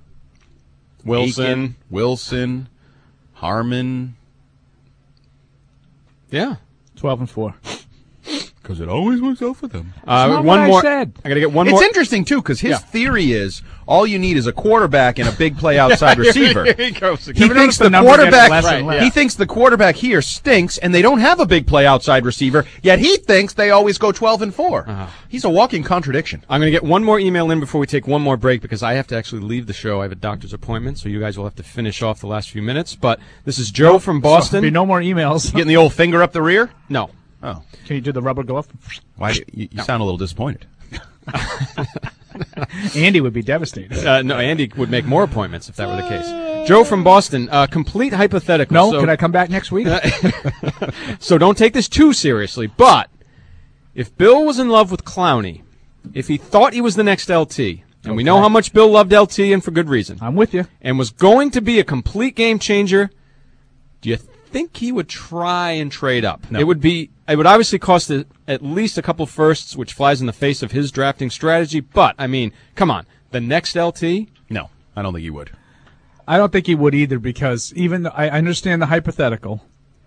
Wilson, Harmon.
Yeah,
12-4.
Because it always works out for them.
One more. I
gotta get one more.
It's interesting too, because his theory is all you need is a quarterback and a big play outside receiver.
Here he goes.
He thinks the quarterback. He thinks the quarterback here stinks, and they don't have a big play outside receiver. Yet he thinks they always go 12-4. He's a walking contradiction.
I'm gonna get one more email in before we take one more break because I have to actually leave the show. I have a doctor's appointment, so you guys will have to finish off the last few minutes. But this is Joe from Boston.
There'll be no more emails.
Getting the old finger up the rear?
No.
Oh.
Can you do the rubber glove?
Why? You sound a little disappointed.
Andy would be devastated.
No, Andy would make more appointments if that were the case. Joe from Boston, complete hypothetical.
No, can I come back next week?
So don't take this too seriously, but if Bill was in love with Clowney, if he thought he was the next LT, and we know how much Bill loved LT and for good reason.
I'm with you.
And was going to be a complete game changer, do you think he would try and trade up?
No.
It would obviously cost at least a couple firsts, which flies in the face of his drafting strategy. But I mean, come on, the next LT?
No, I don't think he would.
I don't think he would either because I understand the hypothetical.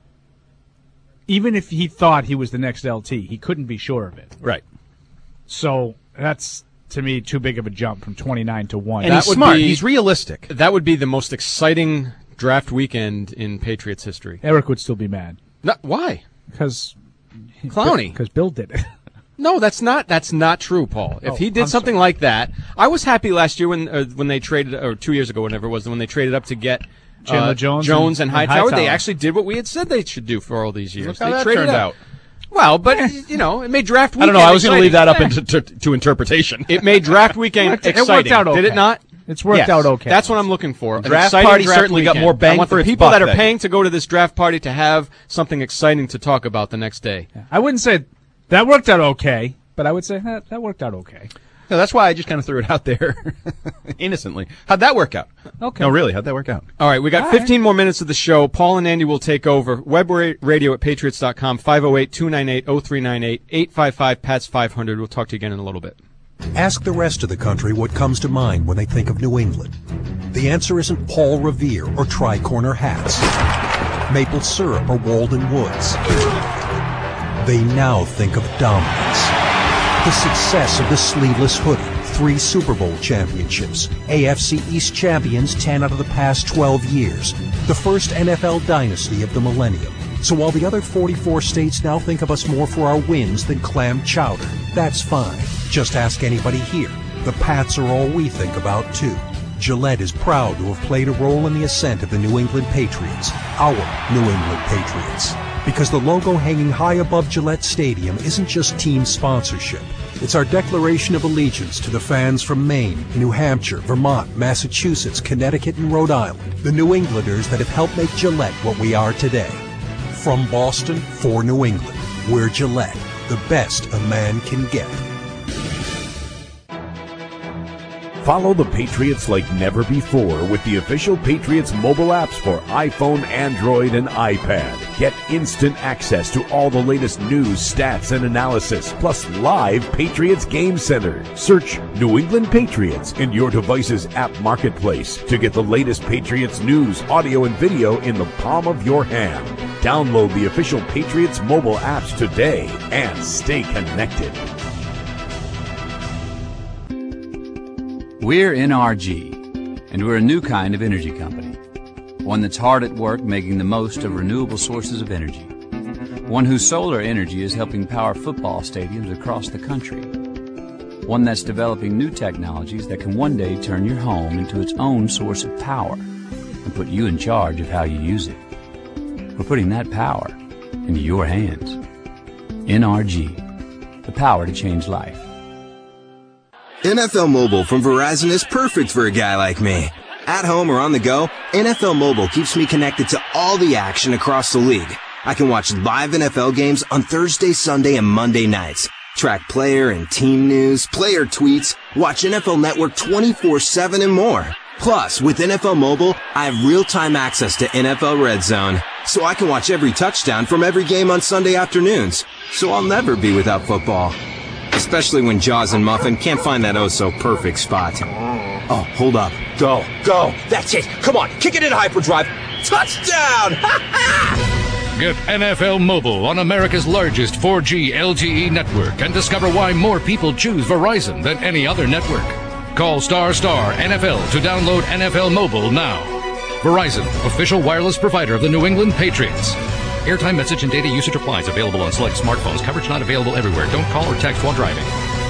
Even if he thought he was the next LT, he couldn't be sure of it.
Right.
So that's to me too big of a jump from 29 to 1.
And he's smart. He's realistic.
That would be the most exciting draft weekend in Patriots history.
Eric would still be mad.
Why?
Because
Clowney.
Because Bill did it.
No, that's not true, Paul. If he did something like that, I was happy last year when they traded, or 2 years ago, whenever it was, when they traded up to get
Chandler
Jones and Hightower. They actually did what we had said they should do for all these years.
Look how
they
that
traded
turned out.
Well, but it made draft weekend.
I don't know. I was going to leave that up
exciting.
to interpretation.
It made draft weekend exciting.
It worked out okay.
Did it not?
It's worked out okay.
That's what I'm looking for.
Draft party certainly got more bang
for its buck. I want the people that are paying to go to this draft party to have something exciting to talk about the next day.
Yeah. I wouldn't say that worked out okay, but I would say that worked out okay.
No, that's why I just kind of threw it out there innocently. How'd that work out?
Okay.
No, really, how'd that work out?
All right, we got 15 more minutes of the show. Paul and Andy will take over. Web radio at patriots.com, 508-298-0398, 855-PATS-500. We'll talk to you again in a little bit.
Ask the rest of the country what comes to mind when they think of New England. The answer isn't Paul Revere or tri-corner hats, maple syrup or Walden Woods. They now think of dominance. The success of the sleeveless hoodie, 3 Super Bowl championships, AFC East champions 10 out of the past 12 years, the first NFL dynasty of the millennium. So while the other 44 states now think of us more for our wins than clam chowder, that's fine. Just ask anybody here. The Pats are all we think about, too. Gillette is proud to have played a role in the ascent of the New England Patriots, our New England Patriots. Because the logo hanging high above Gillette Stadium isn't just team sponsorship. It's our declaration of allegiance to the fans from Maine, New Hampshire, Vermont, Massachusetts, Connecticut, and Rhode Island. The New Englanders that have helped make Gillette what we are today. From Boston for New England, we're Gillette, the best a man can get.
Follow the Patriots like never before with the official Patriots mobile apps for iPhone, Android, and iPad. Get instant access to all the latest news, stats, and analysis, plus live Patriots Game Center. Search New England Patriots in your device's app marketplace to get the latest Patriots news, audio, and video in the palm of your hand. Download the official Patriots mobile apps today and stay connected.
We're NRG, and we're a new kind of energy company. One that's hard at work making the most of renewable sources of energy. One whose solar energy is helping power football stadiums across the country. One that's developing new technologies that can one day turn your home into its own source of power and put you in charge of how you use it. We're putting that power into your hands. NRG, the power to change life.
NFL Mobile from Verizon is perfect for a guy like me. At home or on the go, NFL Mobile keeps me connected to all the action across the league. I can watch live NFL games on Thursday, Sunday, and Monday nights. Track player and team news, player tweets, watch NFL Network 24/7 and more. Plus, with NFL Mobile, I have real-time access to NFL Red Zone, so I can watch every touchdown from every game on Sunday afternoons. So I'll never be without football. Especially when Jaws and Muffin can't find that oh-so-perfect spot. Oh, hold up. Go. That's it. Come on, kick it in hyperdrive. Touchdown!
Get NFL Mobile on America's largest 4G LTE network and discover why more people choose Verizon than any other network. Call ** NFL to download NFL Mobile now. Verizon, official wireless provider of the New England Patriots. Airtime, message, and data usage applies. Available on select smartphones. Coverage not available everywhere. Don't call or text while driving.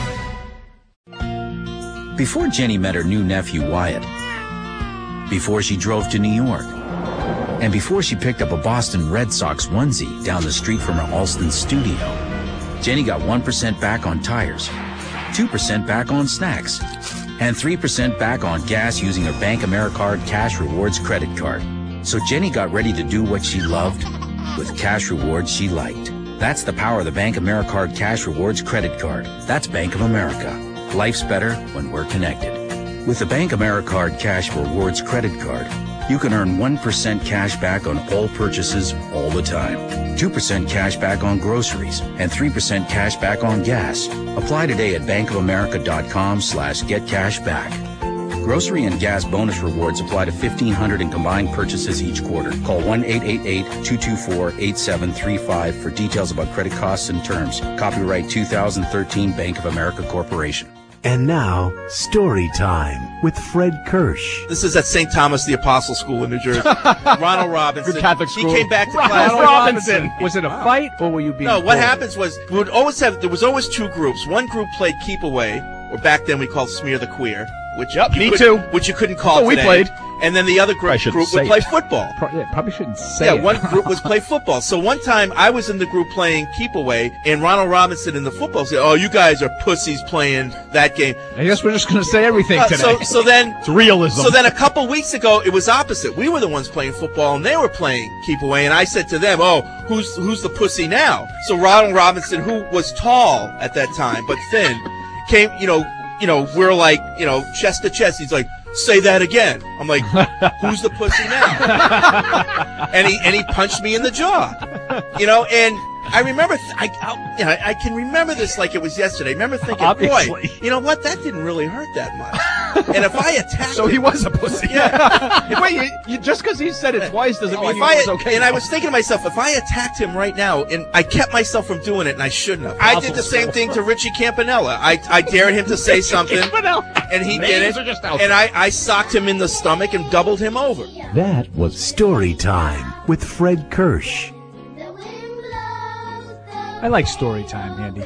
Before Jenny met her new nephew Wyatt, before she drove to New York, and before she picked up a Boston Red Sox onesie down the street from her Alston studio, Jenny got 1% back on tires, 2% back on snacks, and 3% back on gas using her Bank AmeriCard Cash Rewards credit card. So Jenny got ready to do what she loved with cash rewards she liked. That's the power of the Bank AmeriCard Cash Rewards credit card. That's Bank of America. Life's better when we're connected. With the Bank AmeriCard Cash Rewards credit card, you can earn 1% cash back on all purchases all the time, 2% cash back on groceries, and 3% cash back on gas. Apply today at bankofamerica.com/getcashback. Grocery and gas bonus rewards apply to 1,500 in combined purchases each quarter. Call 1-888-224-8735 for details about credit costs and terms. Copyright 2013 Bank of America Corporation.
And now, story time with Fred Kirsch.
This is at St. Thomas the Apostle School in New Jersey. Ronald Robinson.
Good Catholic school.
He came back to class.
Ronald Robinson. Was it a fight or were you being
No, what
bullied?
happens was there was always two groups. One group played Keep Away, or back then we called Smear the Queer. Which which you couldn't call today.
We played.
And then the other group would play football.
Probably shouldn't say it.
One group was play football. So one time I was in the group playing Keep Away, and Ronald Robinson in the football said, "Oh, you guys are pussies playing that game."
I guess we're just going to say everything today.
So then
it's realism.
So then a couple weeks ago it was opposite. We were the ones playing football, and they were playing Keep Away. And I said to them, "Oh, who's the pussy now?" So Ronald Robinson, who was tall at that time but thin, came. We're like, chest to chest. He's like, "Say that again." I'm like, "Who's the pussy now?" and he punched me in the jaw. And I remember, I can remember this like it was yesterday. I remember thinking,
Obviously.
boy, you know what? That didn't really hurt that much. And if I attacked
So
him,
he was a pussy.
Yeah.
Wait, you just because he said it twice doesn't mean he
if
was okay.
And I was thinking to myself, if I attacked him right now, and I kept myself from doing it, and I shouldn't have. I did the same thing to Richie Campanella. I dared him to say something, and he did it. And I socked him in the stomach and doubled him over.
That was story time with Fred Kirsch.
I like story time, Andy.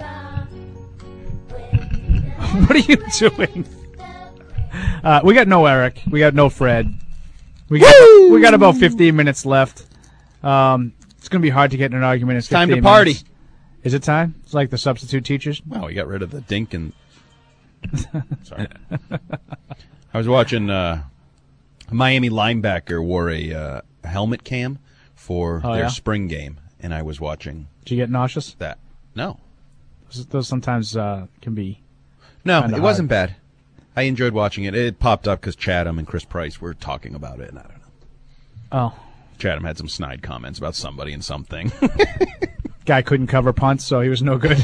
What are you doing? We got no Eric. We got no Fred. We got about 15 minutes left. It's going to be hard to get in an argument. It's
time to
15
party.
minutes. Is it time? It's like the substitute teachers.
Well, we got rid of the dink and. Sorry. I was watching a Miami linebacker wore a helmet cam for their spring game, and I was watching.
Did you get nauseous?
That no.
Those sometimes can be.
No, it wasn't bad. I enjoyed watching it. It popped up because Chatham and Chris Price were talking about it, and I don't know.
Oh.
Chatham had some snide comments about somebody and something.
Guy couldn't cover punts, so he was no good.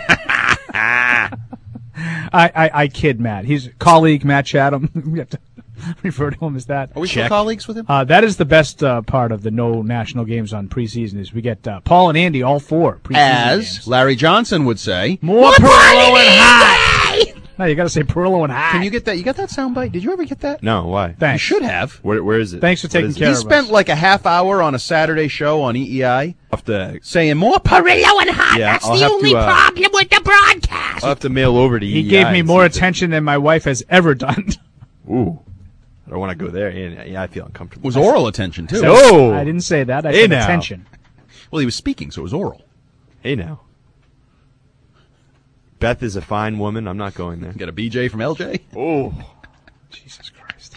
I kid Matt. He's colleague Matt Chatham. We have to refer to him as that.
Are we still colleagues with him?
That is the best part of the no national games on preseason is we get Paul and Andy all four preseason
As
games.
Larry Johnson would say,
More Perillo and hot. No, you got to say Perillo and hot.
Can you get that? You got that soundbite? Did you ever get that?
No, why?
Thanks.
You should have.
Where is it?
Thanks for taking care of us.
He spent like a half hour on a Saturday show on EEI saying more
Perillo and hot.
Yeah,
That's
I'll
the
have
only
to,
problem with the broadcast.
I'll have to mail over to EEI.
He gave me more attention than my wife has ever done.
Ooh.
I don't want to go there, and I feel uncomfortable.
It was oral attention, too.
No!
I didn't say that. I
Hey,
said
now.
attention.
Well, he was speaking, so it was oral.
Hey, now. Beth is a fine woman. I'm not going there.
Got a BJ from LJ?
Oh.
Jesus Christ.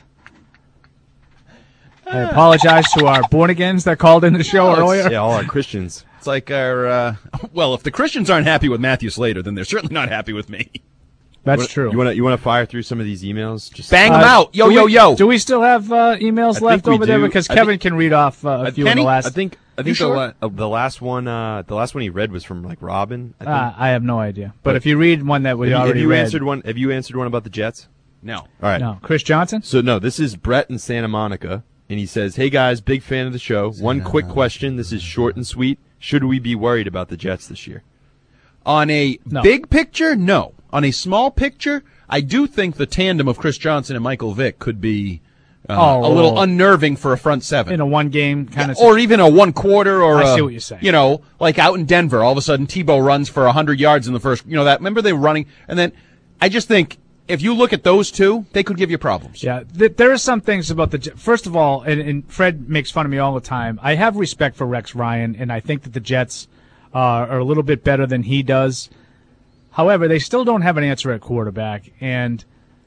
I apologize to our born-agains that called in the show earlier.
Yeah, all our Christians.
It's like our, well, if the Christians aren't happy with Matthew Slater, then they're certainly not happy with me.
That's true.
You want to fire through some of these emails? Just
Bang them out. Yo, yo, yo.
Do we still have emails
I
left
think we
over there?
do.
Because
I
Kevin
think-
can read off a few in the last.
I think
sure?
the last one he read was from like Robin. I think.
I have no idea. But if you read one that we already read.
Have you answered one about the Jets?
No.
All right.
No. Chris Johnson?
So, no, this is Brett in Santa Monica, and he says, hey, guys, big fan of the show. One quick question. This is short and sweet. Should we be worried about the Jets this year?
On a big picture, no. On a small picture, I do think the tandem of Chris Johnson and Michael Vick could be a little unnerving for a front seven.
In a one-game kind of...
Or even a one-quarter or
I see what you're saying.
You know, like out in Denver, all of a sudden Tebow runs for 100 yards in the first... You know, that. Remember they were running? And then I just think if you look at those two, they could give you problems.
Yeah, there are some things about the... First of all, and Fred makes fun of me all the time, I have respect for Rex Ryan, and I think that the Jets are a little bit better than he does. However, they still don't have an answer at quarterback, and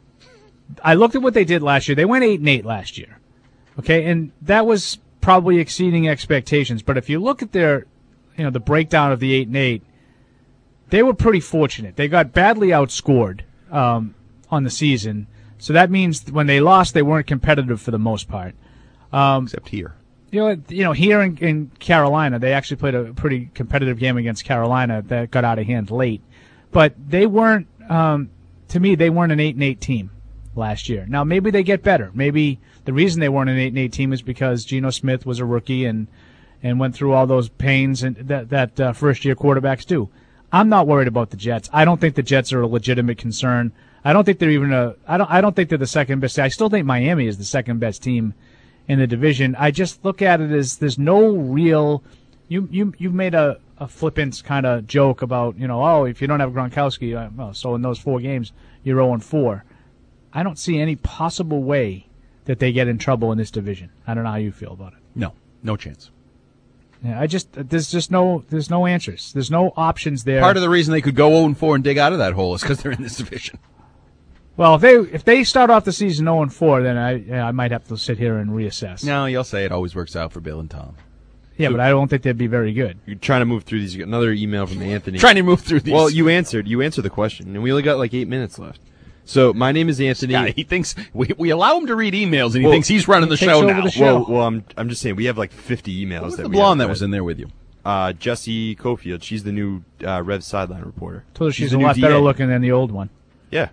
I looked at what they did last year. They went 8-8 last year, okay, and that was probably exceeding expectations. But if you look at their, the breakdown of the 8-8, they were pretty fortunate. They got badly outscored on the season, so that means when they lost, they weren't competitive for the most part.
Except here.
Here in Carolina, they actually played a pretty competitive game against Carolina that got out of hand late. But they weren't, to me, they weren't an 8-8 team last year. Now, maybe they get better. Maybe the reason they weren't an 8-8 team is because Geno Smith was a rookie and went through all those pains and that first-year quarterbacks do. I'm not worried about the Jets. I don't think the Jets are a legitimate concern. I don't think they're even I don't think they're the second best. I still think Miami is the second best team in the division. I just look at it as there's no real. You made a flippant kind of joke about if you don't have Gronkowski, so in those 4 games you're 0-4. I don't see any possible way that they get in trouble in this division. I don't know how you feel about it.
No chance.
Yeah, there's no answers. There's no options there.
Part of the reason they could go 0-4 and dig out of that hole is because they're in this division.
Well, if they start off the season 0-4, then I might have to sit here and reassess.
No, you'll say it always works out for Bill and Tom.
Yeah, but I don't think they'd be very good.
You're trying to move through these. You got another email from Anthony.
Trying to move through these.
Well, you answered the question, and we only got like 8 minutes left. So my name is Anthony.
Yeah, he thinks we allow him to read emails, and he thinks he's running the show now.
Well, I'm just saying we have like 50 emails.
What was
that
the
we
blonde
have
that was in there with you?
Jessie Cofield. She's the new Rev sideline reporter.
Told her she's
the
a
new
lot
DA.
better looking than the old one.
Yeah.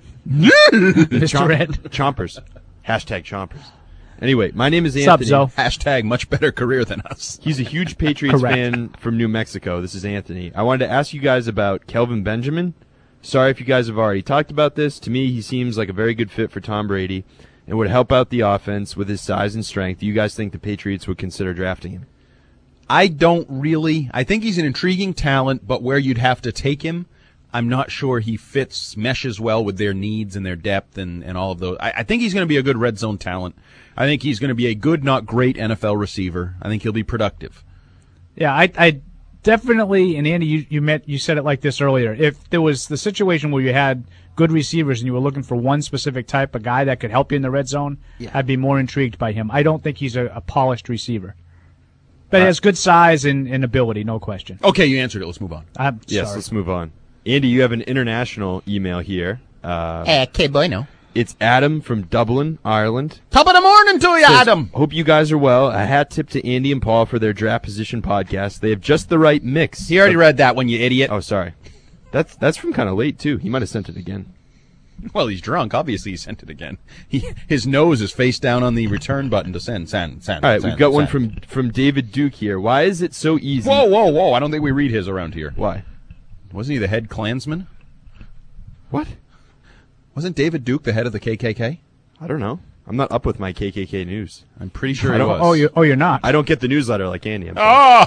Mr. Ed.
Chompers. Hashtag Chompers. Anyway, my name is
Sup,
Anthony.
Zo?
Hashtag much better career than us.
He's a huge Patriots
Correct.
fan from New Mexico. This is Anthony. I wanted to ask you guys about Kelvin Benjamin. Sorry if you guys have already talked about this. To me, he seems like a very good fit for Tom Brady and would help out the offense with his size and strength. Do you guys think the Patriots would consider drafting him?
I don't really. I think he's an intriguing talent, but where you'd have to take him, I'm not sure he meshes well with their needs and their depth and all of those. I think he's going to be a good red zone talent. I think he's going to be a good, not great NFL receiver. I think he'll be productive.
Yeah, I definitely, and Andy, you said it like this earlier. If there was the situation where you had good receivers and you were looking for one specific type of guy that could help you in the red zone, I'd be more intrigued by him. I don't think he's a polished receiver. But he has good size and ability, no question.
Okay, you answered it. Let's move on.
Yes,
sorry.
let's move on. Andy, you have an international email here.
Okay, bueno.
It's Adam from Dublin, Ireland.
Top of the morning to you,
Says,
Adam.
Hope you guys are well. A hat tip to Andy and Paul for their draft position podcast. They have just the right mix.
He already read that one, you idiot.
Oh, sorry. That's from kind of late, too. He might have sent it again.
Well, he's drunk. Obviously, he sent it again. His nose is face down on the return button to send.
All right, we've got one from David Duke here. Why is it so easy?
Whoa. I don't think we read his around here.
Why?
Wasn't he the head Klansman?
What?
Wasn't David Duke the head of the KKK?
I don't know. I'm not up with my KKK news.
I'm pretty sure
I
he
don't-
was.
You're not.
I don't get the newsletter like Andy. I'm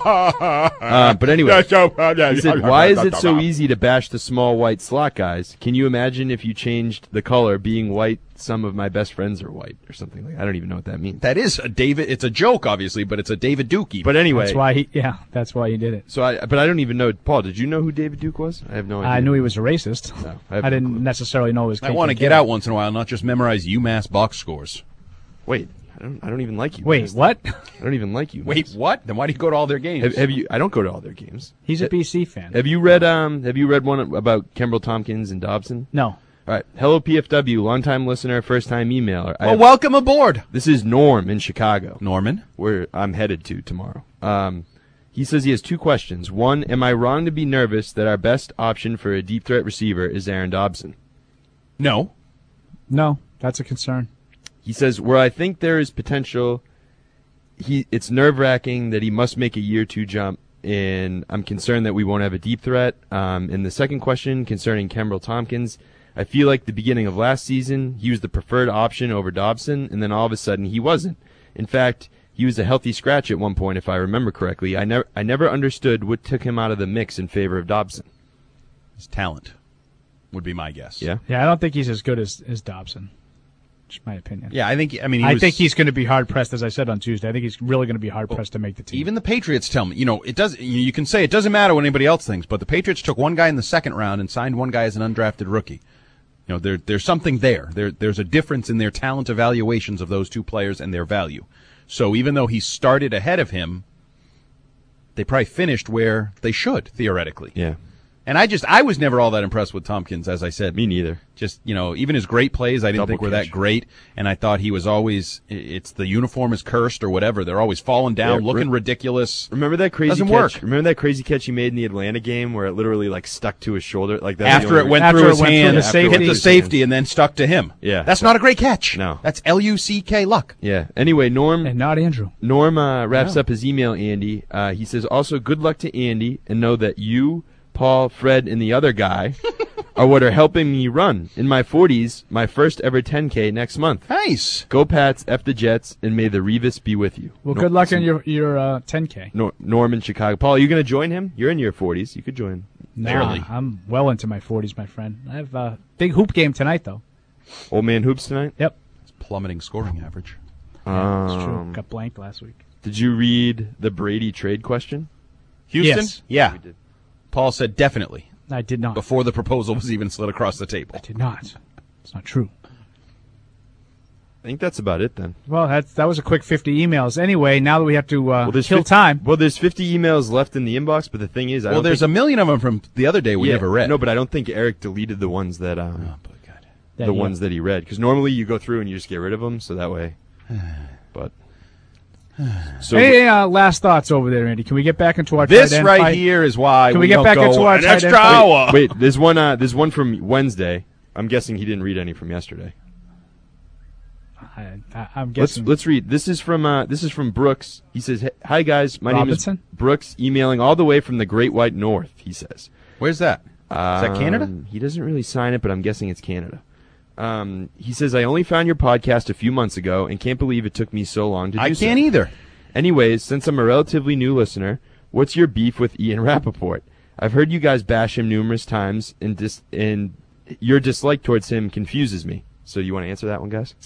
sorry. But anyway, he said, "Why is it so easy to bash the small white slot guys? Can you imagine if you changed the color, being white? Some of my best friends are white, or something like that. I don't even know what that means."
That is a David. It's a joke, obviously, but it's a David Dukey.
But anyway,
that's why he did it.
So but I don't even know. Paul, did you know who David Duke was? I have no idea.
I knew he was a racist.
No,
I didn't necessarily know his.
I want to get out once in a while, not just memorize UMass box scores.
Wait, I don't even like you.
Wait, what?
I don't even like you.
Wait, what? Then why do you go to all their games?
Have you? I don't go to all their games.
He's a BC fan.
Have you read one about Kembrell Tompkins and Dobson?
No.
All right. Hello, PFW, longtime listener, first time emailer.
Well, welcome aboard.
This is Norm in Chicago.
Norman,
where I'm headed to tomorrow. He says he has two questions. One, am I wrong to be nervous that our best option for a deep threat receiver is Aaron Dobson?
No.
No, that's a concern.
He says, where I think there is potential, it's nerve-wracking that he must make a year two jump, and I'm concerned that we won't have a deep threat. And the second question concerning Kembrell Tompkins, I feel like the beginning of last season, he was the preferred option over Dobson, and then all of a sudden he wasn't. In fact, he was a healthy scratch at one point, if I remember correctly. I never understood what took him out of the mix in favor of Dobson.
His talent would be my guess.
Yeah?
Yeah, I don't think he's as good as Dobson. Just my opinion.
Yeah, I think
he's going to be hard pressed, as I said on Tuesday. I think he's really going to be hard pressed to make the team.
Even the Patriots tell me, it does. You can say it doesn't matter what anybody else thinks, but the Patriots took one guy in the second round and signed one guy as an undrafted rookie. There's something there. There's a difference in their talent evaluations of those two players and their value. So even though he started ahead of him, they probably finished where they should, theoretically.
Yeah.
And I was never all that impressed with Tompkins, as I said.
Me neither.
Just, even his great plays I didn't think were that great, and I thought he was always, it's the uniform is cursed or whatever. They're always falling down, looking ridiculous.
Remember that crazy
Doesn't
catch?
work.
Remember that crazy catch he made in the Atlanta game where it literally stuck to his shoulder? Like that
After it went through his hand, hit the safety, and then stuck to him.
Yeah.
That's not a great catch.
No.
That's Luck luck.
Yeah. Anyway, Norm.
And not Andrew.
Norm wraps up his email, Andy. He says, also, good luck to Andy, and know that you, Paul, Fred, and the other guy are what are helping me run. In my 40s, my first ever 10K next month.
Nice.
Go Pats, F the Jets, and may the Revis be with you.
Well, good luck in your 10K.
Norm in Chicago. Paul, are you going to join him? You're in your 40s. You could join.
Nah, I'm well into my 40s, my friend. I have a big hoop game tonight, though.
Old man hoops tonight?
Yep.
It's plummeting scoring average.
Yeah, that's true. Got blanked last week.
Did you read the Brady trade question?
Houston?
Yes.
Yeah. Paul said definitely.
I did not.
Before the proposal was even slid across the table.
I did not. It's not true.
I think that's about it then.
Well, that was a quick 50 emails. Anyway, now that we have to kill time.
Well, there's 50 emails left in the inbox, but the thing is,
there's a million of them from the other day we never read.
No, but I don't think Eric deleted the ones that ones that he read, because normally you go through and you just get rid of them, so that way. But so
hey, last thoughts over there, Andy. Can we get back into our
this
tight end
right
fight?
here is why
Can we get back into our
an
tight
extra
end
hour?
Wait, there's one from Wednesday. I'm guessing he didn't read any from yesterday.
I'm guessing.
Let's read. This is from Brooks. He says, "Hi guys, my
Robinson?
name is Brooks, emailing all the way from the Great White North." He says,
"Where's that? Is that Canada?"
He doesn't really sign it, but I'm guessing it's Canada. He says, "I only found your podcast a few months ago and can't believe it took me so long to do so.
I can't either.
Anyways, since I'm a relatively new listener, what's your beef with Ian Rappaport? I've heard you guys bash him numerous times, and your dislike towards him confuses me. So you want to answer that one, guys?"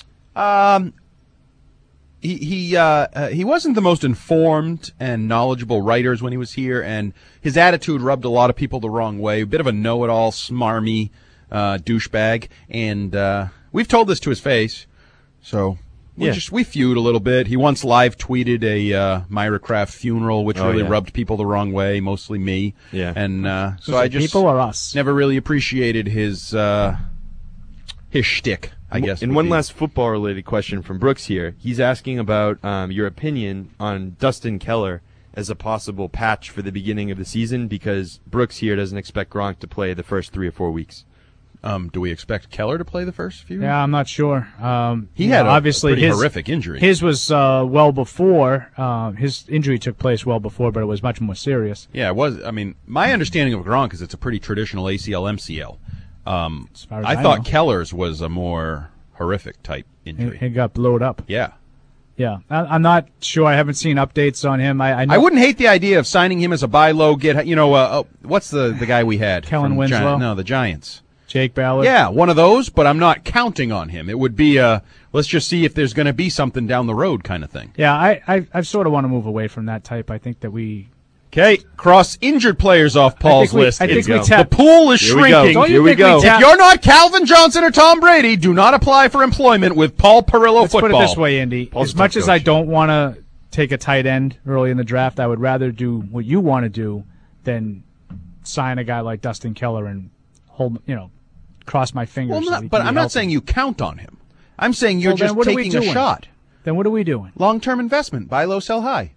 He wasn't the most informed and knowledgeable writers when he was here, and his attitude rubbed a lot of people the wrong way. A bit of a know-it-all, smarmy douchebag, and we've told this to his face, so we feud a little bit. He once live tweeted a Myra Kraft funeral, which really rubbed people the wrong way, mostly me.
Yeah,
and so I just
people or us
never really appreciated his shtick, I guess.
And one last football-related question from Brooks here. He's asking about your opinion on Dustin Keller as a possible patch for the beginning of the season, because Brooks here doesn't expect Gronk to play the first 3 or 4 weeks.
Do we expect Keller to play the first few?
Yeah, I'm not sure.
He had
obviously
a pretty horrific injury.
His was well before. His injury took place well before, but it was much more serious.
Yeah, it was. I mean, my understanding of Gronk is it's a pretty traditional ACL, MCL.
As far as
I thought Keller's was a more horrific type injury.
He got blowed up.
Yeah.
Yeah, I'm not sure. I haven't seen updates on him. I know.
I wouldn't hate the idea of signing him as a buy low, what's the guy we had?
Kellen Winslow?
The Giants.
Jake Ballard?
Yeah, one of those, but I'm not counting on him. It would be let's just see if there's going to be something down the road kind of thing.
Yeah, I sort of want to move away from that type. I think that we...
Okay, cross injured players off Paul's list. The pool is shrinking.
Here we go.
If you're not Calvin Johnson or Tom Brady, do not apply for employment with Paul Perillo
Let's
Football.
Put it this way, Andy.
Paul's
as much as I don't want to take a tight end early in the draft, I would rather do what you want to do than sign a guy like Dustin Keller and cross my fingers.
But I'm not saying you count on him. I'm saying you're just taking a shot.
Then what are we doing?
Long-term investment. Buy low, sell high.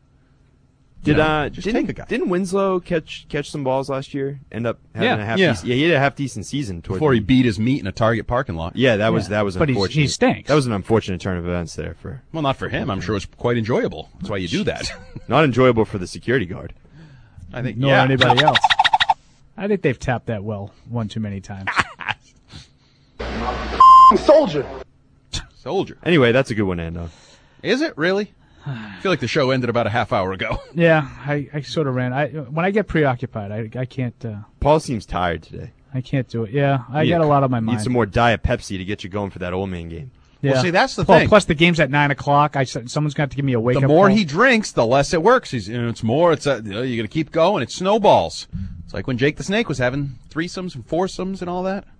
Didn't Winslow catch some balls last year? End up having a half decent, he had a half decent season
before he beat his meat in a Target parking lot.
Yeah, that was
but
unfortunate.
He stinks.
That was an unfortunate turn of events there
Well, not for him. I'm sure it's quite enjoyable. That's why you do that.
Not enjoyable for the security guard.
I think
nor anybody else. I think they've tapped that well one too many times.
Soldier.
Anyway, that's a good one, Ando.
Is it really? I feel like the show ended about a half hour ago.
Yeah, I sort of ran. When I get preoccupied, I can't.
Paul seems tired today.
I can't do it. Yeah, I got a lot on my mind.
Need some more Diet Pepsi to get you going for that old man game.
Yeah.
Well, see, that's the thing.
Plus, the game's at 9 o'clock. Someone's got to give me a wake-up
The more
call.
he drinks, the less it works. It's more. You're going to keep going. It snowballs. It's like when Jake the Snake was having threesomes and foursomes and all that.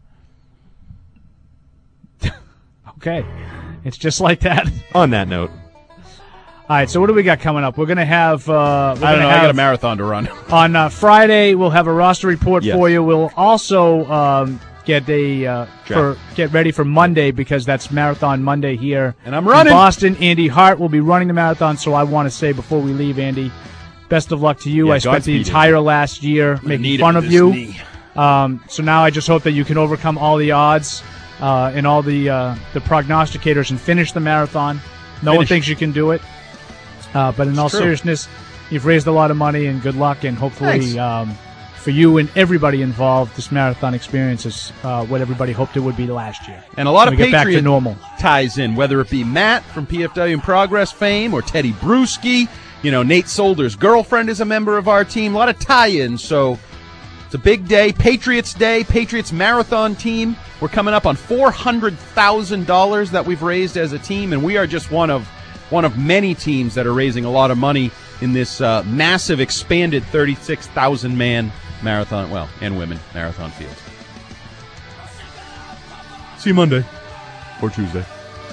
Okay. It's just like that.
On that note.
All right, so what do we got coming up? We're going to have...
I got a marathon to run.
On Friday, we'll have a roster report for you. We'll also get ready for Monday because that's Marathon Monday here.
And I'm running.
In Boston. Andy Hart will be running the marathon, so I want to say before we leave, Andy, best of luck to you. I spent the entire last year making fun of you. So now I just hope that you can overcome all the odds and all the prognosticators and finish the marathon. No one thinks you can do it. But in all seriousness, you've raised a lot of money, and good luck, and hopefully for you and everybody involved, this marathon experience is what everybody hoped it would be last year.
And a lot of
get back to
Patriot
normal.
ties in, whether it be Matt from PFW and Progress fame or Teddy Bruschi. Nate Solder's girlfriend is a member of our team. A lot of tie-ins, so it's a big day. Patriots Day, Patriots Marathon team. We're coming up on $400,000 that we've raised as a team, and we are just one of many teams that are raising a lot of money in this massive, expanded 36,000-man marathon, and women marathon field.
See you Monday or Tuesday.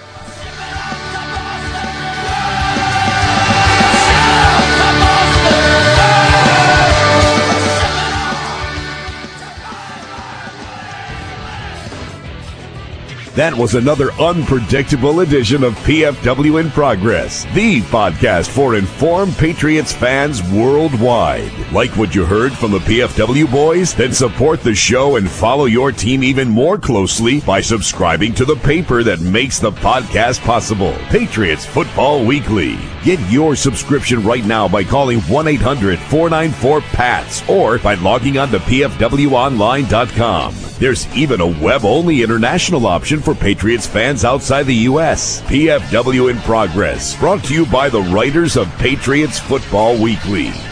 That was another unpredictable edition of PFW in Progress, the podcast for informed Patriots fans worldwide. Like what you heard from the PFW boys? Then support the show and follow your team even more closely by subscribing to the paper that makes the podcast possible, Patriots Football Weekly. Get your subscription right now by calling 1-800-494-PATS or by logging on to pfwonline.com. There's even a web-only international option for Patriots fans outside the U.S. PFW in Progress, brought to you by the writers of Patriots Football Weekly.